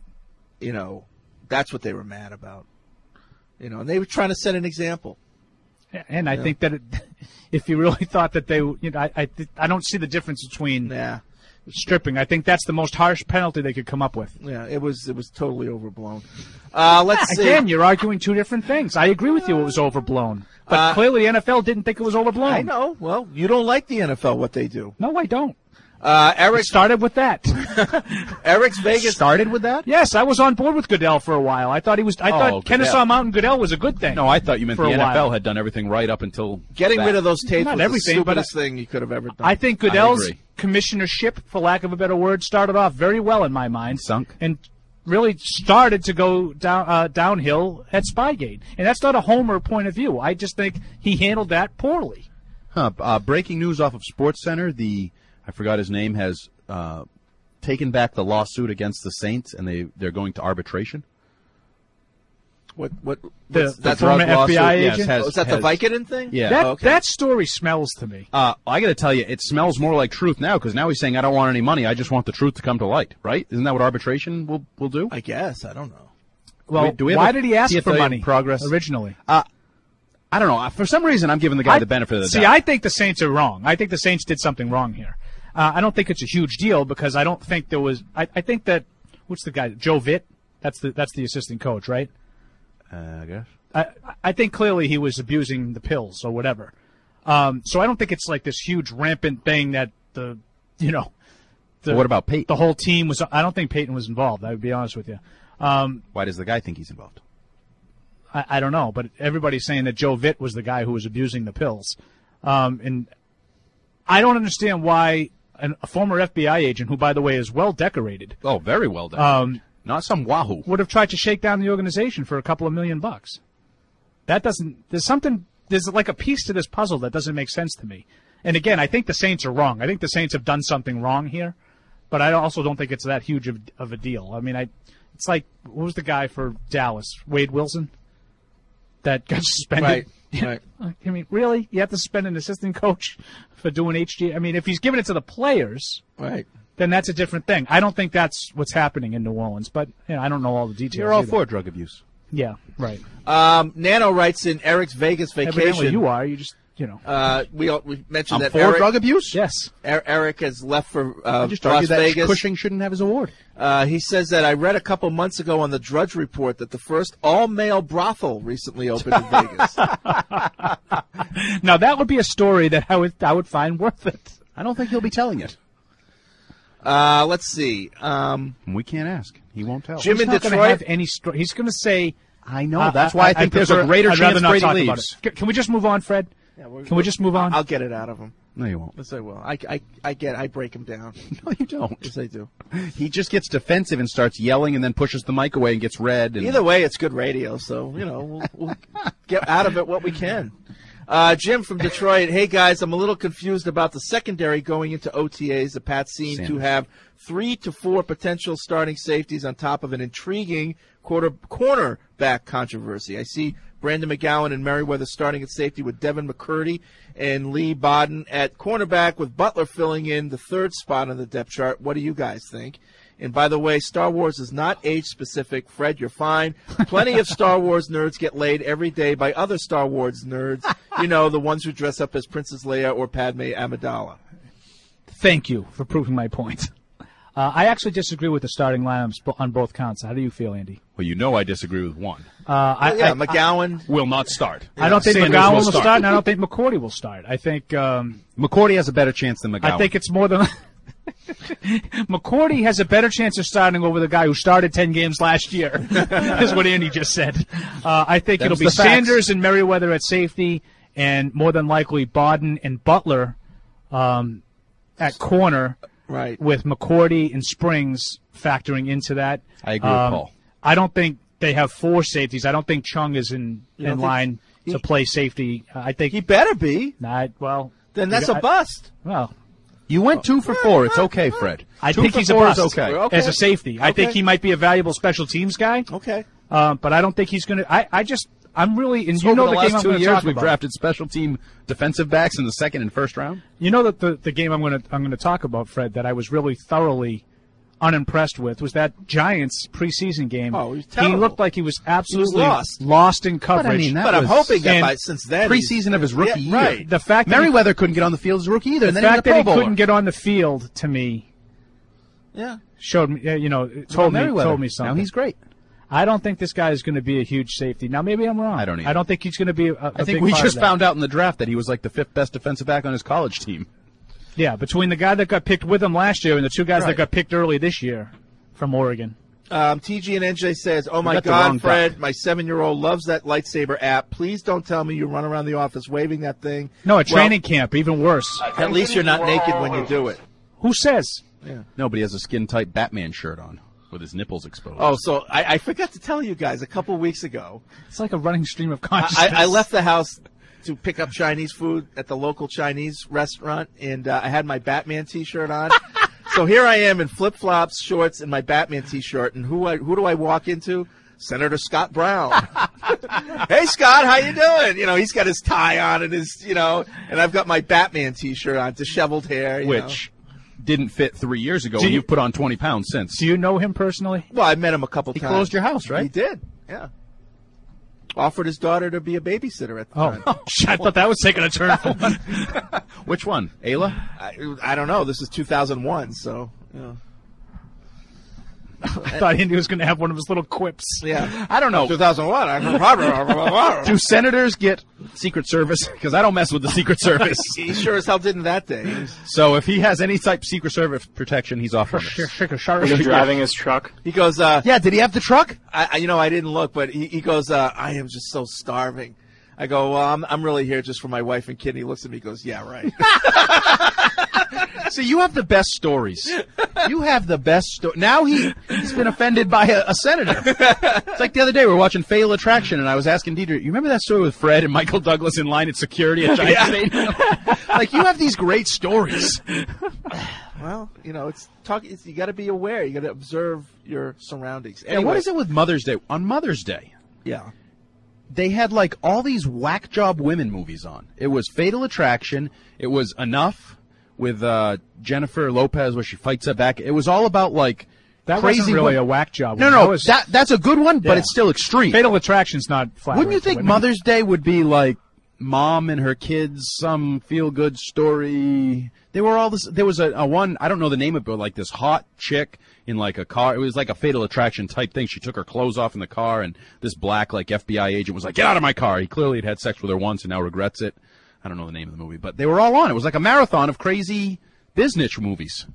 You know, that's what they were mad about. You know, and they were trying to set an example. And I Yeah. think that it, if you really thought that they, you know, I, I, I don't see the difference between Yeah. stripping. I think that's the most harsh penalty they could come up with. Yeah, it was it was totally overblown. Uh, let's see. Again, you're arguing two different things. I agree with you; it was overblown, but Uh, clearly the N F L didn't think it was overblown. I know. Well, you don't like the N F L, what they do. No, I don't. Uh, Eric It started with that. Eric's Vegas. Started with that? Yes, I was on board with Goodell for a while. I thought he was. I Oh, thought Kennesaw Goodell. Mountain Goodell was a good thing. No, I thought you meant for the a N F L while. had done everything right up until Getting that. rid of those tapes Not was everything, the but stupidest thing you could have ever done. I think Goodell's agree. commissionership, for lack of a better word, started off very well in my mind. Sunk. And really started to go down uh, downhill at Spygate. And that's not a homer point of view. I just think he handled that poorly. Huh, uh, breaking news off of SportsCenter. The I forgot his name has uh, taken back the lawsuit against the Saints, and they they're going to arbitration. What? What? The- what's- the that's former a F B I lawsuit? agent? has- Oh, is that has- the Vicodin thing? Yeah. That, Oh, okay. that story smells to me. Uh, I got to tell you, it smells more like truth now because now he's saying, "I don't want any money. I just want the truth to come to light." Right? Isn't that what arbitration will will do? I guess. I don't know. Well, we- do we have why a did he ask T F A for money progress? originally? Uh, I don't know. For some reason, I'm giving the guy I- the benefit of the See, doubt. I think the Saints are wrong. I think the Saints did something wrong here. Uh, I don't think it's a huge deal because I don't think there was. I, I think that what's the guy? Joe Vitt. That's the that's the assistant coach, right? Uh, I guess. I I think clearly he was abusing the pills or whatever. Um, so I don't think it's like this huge rampant thing that the you know. The, Well, what about Peyton? The whole team was. I don't think Peyton was involved. I would be honest with you. Um, Why does the guy think he's involved? I, I don't know, but everybody's saying that Joe Vitt was the guy who was abusing the pills, um, and I don't understand why an, a former F B I agent, who by the way is well decorated, Oh, very well done. um, Not some wahoo. would have tried to shake down the organization for a couple of million bucks. That doesn't. There's something. There's like a piece to this puzzle that doesn't make sense to me. And again, I think the Saints are wrong. I think the Saints have done something wrong here, but I also don't think it's that huge of, of a deal. I mean, I. It's like, what was the guy for Dallas? Wade Wilson? That got suspended. Right, right. I mean, really? You have to suspend an assistant coach for doing H G? I mean, if he's giving it to the players, Right. then that's a different thing. I don't think that's what's happening in New Orleans, but you know, I don't know all the details. You're all either. for drug abuse. Yeah, right. Um, Nano writes in Eric's Vegas vacation. Evidently you are. You just, you know. Uh, we all- we mentioned I'm that for Eric, drug abuse? Yes. Er- Eric has left for uh, I just Las argued that Vegas. Cushing shouldn't have his award. Uh, he says that I read a couple months ago on the Drudge Report that the first all-male brothel recently opened in Vegas. Now that would be a story that I would I would find worth it. I don't think he'll be telling it. Uh, let's see. Um, We can't ask. He won't tell. Jim He's in not going to Detroit. have any. Sto- he's going to say. I know. Uh, That's why I, think there's prefer- a greater I'd rather chance not Brady talk leaves. about it. Can, can we just move on, Fred? Yeah, we're- Can we just move on? I'll get it out of him. No, you won't. Yes, I will. I, I, I get. I break him down. No, you don't. Yes, I do. He just gets defensive and starts yelling and then pushes the mic away and gets red. And Either way, it's good radio. So you know, we'll, we'll get out of it what we can. Uh, Jim from Detroit. Hey guys, I'm a little confused about the secondary going into O T As. The Pats seem to Sanders. have three to four potential starting safeties on top of an intriguing quarter cornerback controversy. I see Brandon McGowan and Merriweather starting at safety with Devin McCurdy and Lee Bodden at cornerback with Butler filling in the third spot on the depth chart. What do you guys think? And by the way, Star Wars is not age-specific. Fred, you're fine. Plenty of Star Wars nerds get laid every day by other Star Wars nerds. You know, the ones who dress up as Princess Leia or Padme Amidala. Thank you for proving my point. Uh, I actually disagree with the starting lineups bo- on both counts. How do you feel, Andy? Well, you know I disagree with one. Uh, I, yeah, I, McGowan. Will not start. I don't think Sanders McGowan will will start. start. and I don't think McCourty will start. I think um, McCourty has a better chance than McGowan. I think it's more than McCourty has a better chance of starting over the guy who started ten games last year. Is what Andy just said. Uh, I think Them's it'll be the facts. Sanders and Merriweather at safety, and more than likely Bodden and Butler um, at corner. Right. With McCourty and Springs factoring into that. I agree with Um, Paul. I don't think they have four safeties. I don't think Chung is in, You don't in think line he- to play safety. Uh, I think He better be. Nah, well, Then that's you a got- bust. Well, You went two for four. It's okay, Fred. I two think for he's a four is bust okay. Okay. as a safety. I think Okay. he might be a valuable special teams guy, Okay. uh, but I don't think he's going to. I, I just, I'm really, and So you know over the, the game last I'm two going to years, talk we've about. drafted special team defensive backs in the second and first round. You know that the the game I'm going to I'm going to talk about, Fred, that I was really thoroughly unimpressed with was that Giants preseason game. Oh, he was he terrible. looked like he was absolutely lost. lost in coverage. But I mean, that But I'm was hoping that and by since then he's- preseason of his rookie Yeah, year. right. the fact that he, Merriweather couldn't get on the field as a rookie either, the and then he was a fact that Pro he Bowler. couldn't get on the field to me Yeah. showed me, uh, you know, it Well, told me Merriweather. told me something. Now he's great. I don't think this guy is going to be a huge safety. Now maybe I'm wrong. I don't either. I don't think he's going to be. A, a I think big we part just of that. found out in the draft that he was like the fifth best defensive back on his college team. Yeah, between the guy that got picked with him last year and the two guys Right. that got picked early this year from Oregon. Um, T G and N J says, "Oh my got the wrong God, Fred, duck. my seven-year-old loves that lightsaber app. Please don't tell me you run around the office waving that thing. No, at Well, training camp, even worse. At least you're not naked when you do it. Who says? Nobody has a skin-tight Batman shirt on with his nipples exposed. Oh, so I, I forgot to tell you guys a couple weeks ago. It's like a running stream of I, consciousness. I left the house to pick up Chinese food at the local Chinese restaurant, and uh, I had my Batman T-shirt on. So here I am in flip-flops, shorts, and my Batman T-shirt, and who I, who do I walk into? Senator Scott Brown. Hey, Scott, how you doing? You know, he's got his tie on and his, you know, and I've got my Batman T-shirt on, disheveled hair. You Which didn't fit three years ago. Do and you- You've put on twenty pounds since. Do you know him personally? know. Well, I met him a couple He times. closed your house, right? He did, yeah. offered his daughter to be a babysitter at the Oh, time. oh I thought that was taking a turn. Which one? Ayla? I, I don't know. This is two thousand one, so. Yeah. I thought Andy was going to have one of his little quips. Yeah. I don't know. two thousand one. I'm Do senators get Secret Service? Because I don't mess with the Secret Service. He sure as hell didn't that day. He was- So if he has any type of Secret Service protection, he's off limits. Was he driving his truck? He goes, uh, Yeah, did he have the truck? I, I, you know, I didn't look, but he, he goes, uh, I am just so starving. I go, well, I'm, I'm really here just for my wife and kid. And he looks at me and goes, yeah, right. See, you have the best stories. You have the best story. Now he, he's been offended by a, a senator. It's like the other day we were watching Fatal Attraction, and I was asking Deidre, you remember that story with Fred and Michael Douglas in line at security at Giant Yeah. Stadium? Like, you have these great stories. Well, you know, it's talk. It's, you got to be aware. You got to observe your surroundings. And Anyway, what is it with Mother's Day? On Mother's Day, Yeah. they had like all these whack job women movies on. It was Fatal Attraction. It was Enough with uh, Jennifer Lopez where she fights it back. It was all about like That crazy wasn't really wo- a whack job. No, one. no, That was, that that's a good one, but Yeah. it's still extreme. Fatal Attraction's not flat. Wouldn't you think Mother's Day would be like mom and her kids, some feel good story? They were all this. There was a, a one, I don't know the name of it, but like this hot chick in like a car. It was like a Fatal Attraction type thing. She took her clothes off in the car, and this black like F B I agent was like, "Get out of my car." He clearly had had sex with her once and now regrets it. I don't know the name of the movie, but they were all on. It was like a marathon of crazy business movies.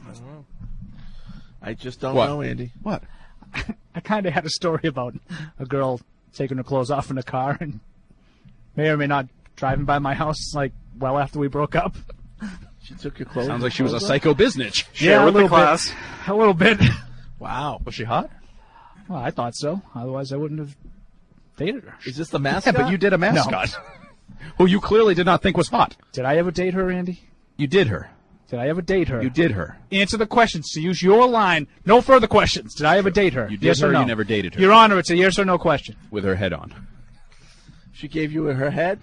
I just don't What? know, Andy. What? I kind of had a story about a girl taking her clothes off in a car and may or may not driving by my house like well after we broke up. She took your clothes. Sounds like she was a clothes off? psycho business. Share yeah, with a the little class. bit. A little bit. Wow. Was she hot? Well, I thought so. Otherwise, I wouldn't have dated her. Is this the Yeah, mascot? but you did a mascot. Who you clearly did not think was hot. Did I ever date her, Andy? You did her. Did I ever date her? You did her. Answer the questions. To use your line, no further questions. Did I ever date her? You did yes her or or no? you never dated her? Your Honor, it's a yes or no question. With her head on. She gave you her head?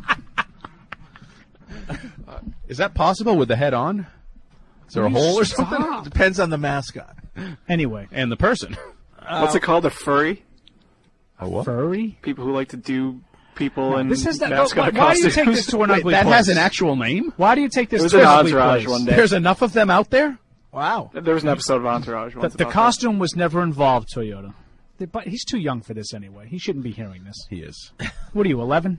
Is that possible with the head on? Is there a You hole or stop. something? Depends on the mascot. Anyway. And the person. What's it called? A furry? A what? Furry? People who like to do people in This has that. mascot Why, why do you costumes. take this to an Wait, ugly that place? has an actual name? Why do you take this It was to an an ugly Entourage place? one day. There's enough of them out there? Wow. There was an episode of Entourage The, once the about costume was never involved, Toyota. The- But he's too young for this anyway. He shouldn't be hearing this. He is. What are you, eleven?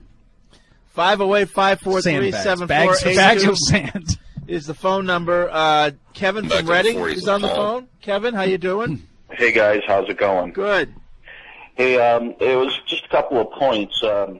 five oh eight, five four three, Sandbags. seven four Bags- eight Bags two of sand. is the phone number. Uh, Kevin Back from to the Reading forties is on the of phone. Kevin, how you doing? Hey guys, how's it going? Good. Hey, um, it was just a couple of points. Um,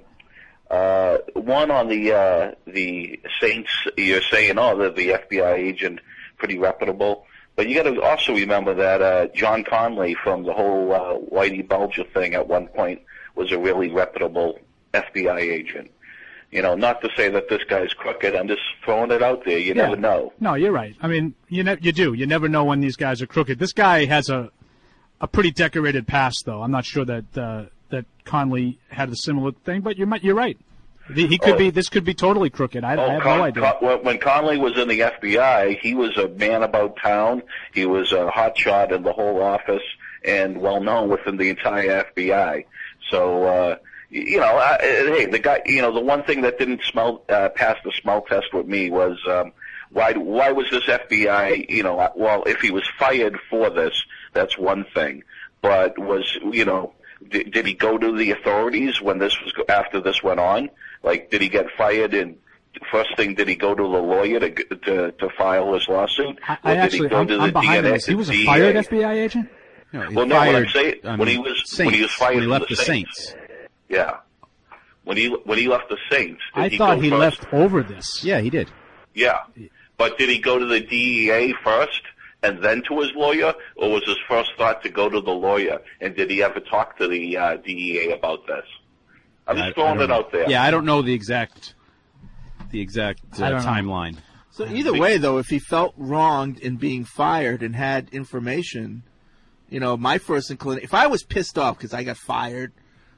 uh, one on the uh, the Saints. You're saying, oh, the, the F B I agent, pretty reputable. But you got to also remember that uh, John Conley from the whole uh, Whitey Bulger thing at one point was a really reputable F B I agent. You know, not to say that this guy's crooked. I'm just throwing it out there. You Yeah. never know. No, you're right. I mean, you ne- you do. You never know when these guys are crooked. This guy has a a pretty decorated past, though. I'm not sure that uh, that Conley had a similar thing, but you're you're right. The, he could Oh. be. This could be totally crooked. I, I Oh, have Con- no idea. Con- when- when Conley was in the F B I, he was a man about town. He was a hotshot in the whole office and well known within the entire F B I. So, uh, y- you know, I, hey, the guy. You know, the one thing that didn't smell uh, pass the smell test with me was um, why why was this F B I? You know, well, if he was fired for this, that's one thing. But was you know, did, did he go to the authorities when this was after this went on? Like, did he get fired? And first thing, did he go to the lawyer to to, to file his lawsuit? I, Or I did actually, he go I'm, to the I'm behind D N A, this. He was a D E A? fired F B I agent. No, he Well, no, what I'm fired, saying, I when he mean, was Saints, when he was fired when he from left the the Saints. Saints. Yeah, when he when he left the Saints, did I he thought go he first? left over this. Yeah, he did. Yeah, but did he go to the D E A first and then to his lawyer, or was his first thought to go to the lawyer? And did he ever talk to the uh, D E A about this? I'm I- just I throwing don't it know. out there. Yeah, I don't know the exact the exact I uh, don't know. timeline. So either way, though, if he felt wronged in being fired and had information, you know, my first inclination, if I was pissed off because I got fired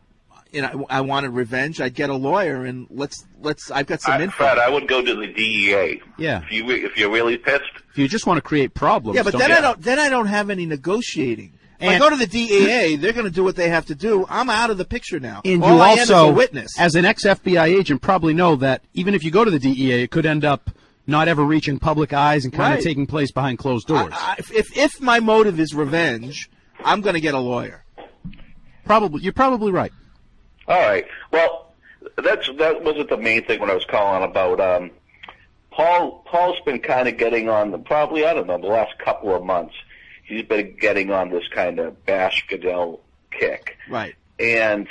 and I, I wanted revenge, I'd get a lawyer and let's let's. I've got some I, info. Fred, I would go to the D E A. Yeah. If you if you're really pissed, If you just want to create problems, Yeah, but don't then get- I don't. Then I don't have any negotiating. If I go to the D E A, they're going to do what they have to do. I'm out of the picture now. And All you I am is also, a witness. as an ex-F B I agent, probably know that even if you go to the D E A, it could end up not ever reaching public eyes and kind Right. of taking place behind closed doors. I, I, if if my motive is revenge, I'm going to get a lawyer. Probably, you're probably right. All right. Well, that's that wasn't the main thing when I was calling about. Um, Paul Paul's been kind of getting on the probably I don't know the last couple of months. He's been getting on this kind of bash Goodell kick, right? And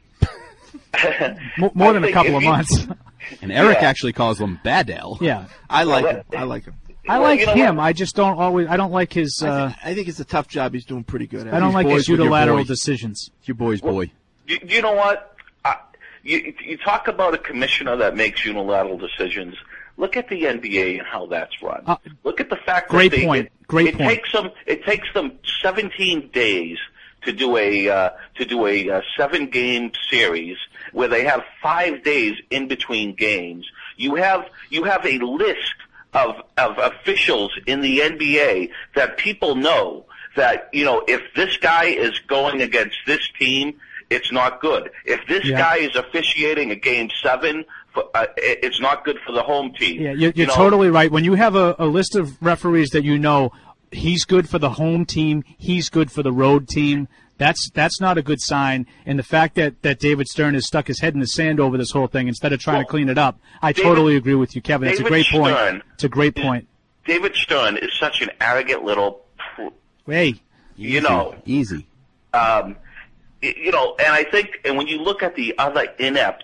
more, more I than a think couple if of you- months. And Eric Yeah. actually calls them Badell. Yeah, I like Well, him. I like him. I Well, like you know him. what? I just don't always. I don't like his. I, Uh, think, I think it's a tough job. He's doing pretty good at. I don't He's like boys his with your unilateral boy. decisions. Your boy's boy. You, you know what? I, you, you talk about a commissioner that makes unilateral decisions. Look at the N B A and how that's run. Uh, Look at the fact great that they, point. It, Great it point. takes them. It takes them seventeen days to do a uh, to do a uh, seven game series where they have five days in between games. You have you have a list of of officials in the N B A that people know that, you know, if this guy is going against this team, it's not good. If this Yeah. guy is officiating a game seven, for, uh, it- it's not good for the home team. Yeah, you're, you're You know, totally right. When you have a, a list of referees that you know, he's good for the home team, he's good for the road team. That's that's not a good sign. And the fact that, that David Stern has stuck his head in the sand over this whole thing instead of trying Well, to clean it up, I David- totally agree with you, Kevin. It's a David great point. Stern It's a great point. David Stern is such an arrogant little, pr- Hey, you know, Easy. um, y- you know, and I think, and when you look at the other inept,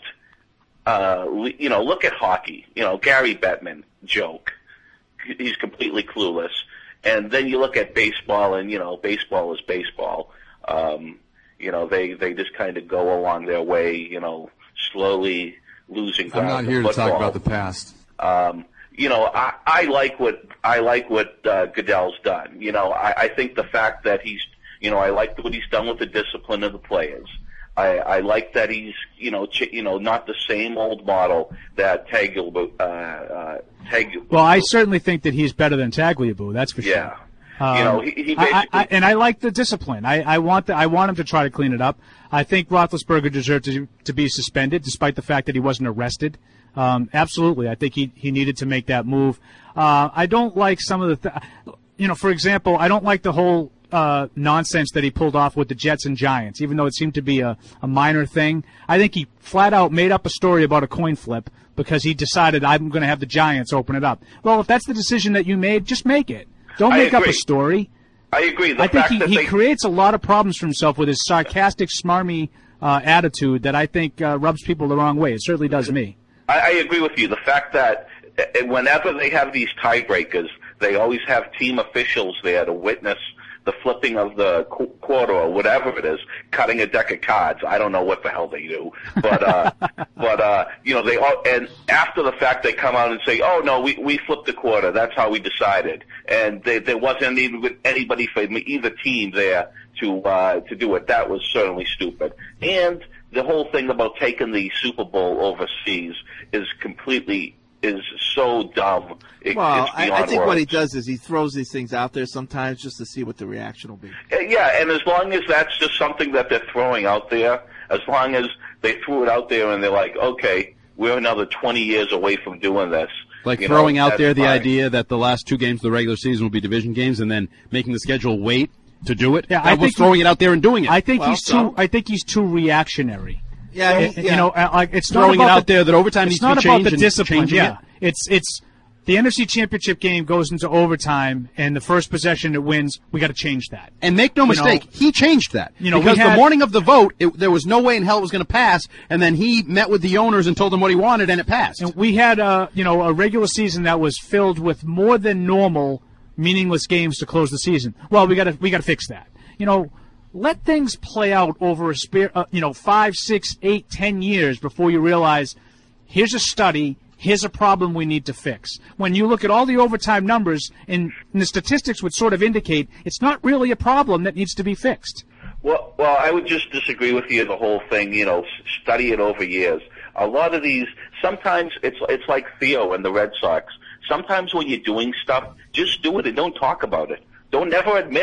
uh, le- you know, look at hockey. You know, Gary Bettman, joke. He's completely clueless. And then you look at baseball, and you know, baseball is baseball. Um, you know, they they just kind of go along their way. You know, slowly losing I'm ground. not to here to talk football. about the past. Um, you know, I, I like what I like what uh, Goodell's done. You know, I, I think the fact that he's, you know, I like what he's done with the discipline of the players. I, I like that he's, you know, ch- you know, not the same old model that Tagliabue. Uh, uh, Tagliabue. well, I certainly think that he's better than Tagliabue. That's for Yeah. sure. Um, You know, he- he I- I, basically- I, and I like the discipline. I, I want the, I want him to try to clean it up. I think Roethlisberger deserved to, to be suspended, despite the fact that he wasn't arrested. Um, absolutely, I think he he needed to make that move. Uh, I don't like some of the, th- you know, for example, I don't like the whole uh, nonsense that he pulled off with the Jets and Giants, even though it seemed to be a, a minor thing. I think he flat out made up a story about a coin flip because he decided I'm going to have the Giants open it up. Well, if that's the decision that you made, just make it. Don't I make up a agree. story. I agree. The I think fact he, that he they, creates a lot of problems for himself with his sarcastic, smarmy uh, attitude that I think uh, rubs people the wrong way. It certainly does me. I, I agree with you. The fact that uh, whenever they have these tiebreakers, they always have team officials there to witness the flipping of the qu- quarter or whatever it is, cutting a deck of cards. I don't know what the hell they do, but uh, but uh, you know they all. And after the fact, they come out and say, "Oh no, we we flipped the quarter. That's how we decided." And they, there wasn't even anybody from either team there to uh, to do it. That was certainly stupid. And the whole thing about taking the Super Bowl overseas is completely is so dumb. It, Well, it's I, beyond I think what words. he does is he throws these things out there sometimes just to see what the reaction will be. Uh, Yeah, and as long as that's just something that they're throwing out there, as long as they threw it out there and they're like, okay, we're another twenty years away from doing this. Like you throwing know, out that's there the fine. idea that the last two games of the regular season will be division games, and then making the schedule wait to do it. Yeah, that I was think throwing he- it out there and doing it. I think Well, he's so- too. I think he's too reactionary. Yeah, Uh, he- you yeah. know, uh, like it's Throwing not it about out there that overtime it's needs to not be about changed the and discipline. changing Yeah, it. it's it's the N F C Championship game goes into overtime, and the first possession it wins. We got to change that. And make no You mistake, know, he changed that. you know, we because had- the morning of the vote, it, there was no way in hell it was going to pass, and then he met with the owners and told them what he wanted, and it passed. And we had a you know a regular season that was filled with more than normal meaningless games to close the season. Well, we got to we got to fix that. You know, let things play out over a spe- uh, you know five, six, eight, ten years before you realize here's a study. Here's a problem we need to fix. When you look at all the overtime numbers, and, and the statistics would sort of indicate it's not really a problem that needs to be fixed. Well, well, I would just disagree with you. The whole thing, you know, s- study it over years. A lot of these, sometimes it's it's like Theo and the Red Sox. Sometimes when you're doing stuff, just do it and don't talk about it. Don't never admit it.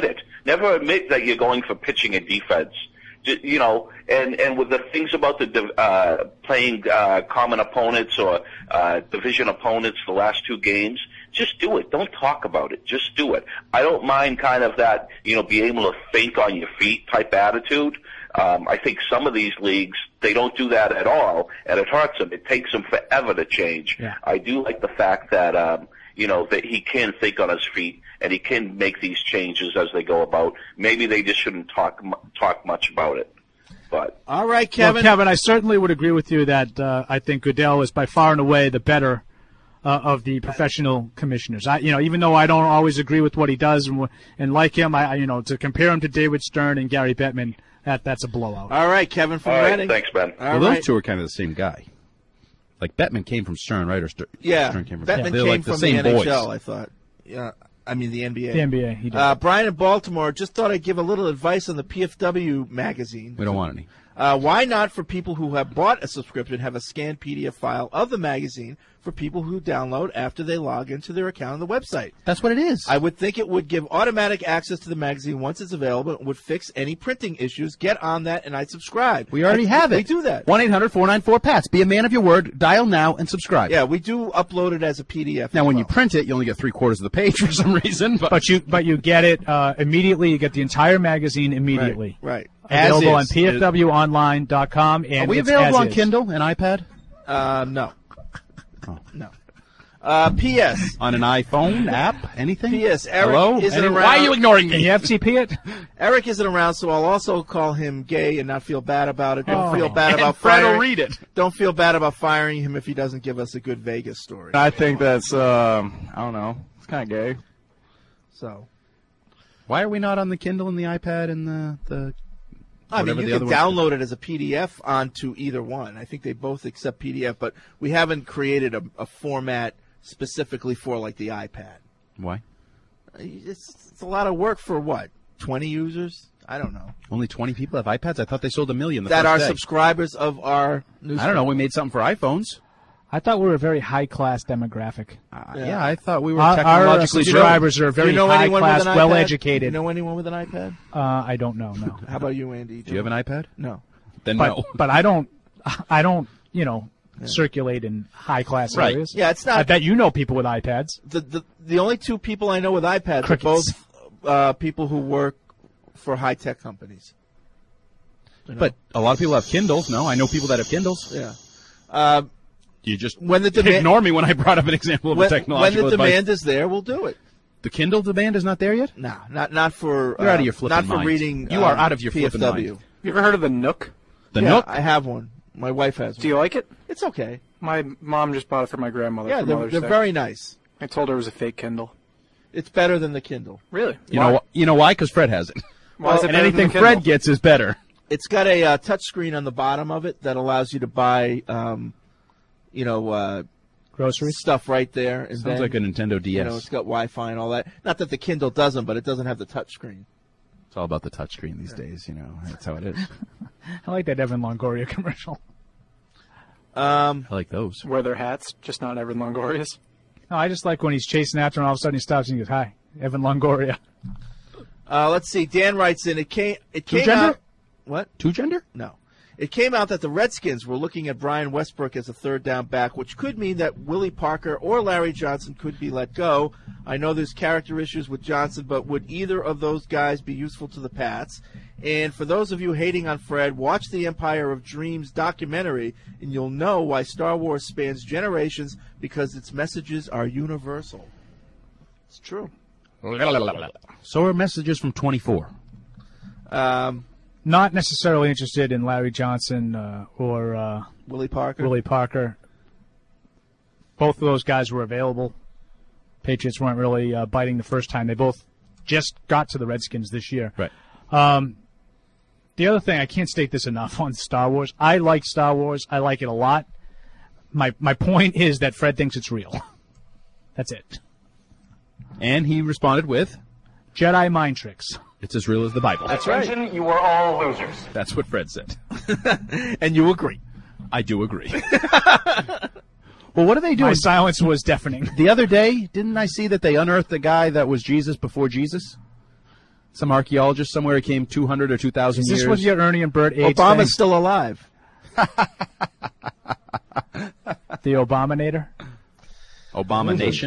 Never admit that you're going for pitching and defense. Just, you know, and, and with the things about the div- uh, playing uh, common opponents or uh, division opponents the last two games, just do it. Don't talk about it. Just do it. I don't mind kind of that, you know, be able to think on your feet type attitude. Um, I think some of these leagues, they don't do that at all, and it hurts them. It takes them forever to change. Yeah. I do like the fact that, um, you know, that he can think on his feet and he can make these changes as they go about. Maybe they just shouldn't talk mu- talk much about it. But all right, Kevin. Well, Kevin, I certainly would agree with you that uh, I think Goodell is by far and away the better uh, of the professional commissioners. I, you know, even though I don't always agree with what he does and, and like him, I, I, you know, to compare him to David Stern and Gary Bettman, that that's a blowout. All right, Kevin from all right, Reading. thanks, Ben. Well, All those right. two are kind of the same guy. Like Bettman came from Stern, right? Or Ster- Yeah, Stern came from Bettman They're came like the from same the N H L, boys. I thought. Yeah, I mean the N B A. The N B A, he did. Uh, Brian in Baltimore, just thought I'd give a little advice on the P F W magazine. We don't want any. Uh, why not, for people who have bought a subscription, have a scanned P D F file of the magazine for people who download after they log into their account on the website? That's what it is. I would think it would give automatic access to the magazine once it's available. It would fix any printing issues. Get on that, and I'd subscribe. We already I, have it. We do that. one eight hundred four nine four P A T S. Be a man of your word. Dial now and subscribe. Yeah, we do upload it as a P D F. Now, as when well. you print it, you only get three quarters of the page for some reason. But, But you but you get it uh, immediately. You get the entire magazine immediately. Right. Available on As is. P F W online dot com. And are we it's available as on is. Kindle and iPad? Uh, no. Oh. No. Uh, P S On an iPhone app? Anything? P S Eric Hello? isn't Any- around. Why are you ignoring Can me? you F T P it? Eric isn't around, so I'll also call him gay and not feel bad about it. Don't Oh. feel bad And about Fred will firing. read it. Don't feel bad about firing him if he doesn't give us a good Vegas story. I think that's, um, I don't know, it's kind of gay. So, Why are we not on the Kindle and the iPad and the... the I mean, whatever you the can other ones download it as a P D F onto either one. I think they both accept P D F, but we haven't created a, a format specifically for like the iPad. do? Why? It's, it's a lot of work for what? twenty users? I don't know. Only twenty people have iPads? I thought they sold a million the That first are day. subscribers of our newspaper. I don't know. We made something for iPhones. I thought we were a very high class demographic. Uh, yeah. I thought we were Our, our uh, technologically subscribers are Do very you know high anyone class, with an well iPad? educated. Do you know anyone with an iPad? Uh, I don't know. No. How about you, Andy? Do you have an iPad? No. Then But no. but I don't. I don't. You know. Circulate in high class Right. areas. Yeah, it's not- I bet you know people with iPads. The the the only two people I know with iPads Crickets. are both uh, people who work for high tech companies. You know? But a lot of people have Kindles. No, I know people that have Kindles. yeah. Uh, You just when the demand ignore me when I brought up an example of when, a technological when the device. demand is there, we'll do it. The Kindle demand is not there yet? No, not not for You're uh, out of your flipping not for mind. reading. You uh, are out of your P F flipping W. mind. You ever heard of the Nook? The yeah, Nook? I have one. My wife has one. Do you like it? It's okay. My mom just bought it for my grandmother. Yeah, for they're, Mother's they're Day. very nice. I told her it was a fake Kindle. It's better than the Kindle. Really? You know, wh- you know why? Because Fred has it. Why is it and better than anything the Fred Kindle? gets is better. It's got a uh, touch screen on the bottom of it that allows you to buy, um, you know, uh, Groceries. stuff right there. And Sounds then, like a Nintendo D You S. know, it's got Wi-Fi and all that. Not that the Kindle doesn't, but it doesn't have the touch screen. It's all about the touchscreen these days. You know, that's how it is. I like that Evan Longoria commercial. Um, I like those. Wear their hats, just not Evan Longoria's. No, I just like when he's chasing after him, and all of a sudden he stops and he goes, "Hi, Evan Longoria." Uh, let's see. Dan writes in. It came. It Two came gender? out. What? Two gender? No. It came out that the Redskins were looking at Brian Westbrook as a third down back, which could mean that Willie Parker or Larry Johnson could be let go. I know there's character issues with Johnson, but would either of those guys be useful to the Pats? And for those of you hating on Fred, watch the Empire of Dreams documentary, and you'll know why Star Wars spans generations, because its messages are universal. It's true. So are messages from twenty-four. Um, Not necessarily interested in Larry Johnson uh, or uh, Willie Parker. Willie Parker. Both of those guys were available. Patriots weren't really uh, biting the first time. They both just got to the Redskins this year. Right. Um, the other thing, I can't state this enough on Star Wars. I like Star Wars. I like it a lot. My my point is that Fred thinks it's real. That's it. And he responded with, Jedi mind tricks. "It's as real as the Bible." That's right. Attention, you are all losers. That's what Fred said. And you agree. I do agree. Well, what are they doing? My silence was deafening. The other day, didn't I see that they unearthed the guy that was Jesus before Jesus? Some archaeologist somewhere who came two hundred or two thousand Is years. this what your Ernie and Bert age Obama's thing? still alive. The Obamanator? Abomination.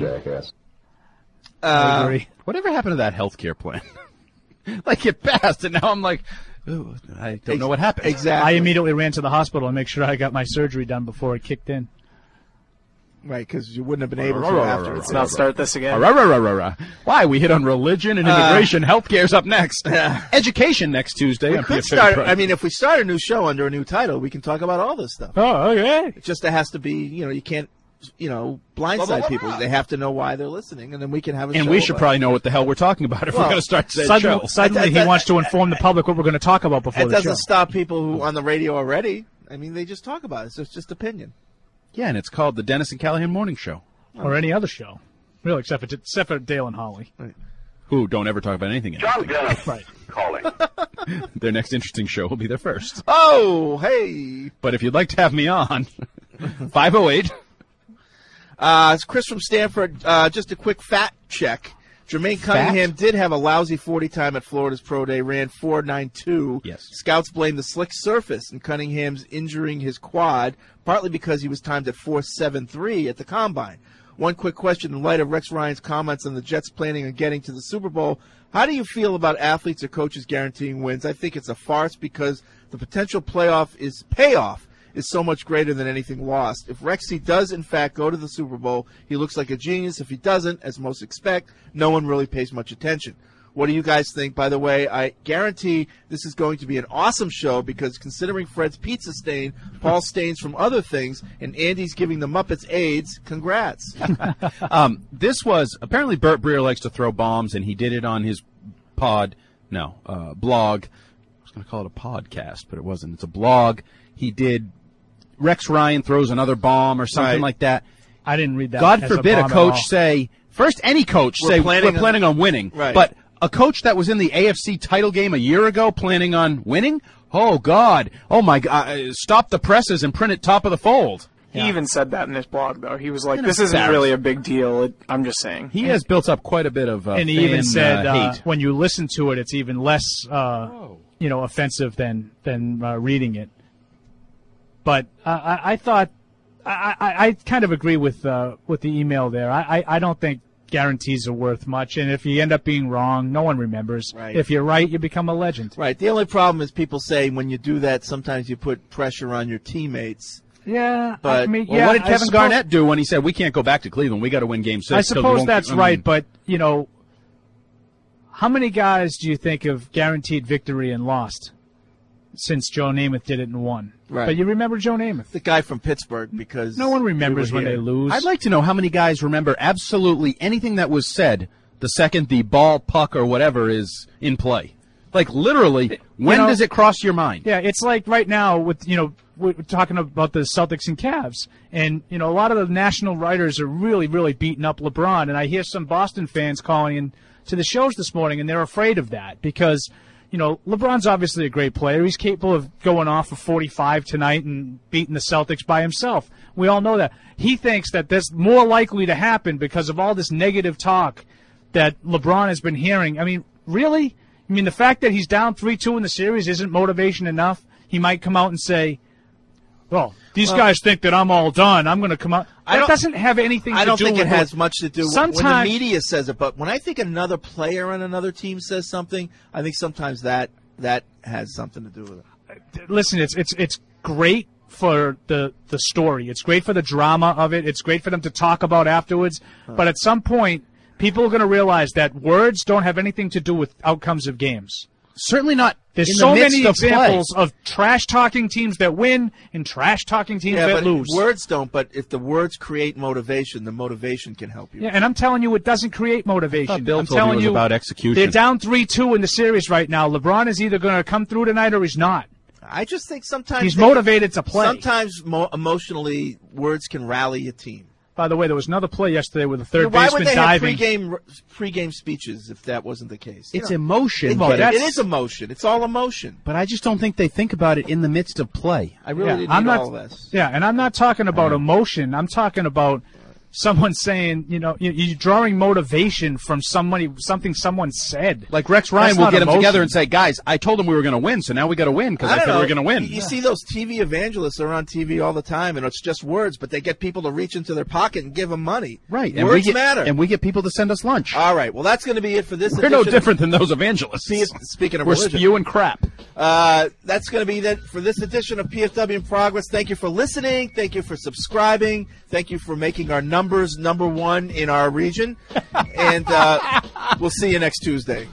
I Uh, agree. whatever happened to that health care plan? Like, it passed, and now I'm like, ooh, I don't know what happened. Exactly. I immediately ran to the hospital and make sure I got my surgery done before it kicked in. Right, because you wouldn't have been able to after. Let's not start this again. Rah, rah, rah, rah, rah. Why? We hit on religion and immigration. Uh, Healthcare's up next. Education next Tuesday. We on could P F W start. Pro. I mean, if we start a new show under a new title, we can talk about all this stuff. Oh, okay. It just has to be, you know, you can't, you know, blindside people. They have to know why they're listening, and then we can have a show. And we should about probably know what the hell we're talking about if Well, we're going to start today's Suddenly, show. suddenly That- he that- wants to inform the public what we're going to talk about before It the doesn't show. stop people who on the radio already. I mean, they just talk about it. So it's just opinion. Yeah, and it's called the Dennis and Callahan Morning Show. Or any other show. Really, except for, except for Dale and Holly. Right. Who don't ever talk about anything. John Dennis Right. calling. Their next interesting show will be their first. Oh, hey. But if you'd like to have me on, five oh eight. Uh, it's Chris from Stanford. Uh, just a quick fact check. Jermaine Cunningham did have a lousy forty time at Florida's Pro Day, ran four ninety-two. Yes. Scouts blame the slick surface and Cunningham's injuring his quad, partly because he was timed at four seventy-three at the Combine. One quick question in light of Rex Ryan's comments on the Jets planning on getting to the Super Bowl. How do you feel about athletes or coaches guaranteeing wins? I think it's a farce because the potential playoff is payoff is so much greater than anything lost. If Rexy does, in fact, go to the Super Bowl, he looks like a genius. If he doesn't, as most expect, no one really pays much attention. What do you guys think? By the way, I guarantee this is going to be an awesome show because considering Fred's pizza stain, Paul stains from other things, and Andy's giving the Muppets AIDS, congrats. um, this was, apparently Bert Breer likes to throw bombs, and he did it on his pod, no, uh, blog. I was going to call it a podcast, but it wasn't. It's a blog. He did Rex Ryan throws another bomb or something Right. like that. I didn't read that. God as forbid a, a, bomb at coach all. say, first any coach We're say planning we're planning on winning. Right. But a coach that was in the A F C title game a year ago planning on winning? Oh, God. Oh, my God. Uh, stop the presses and print it top of the fold. He even said that in his blog, though. He was like, An this isn't embarrassment. really a big deal. It, I'm just saying. He has built up quite a bit of uh, and he fan, even said uh, uh, hate. when you listen to it, it's even less, uh, you know, offensive than than uh, reading it. But uh, I, I thought I, I, I kind of agree with uh, with the email there. I, I, I don't think guarantees are worth much, and if you end up being wrong, no one remembers. Right. If you're right, you become a legend. Right. The only problem is people say when you do that, sometimes you put pressure on your teammates. Yeah, But- I mean, Well, yeah, what did I Kevin suppose- Garnett do when he said, we can't go back to Cleveland, we got to win game six? I 'cause we suppose won't- that's I mean, right, but, you know, how many guys do you think have guaranteed victory and lost since Joe Namath did it and won? Right. But you remember Joe Namath. The guy from Pittsburgh, because No one remembers we were when here. they lose. I'd like to know how many guys remember absolutely anything that was said the second the ball, puck, or whatever is in play. Like, literally, when know- does it cross your mind? Yeah, it's like right now with, you know, we're talking about the Celtics and Cavs. And, you know, a lot of the national writers are really, really beating up LeBron. And I hear some Boston fans calling in to the shows this morning, and they're afraid of that because, you know, LeBron's obviously a great player. He's capable of going off for forty-five tonight and beating the Celtics by himself. We all know that. He thinks that that's more likely to happen because of all this negative talk that LeBron has been hearing. I mean, really? I mean, the fact that he's down three two in the series isn't motivation enough? He might come out and say, well, these Well- guys think that I'm all done. I'm going to come out. I That don't- doesn't have anything to do I don't with think it what- has much to do when Sometimes- the media says it, but when I think another player on another team says something, I think sometimes that that has something to do with it. Listen, it's it's it's great for the the story. It's great for the drama of it. It's great for them to talk about afterwards. But at some point, people are going to realize that words don't have anything to do with outcomes of games. Certainly not. There's in the so midst many of examples play. of trash talking teams that win and trash talking teams yeah, that but lose. words don't. But if the words create motivation, the motivation can help you. Yeah, and I'm telling you, it doesn't create motivation. I thought Bill I'm told me telling it was you, about execution. They're down three two in the series right now. LeBron is either going to come through tonight or he's not. I just think sometimes He's they- motivated to play. Sometimes mo- emotionally, words can rally a team. By the way, there was another play yesterday with the third Why baseman would they diving. have pregame pregame speeches if that wasn't the case? It's You know, emotion. It, but it- that's- it is emotion. It's all emotion. But I just don't think they think about it in the midst of play. I really Yeah, didn't I'm need not, all this. Yeah, and I'm not talking about emotion. I'm talking about someone saying, you know, you- you're drawing motivation from somebody, something someone said. Like Rex Ryan That's will not get them emotion. together and say, guys, I told them we were going to win, so now we got to win because I, don't said we know. were going to win. You, you see those T V evangelists are on T V all the time, and it's just words, but they get people to reach into their pocket and give them money. Right. And Words we get, matter. And we get people to send us lunch. All right. Well, that's going to be it for this We're no edition. different than those evangelists. See, speaking of We're religion. spewing crap. Uh, that's going to be that for this edition of P F W in Progress. Thank you for listening. Thank you for subscribing. Thank you for making our numbers number one in our region. And uh, we'll see you next Tuesday.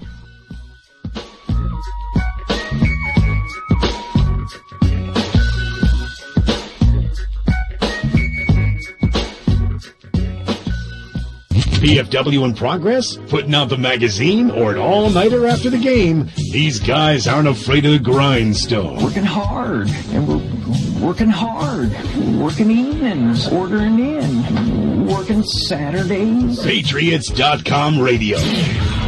P F W in Progress, putting out the magazine or an all-nighter after the game. These guys aren't afraid of the grindstone. Working hard, and we're working hard, working evenings, ordering in, working Saturdays. Patriots dot com radio.